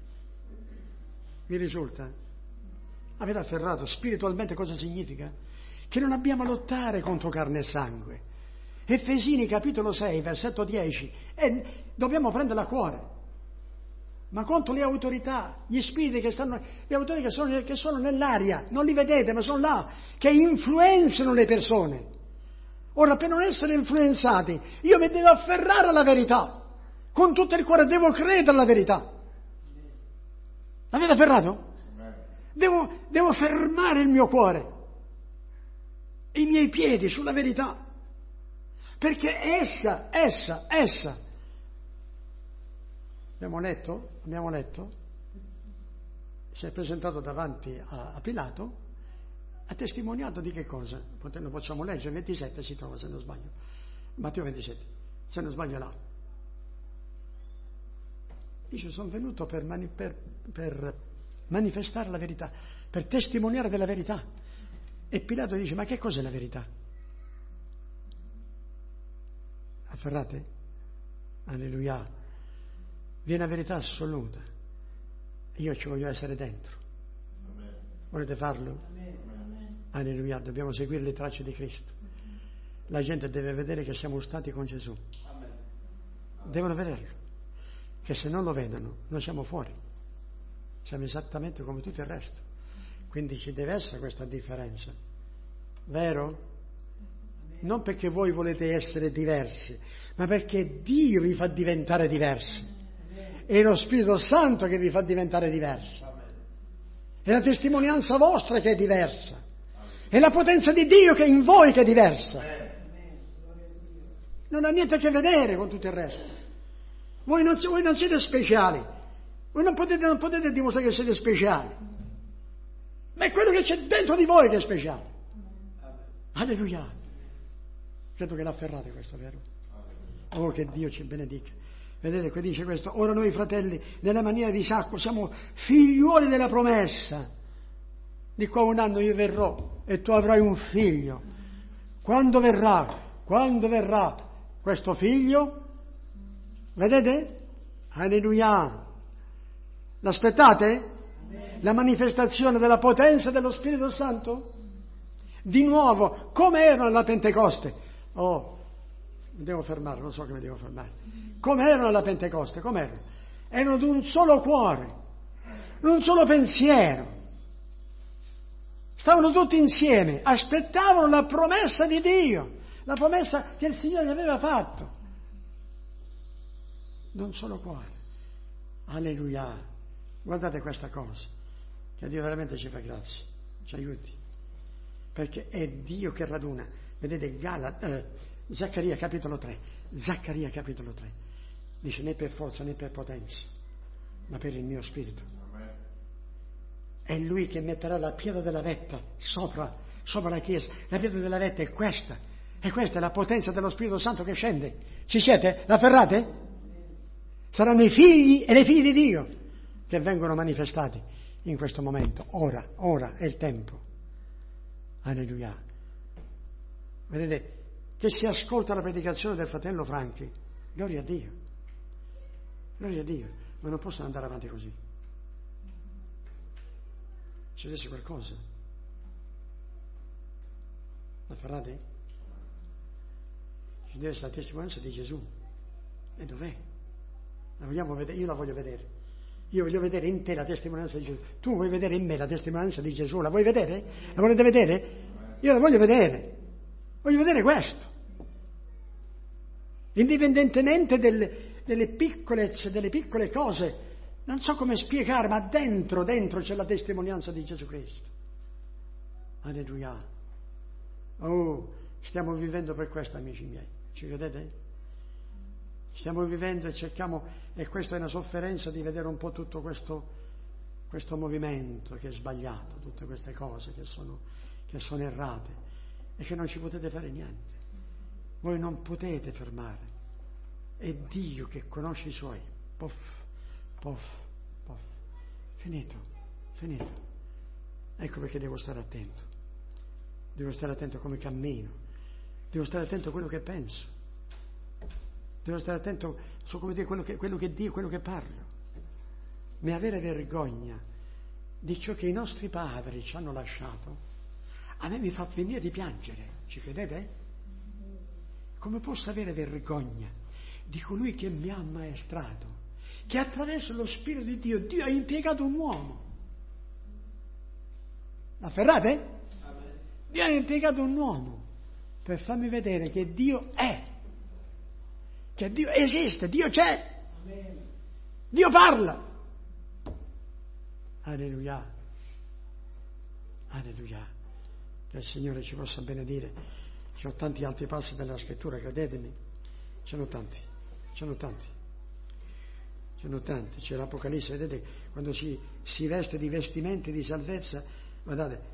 Vi risulta? Avete afferrato spiritualmente cosa significa? Che non abbiamo a lottare contro carne e sangue. Efesini capitolo 6, versetto 10, e dobbiamo prenderla a cuore. Ma contro le autorità, gli spiriti che stanno, le autorità che sono nell'aria, non li vedete, ma sono là, che influenzano le persone. Ora, per non essere influenzati, io mi devo afferrare alla verità. Con tutto il cuore devo credere alla verità. L'avete afferrato? Devo fermare il mio cuore, i miei piedi sulla verità. Perché essa, abbiamo letto, si è presentato davanti a Pilato, ha testimoniato di che cosa? Lo possiamo leggere, 27 si trova se non sbaglio, Matteo 27, se non sbaglio là. Dice, sono venuto per manifestare la verità, per testimoniare della verità. E Pilato dice, ma che cos'è la verità? Afferrate? Alleluia. Viene la verità assoluta. Io ci voglio essere dentro. Volete farlo? Alleluia, dobbiamo seguire le tracce di Cristo. La gente deve vedere che siamo stati con Gesù. Devono vederlo. Che se non lo vedono, noi siamo fuori. Siamo esattamente come tutto il resto. Quindi ci deve essere questa differenza. Vero? Non perché voi volete essere diversi, ma perché Dio vi fa diventare diversi. È lo Spirito Santo che vi fa diventare diversi. È la testimonianza vostra che è diversa. È la potenza di Dio che è in voi che è diversa. Non ha niente a che vedere con tutto il resto. Voi non siete speciali. Voi non potete dimostrare che siete speciali. Ma è quello che c'è dentro di voi che è speciale. Alleluia. Credo che l'afferrate questo, vero? Oh, che Dio ci benedica. Vedete, qui dice questo: ora noi fratelli, nella maniera di Isacco, siamo figliuoli della promessa. Di qua un anno io verrò e tu avrai un figlio. Quando verrà questo figlio? Vedete? Alleluia. L'aspettate? La manifestazione della potenza dello Spirito Santo? Di nuovo, come erano alla Pentecoste? Oh, mi devo fermare, non so che mi devo fermare. Come erano alla Pentecoste? Come erano? Erano di un solo cuore, un solo pensiero. Stavano tutti insieme, aspettavano la promessa di Dio, la promessa che il Signore gli aveva fatto. D'un solo cuore. Alleluia. Guardate questa cosa, che Dio veramente ci fa grazia, ci aiuti. Perché è Dio che raduna. Vedete, Zaccaria capitolo 3. Zaccaria capitolo 3. Dice: né per forza né per potenza, ma per il mio spirito. È Lui che metterà la pietra della vetta sopra la Chiesa. La pietra della vetta è questa. E questa è la potenza dello Spirito Santo che scende. Ci siete? La ferrate? Saranno i figli e le figlie di Dio che vengono manifestati in questo momento. Ora è il tempo. Alleluia. Vedete, che si ascolta la predicazione del fratello Franchi, gloria a Dio. Gloria a Dio. Ma non possono andare avanti così. Succedesse qualcosa? La ferrate? Ci deve essere la testimonianza di Gesù. E dov'è? La vogliamo vedere? Io la voglio vedere. Io voglio vedere in te la testimonianza di Gesù. Tu vuoi vedere in me la testimonianza di Gesù? La vuoi vedere? La volete vedere? Io la voglio vedere. Voglio vedere questo. Indipendentemente delle piccole cose. Non so come spiegare, ma dentro c'è la testimonianza di Gesù Cristo. Alleluia. Oh, stiamo vivendo per questo, amici miei. Ci credete? Stiamo vivendo e cerchiamo, e questa è una sofferenza di vedere un po' tutto questo movimento che è sbagliato, tutte queste cose che sono errate e che non ci potete fare niente. Voi non potete fermare. È Dio che conosce i Suoi. Puff, puff, puff. Finito. Ecco perché devo stare attento. Devo stare attento a come cammino. Devo stare attento a quello che penso. Devo stare attento su come dire quello che dico, quello che parlo. Ma avere vergogna di ciò che i nostri padri ci hanno lasciato, a me mi fa venire di piangere. Ci credete? Come posso avere vergogna di colui che mi ha ammaestrato, che attraverso lo Spirito di Dio ha impiegato un uomo? Afferrate? Dio ha impiegato un uomo per farmi vedere che Dio è, che Dio esiste, Dio c'è, Dio parla. Alleluia, alleluia. Che il Signore ci possa benedire. Ci sono tanti altri passi della Scrittura, credetemi, ce ne sono tanti. C'è l'Apocalisse, vedete, quando si veste di vestimenti di salvezza, guardate,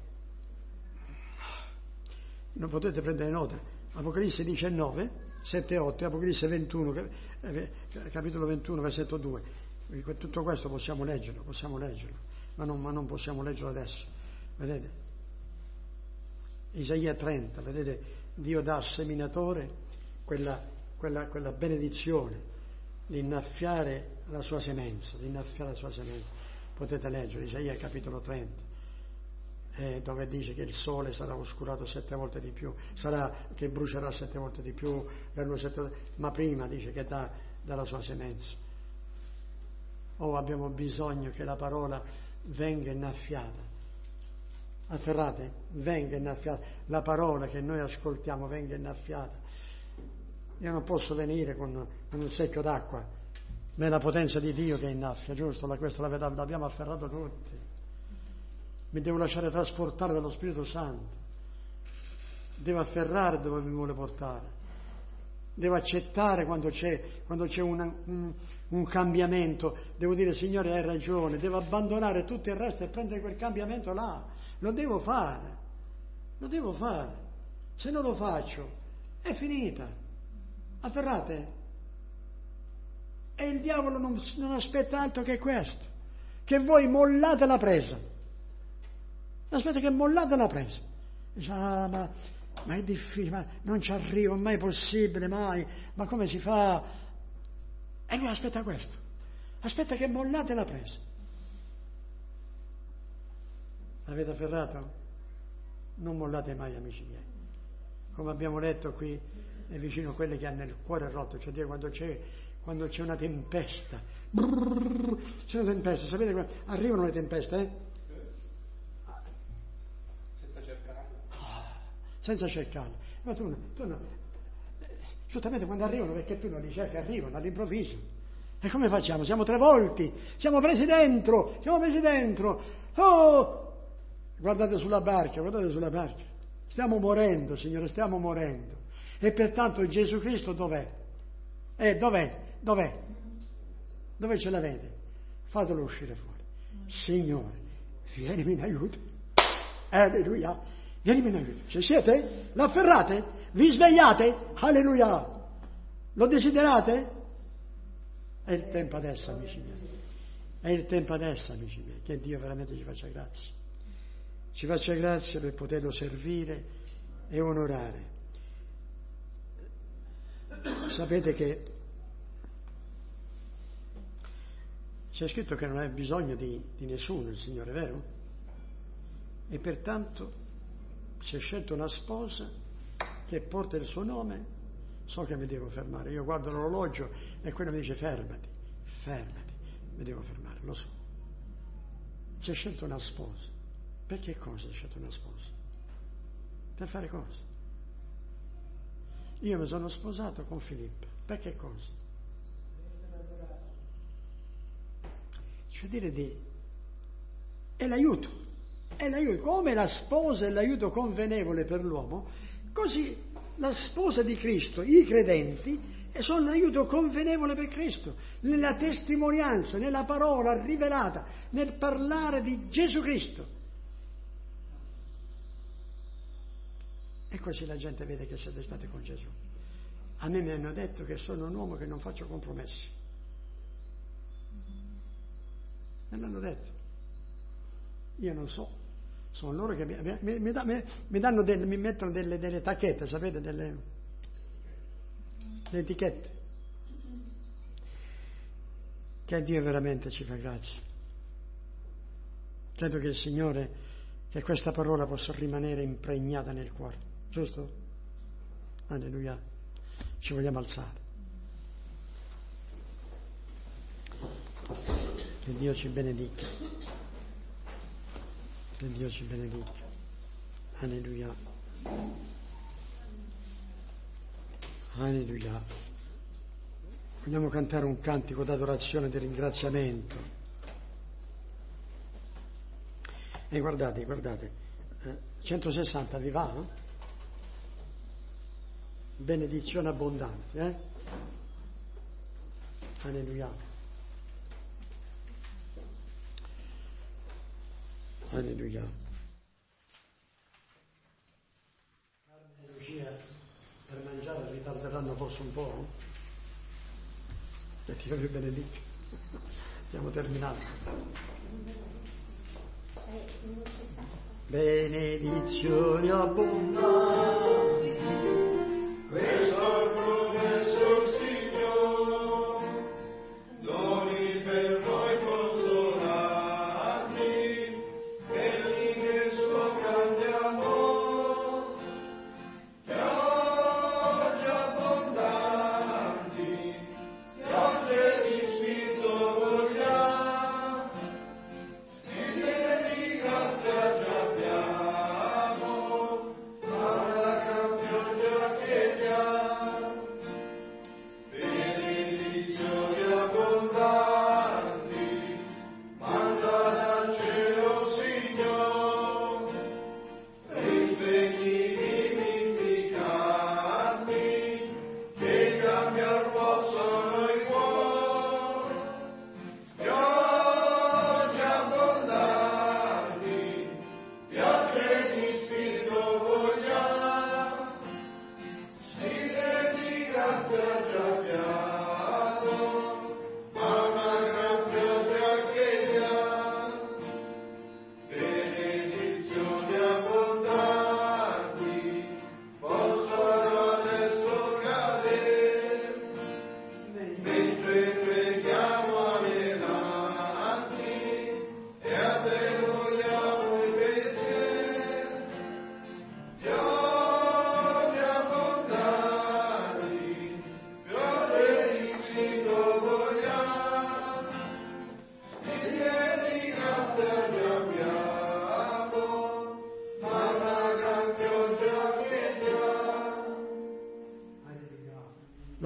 non potete prendere nota. Apocalisse 19, 7 e 8, Apocalisse 21, capitolo 21, versetto 2. Tutto questo possiamo leggerlo, ma non possiamo leggerlo adesso. Vedete? Isaia 30, vedete, Dio dà al seminatore quella benedizione di innaffiare la sua semenza, Potete leggere Isaia capitolo 30. dove dice che il sole sarà oscurato 7 volte di più, che brucerà 7 volte di più, ma prima dice che dà dalla sua semenza. Abbiamo bisogno che la parola venga innaffiata. Afferrate, venga innaffiata. La parola che noi ascoltiamo venga innaffiata. Io non posso venire con un secchio d'acqua, ma è la potenza di Dio che innaffia, giusto? Questo l'abbiamo afferrato tutti. Mi devo lasciare trasportare dallo Spirito Santo. Devo afferrare dove mi vuole portare. Devo accettare quando c'è un cambiamento. Devo dire, Signore, hai ragione. Devo abbandonare tutto il resto e prendere quel cambiamento là. Lo devo fare. Se non lo faccio, è finita. Afferrate. E il diavolo non aspetta altro che questo. Che voi mollate la presa. Aspetta che mollate la presa. Dice, ma è difficile, ma non ci arrivo, mai possibile, mai. Ma come si fa? E lui aspetta questo. Aspetta che mollate la presa. L'avete afferrato? Non mollate mai, amici miei. Come abbiamo letto qui, è vicino a quelli che hanno il cuore rotto, cioè dire quando c'è una tempesta. C'è una tempesta, sapete, arrivano le tempeste, senza cercarle. Ma tu no. Giustamente quando arrivano, perché tu non li cerchi, arrivano all'improvviso. E come facciamo? Siamo travolti, siamo presi dentro. Oh! Guardate sulla barca. Stiamo morendo, Signore, stiamo morendo. E pertanto Gesù Cristo dov'è? Dov'è? Dove ce l'avete? Fatelo uscire fuori. Signore, vienimi in aiuto. Alleluia. Vienimi in aiuto. Ci siete? L'afferrate? Vi svegliate? Alleluia. Lo desiderate? È il tempo adesso, amici miei. Che Dio veramente ci faccia grazia. Ci faccia grazia per poterlo servire e onorare. Sapete che c'è scritto che non ha bisogno di nessuno il Signore, vero? E pertanto si è scelto una sposa che porta il suo nome. So che mi devo fermare, io guardo l'orologio e quello mi dice fermati, mi devo fermare, lo so. Si è scelto una sposa. Per che cosa si è scelto una sposa? Per fare cosa? Io mi sono sposato con Filippo, per che cosa? Cioè dire è l'aiuto. Come la sposa è l'aiuto convenevole per l'uomo, così la sposa di Cristo, i credenti, sono l'aiuto convenevole per Cristo, nella testimonianza, nella parola rivelata, nel parlare di Gesù Cristo. E così la gente vede che siete stati con Gesù. A me mi hanno detto che sono un uomo che non faccio compromessi. Me l'hanno detto. Io non so. Sono loro che mi mettono delle tacchette, sapete, delle etichette. Che Dio veramente ci fa grazia. Credo che il Signore, che questa parola possa rimanere impregnata nel cuore, giusto? Alleluia. Ci vogliamo alzare. Che Dio ci benedica. Che Dio ci benedica. Alleluia. Alleluia. Vogliamo cantare un cantico d'adorazione e di ringraziamento. E guardate, 160 vi va, no? Benedizione abbondante, Alleluia. Alleluia. Carne e Lucia per mangiare ritarderanno forse un po'? Che Dio vi benedica. Stiamo terminando. Benedizioni abbondanti, questo per noi consolati, quelli che il suo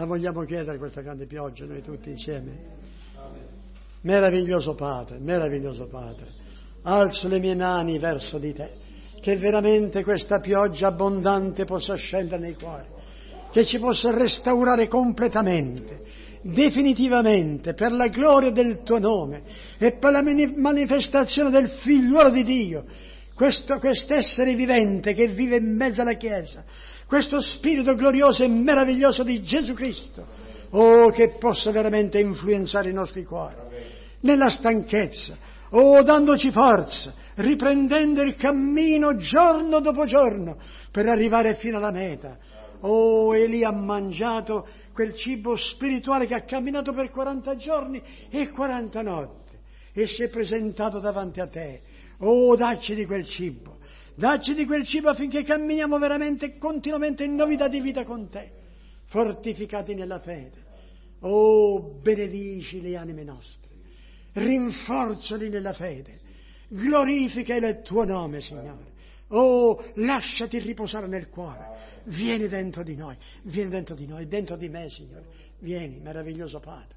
vogliamo chiedere questa grande pioggia noi tutti insieme. Meraviglioso Padre, alzo le mie mani verso di te, che veramente questa pioggia abbondante possa scendere nei cuori, che ci possa restaurare completamente, definitivamente, per la gloria del tuo nome e per la manifestazione del Figliuolo di Dio, quest'essere vivente che vive in mezzo alla Chiesa, questo Spirito glorioso e meraviglioso di Gesù Cristo, che possa veramente influenzare i nostri cuori, nella stanchezza, dandoci forza, riprendendo il cammino giorno dopo giorno, per arrivare fino alla meta. Elia ha mangiato quel cibo spirituale che ha camminato per 40 giorni e 40 notti e si è presentato davanti a te. Dacci di quel cibo affinché camminiamo veramente continuamente in novità di vita con te, fortificati nella fede. Benedici le anime nostre, rinforzali nella fede, glorifica il tuo nome, Signore. Lasciati riposare nel cuore, vieni dentro di noi, dentro di me, Signore. Vieni, meraviglioso Padre.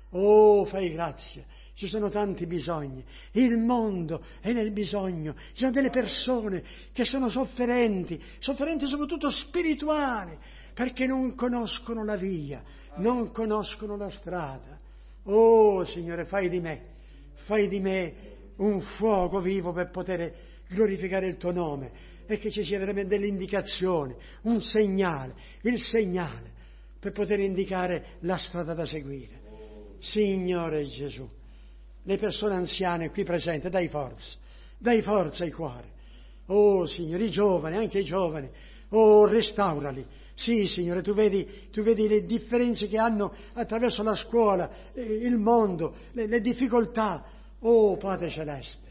Fai grazia. Ci sono tanti bisogni, il mondo è nel bisogno, ci sono delle persone che sono sofferenti soprattutto spirituali, perché non conoscono la via, non conoscono la strada. Signore, fai di me un fuoco vivo per poter glorificare il tuo nome e che ci sia veramente delle indicazioni, un segnale, il segnale per poter indicare la strada da seguire. Signore Gesù, le persone anziane qui presenti, dai forza ai cuori. Signore, i giovani, anche i giovani, restaurali. Sì, Signore, tu vedi le differenze che hanno attraverso la scuola, il mondo, le difficoltà. Padre Celeste,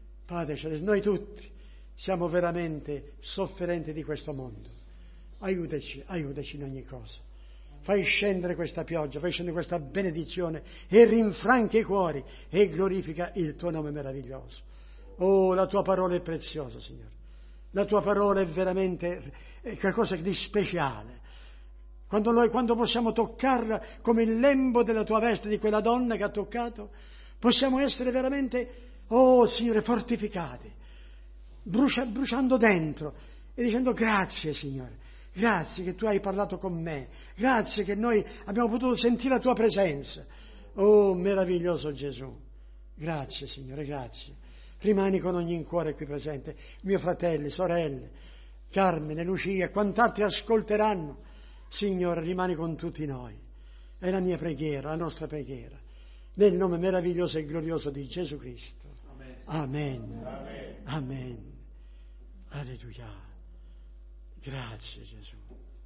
noi tutti siamo veramente sofferenti di questo mondo. Aiutaci in ogni cosa. Fai scendere questa pioggia, fai scendere questa benedizione e rinfranca i cuori e glorifica il tuo nome meraviglioso. La tua parola è preziosa, Signore. La tua parola è veramente qualcosa di speciale. Quando possiamo toccarla come il lembo della tua veste, di quella donna che ha toccato, possiamo essere veramente, Signore, fortificati, bruciando dentro e dicendo grazie, Signore. Grazie che tu hai parlato con me, grazie che noi abbiamo potuto sentire la tua presenza. Meraviglioso Gesù. Grazie, Signore, grazie. Rimani con ogni cuore qui presente, mio fratelli, sorelle, Carmine, Lucia, quant'altri ascolteranno. Signore, rimani con tutti noi. È la mia preghiera, la nostra preghiera, nel nome meraviglioso e glorioso di Gesù Cristo. Amen. Amen. Amen. Alleluia. Grazie Gesù.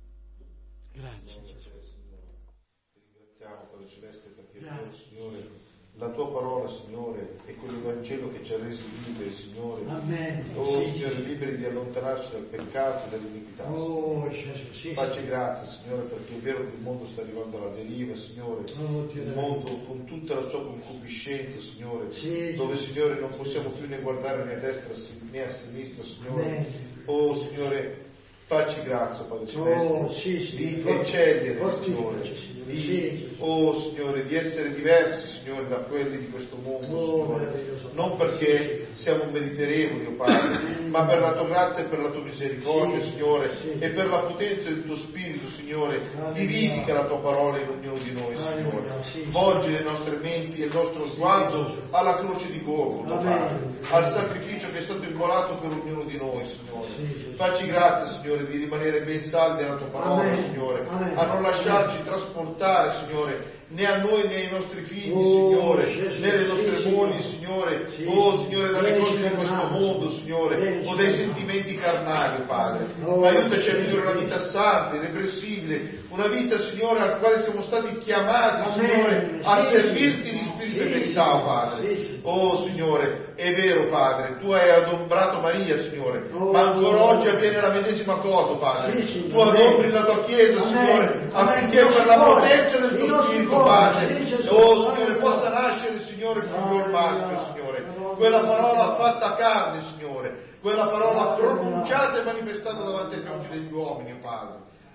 Grazie Gesù. Ti ringraziamo, Padre Celeste, perché tu, Signore, la tua parola, Signore, è quell'Evangelo che ci ha resi liberi, Signore. Amen. Signore, liberi di allontanarci dal peccato e dall'iniquità. Gesù, sì. Facci grazie, Signore, perché è vero che il mondo sta arrivando alla deriva, Signore. Il mondo con tutta la sua concupiscenza, Signore. Sì. Dove, Signore, non possiamo più ne guardare né a destra né a sinistra, Signore. Signore, facci grazia, Padre Celeste, di eccellere, Signore, Signore, di essere diversi, Signore, da quelli di questo mondo, Signore, non perché siamo meriterevoli, Padre, ma per la tua grazia e per la tua misericordia, Signore, e per la potenza del tuo Spirito, Signore, vivifica la tua parola in ognuno di noi, Signore, volgi le nostre menti e il nostro sguardo alla croce di Golgota, Padre, al sacrificio che è stato immolato per ognuno di noi, Signore. Facci grazia, Signore, di rimanere ben saldi alla tua parola, Signore, a non lasciarci trasportare, Signore, né a noi né ai nostri figli, Signore, né alle nostre mogli, Signore, Signore, dalle cose di questo mondo, Signore, o dai sentimenti carnali, Padre. Ma aiutaci a vivere una vita santa, irreprensibile, una vita, Signore, al quale siamo stati chiamati, Signore, a servirti di spirito e verità, Padre. Signore, è vero, Padre, tu hai adombrato Maria, Signore, ma ancora oggi avviene la medesima cosa, Padre. Tu adombri la tua Chiesa, Signore, affinché per la potenza del tuo Spirito, Padre, Signore, possa nascere, Signore, il figlio maschio, Signore, quella parola fatta carne, Signore, quella parola pronunciata e manifestata davanti agli occhi degli uomini, Padre.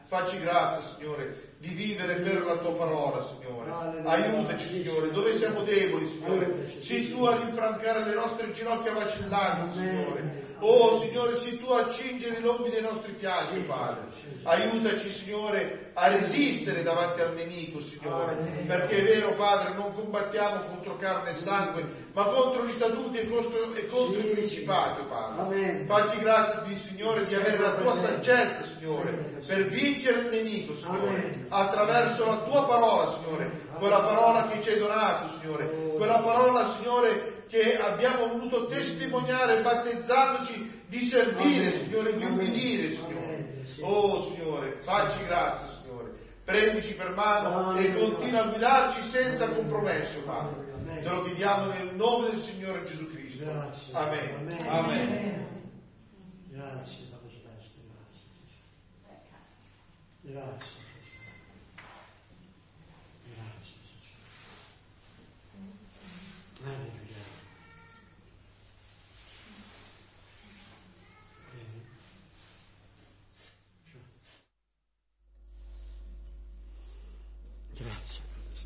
Facci grazia, Signore, di vivere per la Tua parola, Signore. Aiutaci, Signore, dove siamo deboli, Signore. Sii Tu a rinfrancare le nostre ginocchia vacillanti, Signore. Oh, Signore, sii Tu a cingere i lombi dei nostri fianchi, Padre. Aiutaci, Signore, a resistere davanti al nemico, Signore. Perché è vero, Padre, non combattiamo contro carne e sangue, ma contro gli statuti e contro i principati, Padre. Facci grazia, Signore, di avere la Tua saggezza, Signore, per vincere il nemico, Signore, attraverso la Tua parola, Signore, quella parola che ci hai donato, Signore, quella parola, Signore, che abbiamo voluto testimoniare battezzandoci di servire, Signore, di ubbidire, Signore. Oh, Signore, facci grazia, Signore. Prendici per mano e continua a guidarci senza compromesso, Padre. Te lo chiediamo nel nome del Signore Gesù Cristo. Amen. Amen. Grazie, Padre Celeste, grazie. Grazie. Alleluia. Grazie.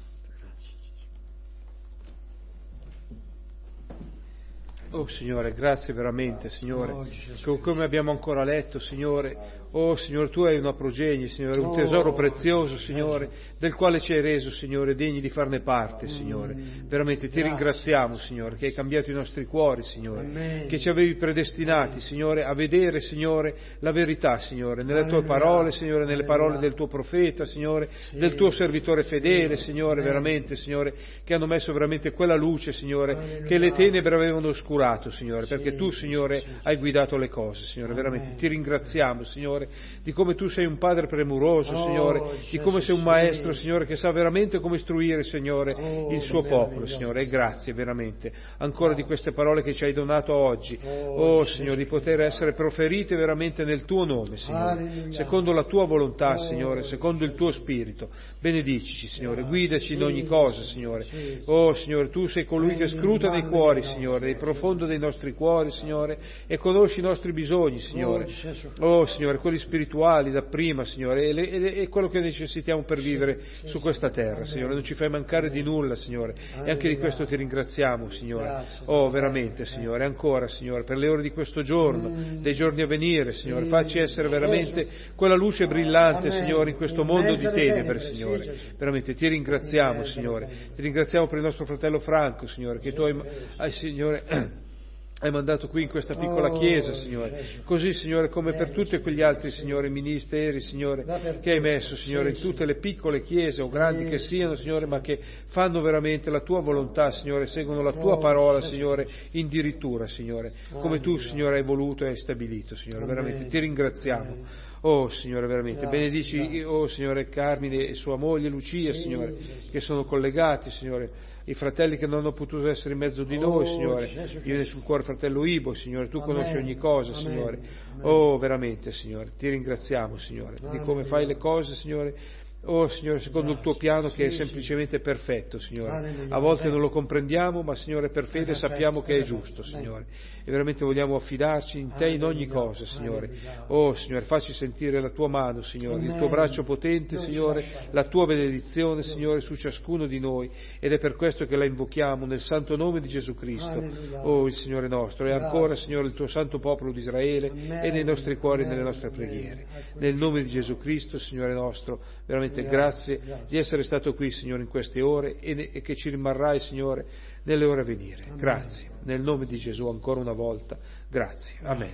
Oh Signore, grazie veramente, Signore, come abbiamo ancora letto, Signore. Oh Signore, Tu hai una progenie, Signore, un tesoro prezioso, Signore, del quale ci hai reso, Signore, degni di farne parte, Signore. Veramente Ti ringraziamo, Signore, che hai cambiato i nostri cuori, Signore, che ci avevi predestinati, Signore, a vedere, Signore, la verità, Signore, nelle Tue parole, Signore, nelle parole del Tuo profeta, Signore, del Tuo servitore fedele, Signore, veramente, Signore, che hanno messo veramente quella luce, Signore, che le tenebre avevano oscurato, Signore, perché Tu, Signore, hai guidato le cose, Signore, veramente Ti ringraziamo, Signore, di come Tu sei un Padre premuroso, Signore, di come sei un Maestro, Signore, che sa veramente come istruire, Signore, il Suo popolo, Signore, e grazie veramente ancora di queste parole che ci hai donato oggi, oh Signore, di poter essere proferite veramente nel Tuo nome, Signore, secondo la Tua volontà, Signore, secondo il Tuo Spirito. Benedicici, Signore, guidaci in ogni cosa, Signore. Oh Signore, Tu sei colui che scruta nei cuori, Signore, nel profondo dei nostri cuori, Signore, e conosci i nostri bisogni, Signore. Oh Signore, quelli spirituali dapprima, Signore, e quello che necessitiamo per vivere su questa terra, Signore. Non ci fai mancare di nulla, Signore, e anche di questo Ti ringraziamo, Signore. Oh, veramente, Signore, ancora, Signore, per le ore di questo giorno, dei giorni a venire, Signore, facci essere veramente quella luce brillante, Signore, in questo mondo di tenebre, Signore. Veramente Ti ringraziamo, Signore. Ti ringraziamo per il nostro fratello Franco, Signore, che Tu hai Signore, hai mandato qui in questa piccola chiesa, Signore, così, Signore, come per tutti quegli altri, Signore, ministeri, Signore, che hai messo, Signore, in tutte le piccole chiese o grandi che siano, Signore, ma che fanno veramente la Tua volontà, Signore, seguono la Tua parola, Signore, in dirittura, Signore, come Tu, Signore, hai voluto e hai stabilito, Signore, veramente Ti ringraziamo. Oh Signore, veramente, benedici, oh Signore, Carmine e sua moglie Lucia, Signore, che sono collegati, Signore, i fratelli che non hanno potuto essere in mezzo di noi, Signore, mi viene sul cuore fratello Ibo, Signore, Tu conosci ogni cosa, Signore, oh veramente, Signore, Ti ringraziamo, Signore, di come fai le cose, Signore. Oh Signore, secondo il Tuo piano che è semplicemente perfetto, Signore. A volte non lo comprendiamo, ma Signore, per fede sappiamo che è giusto, Signore. E veramente vogliamo affidarci in Te in ogni cosa, Signore. Oh Signore, facci sentire la Tua mano, Signore, il Tuo braccio potente, Signore, la Tua benedizione, Signore, su ciascuno di noi. Ed è per questo che la invochiamo nel santo nome di Gesù Cristo, oh il Signore nostro. E ancora, Signore, il Tuo santo popolo di Israele e nei nostri cuori e nelle nostre preghiere. Nel nome di Gesù Cristo, Signore nostro, veramente grazie di essere stato qui, Signore, in queste ore e che ci rimarrai, Signore, nelle ore a venire. Grazie. Nel nome di Gesù, ancora una volta, grazie. Amen.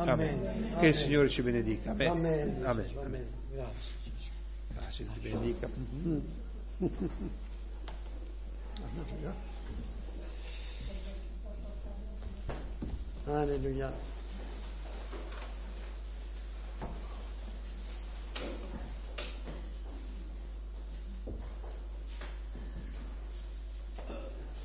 Amen. Che il Signore ci benedica. Amen. Amen. Amen. Grazie, ti benedica. Alleluia.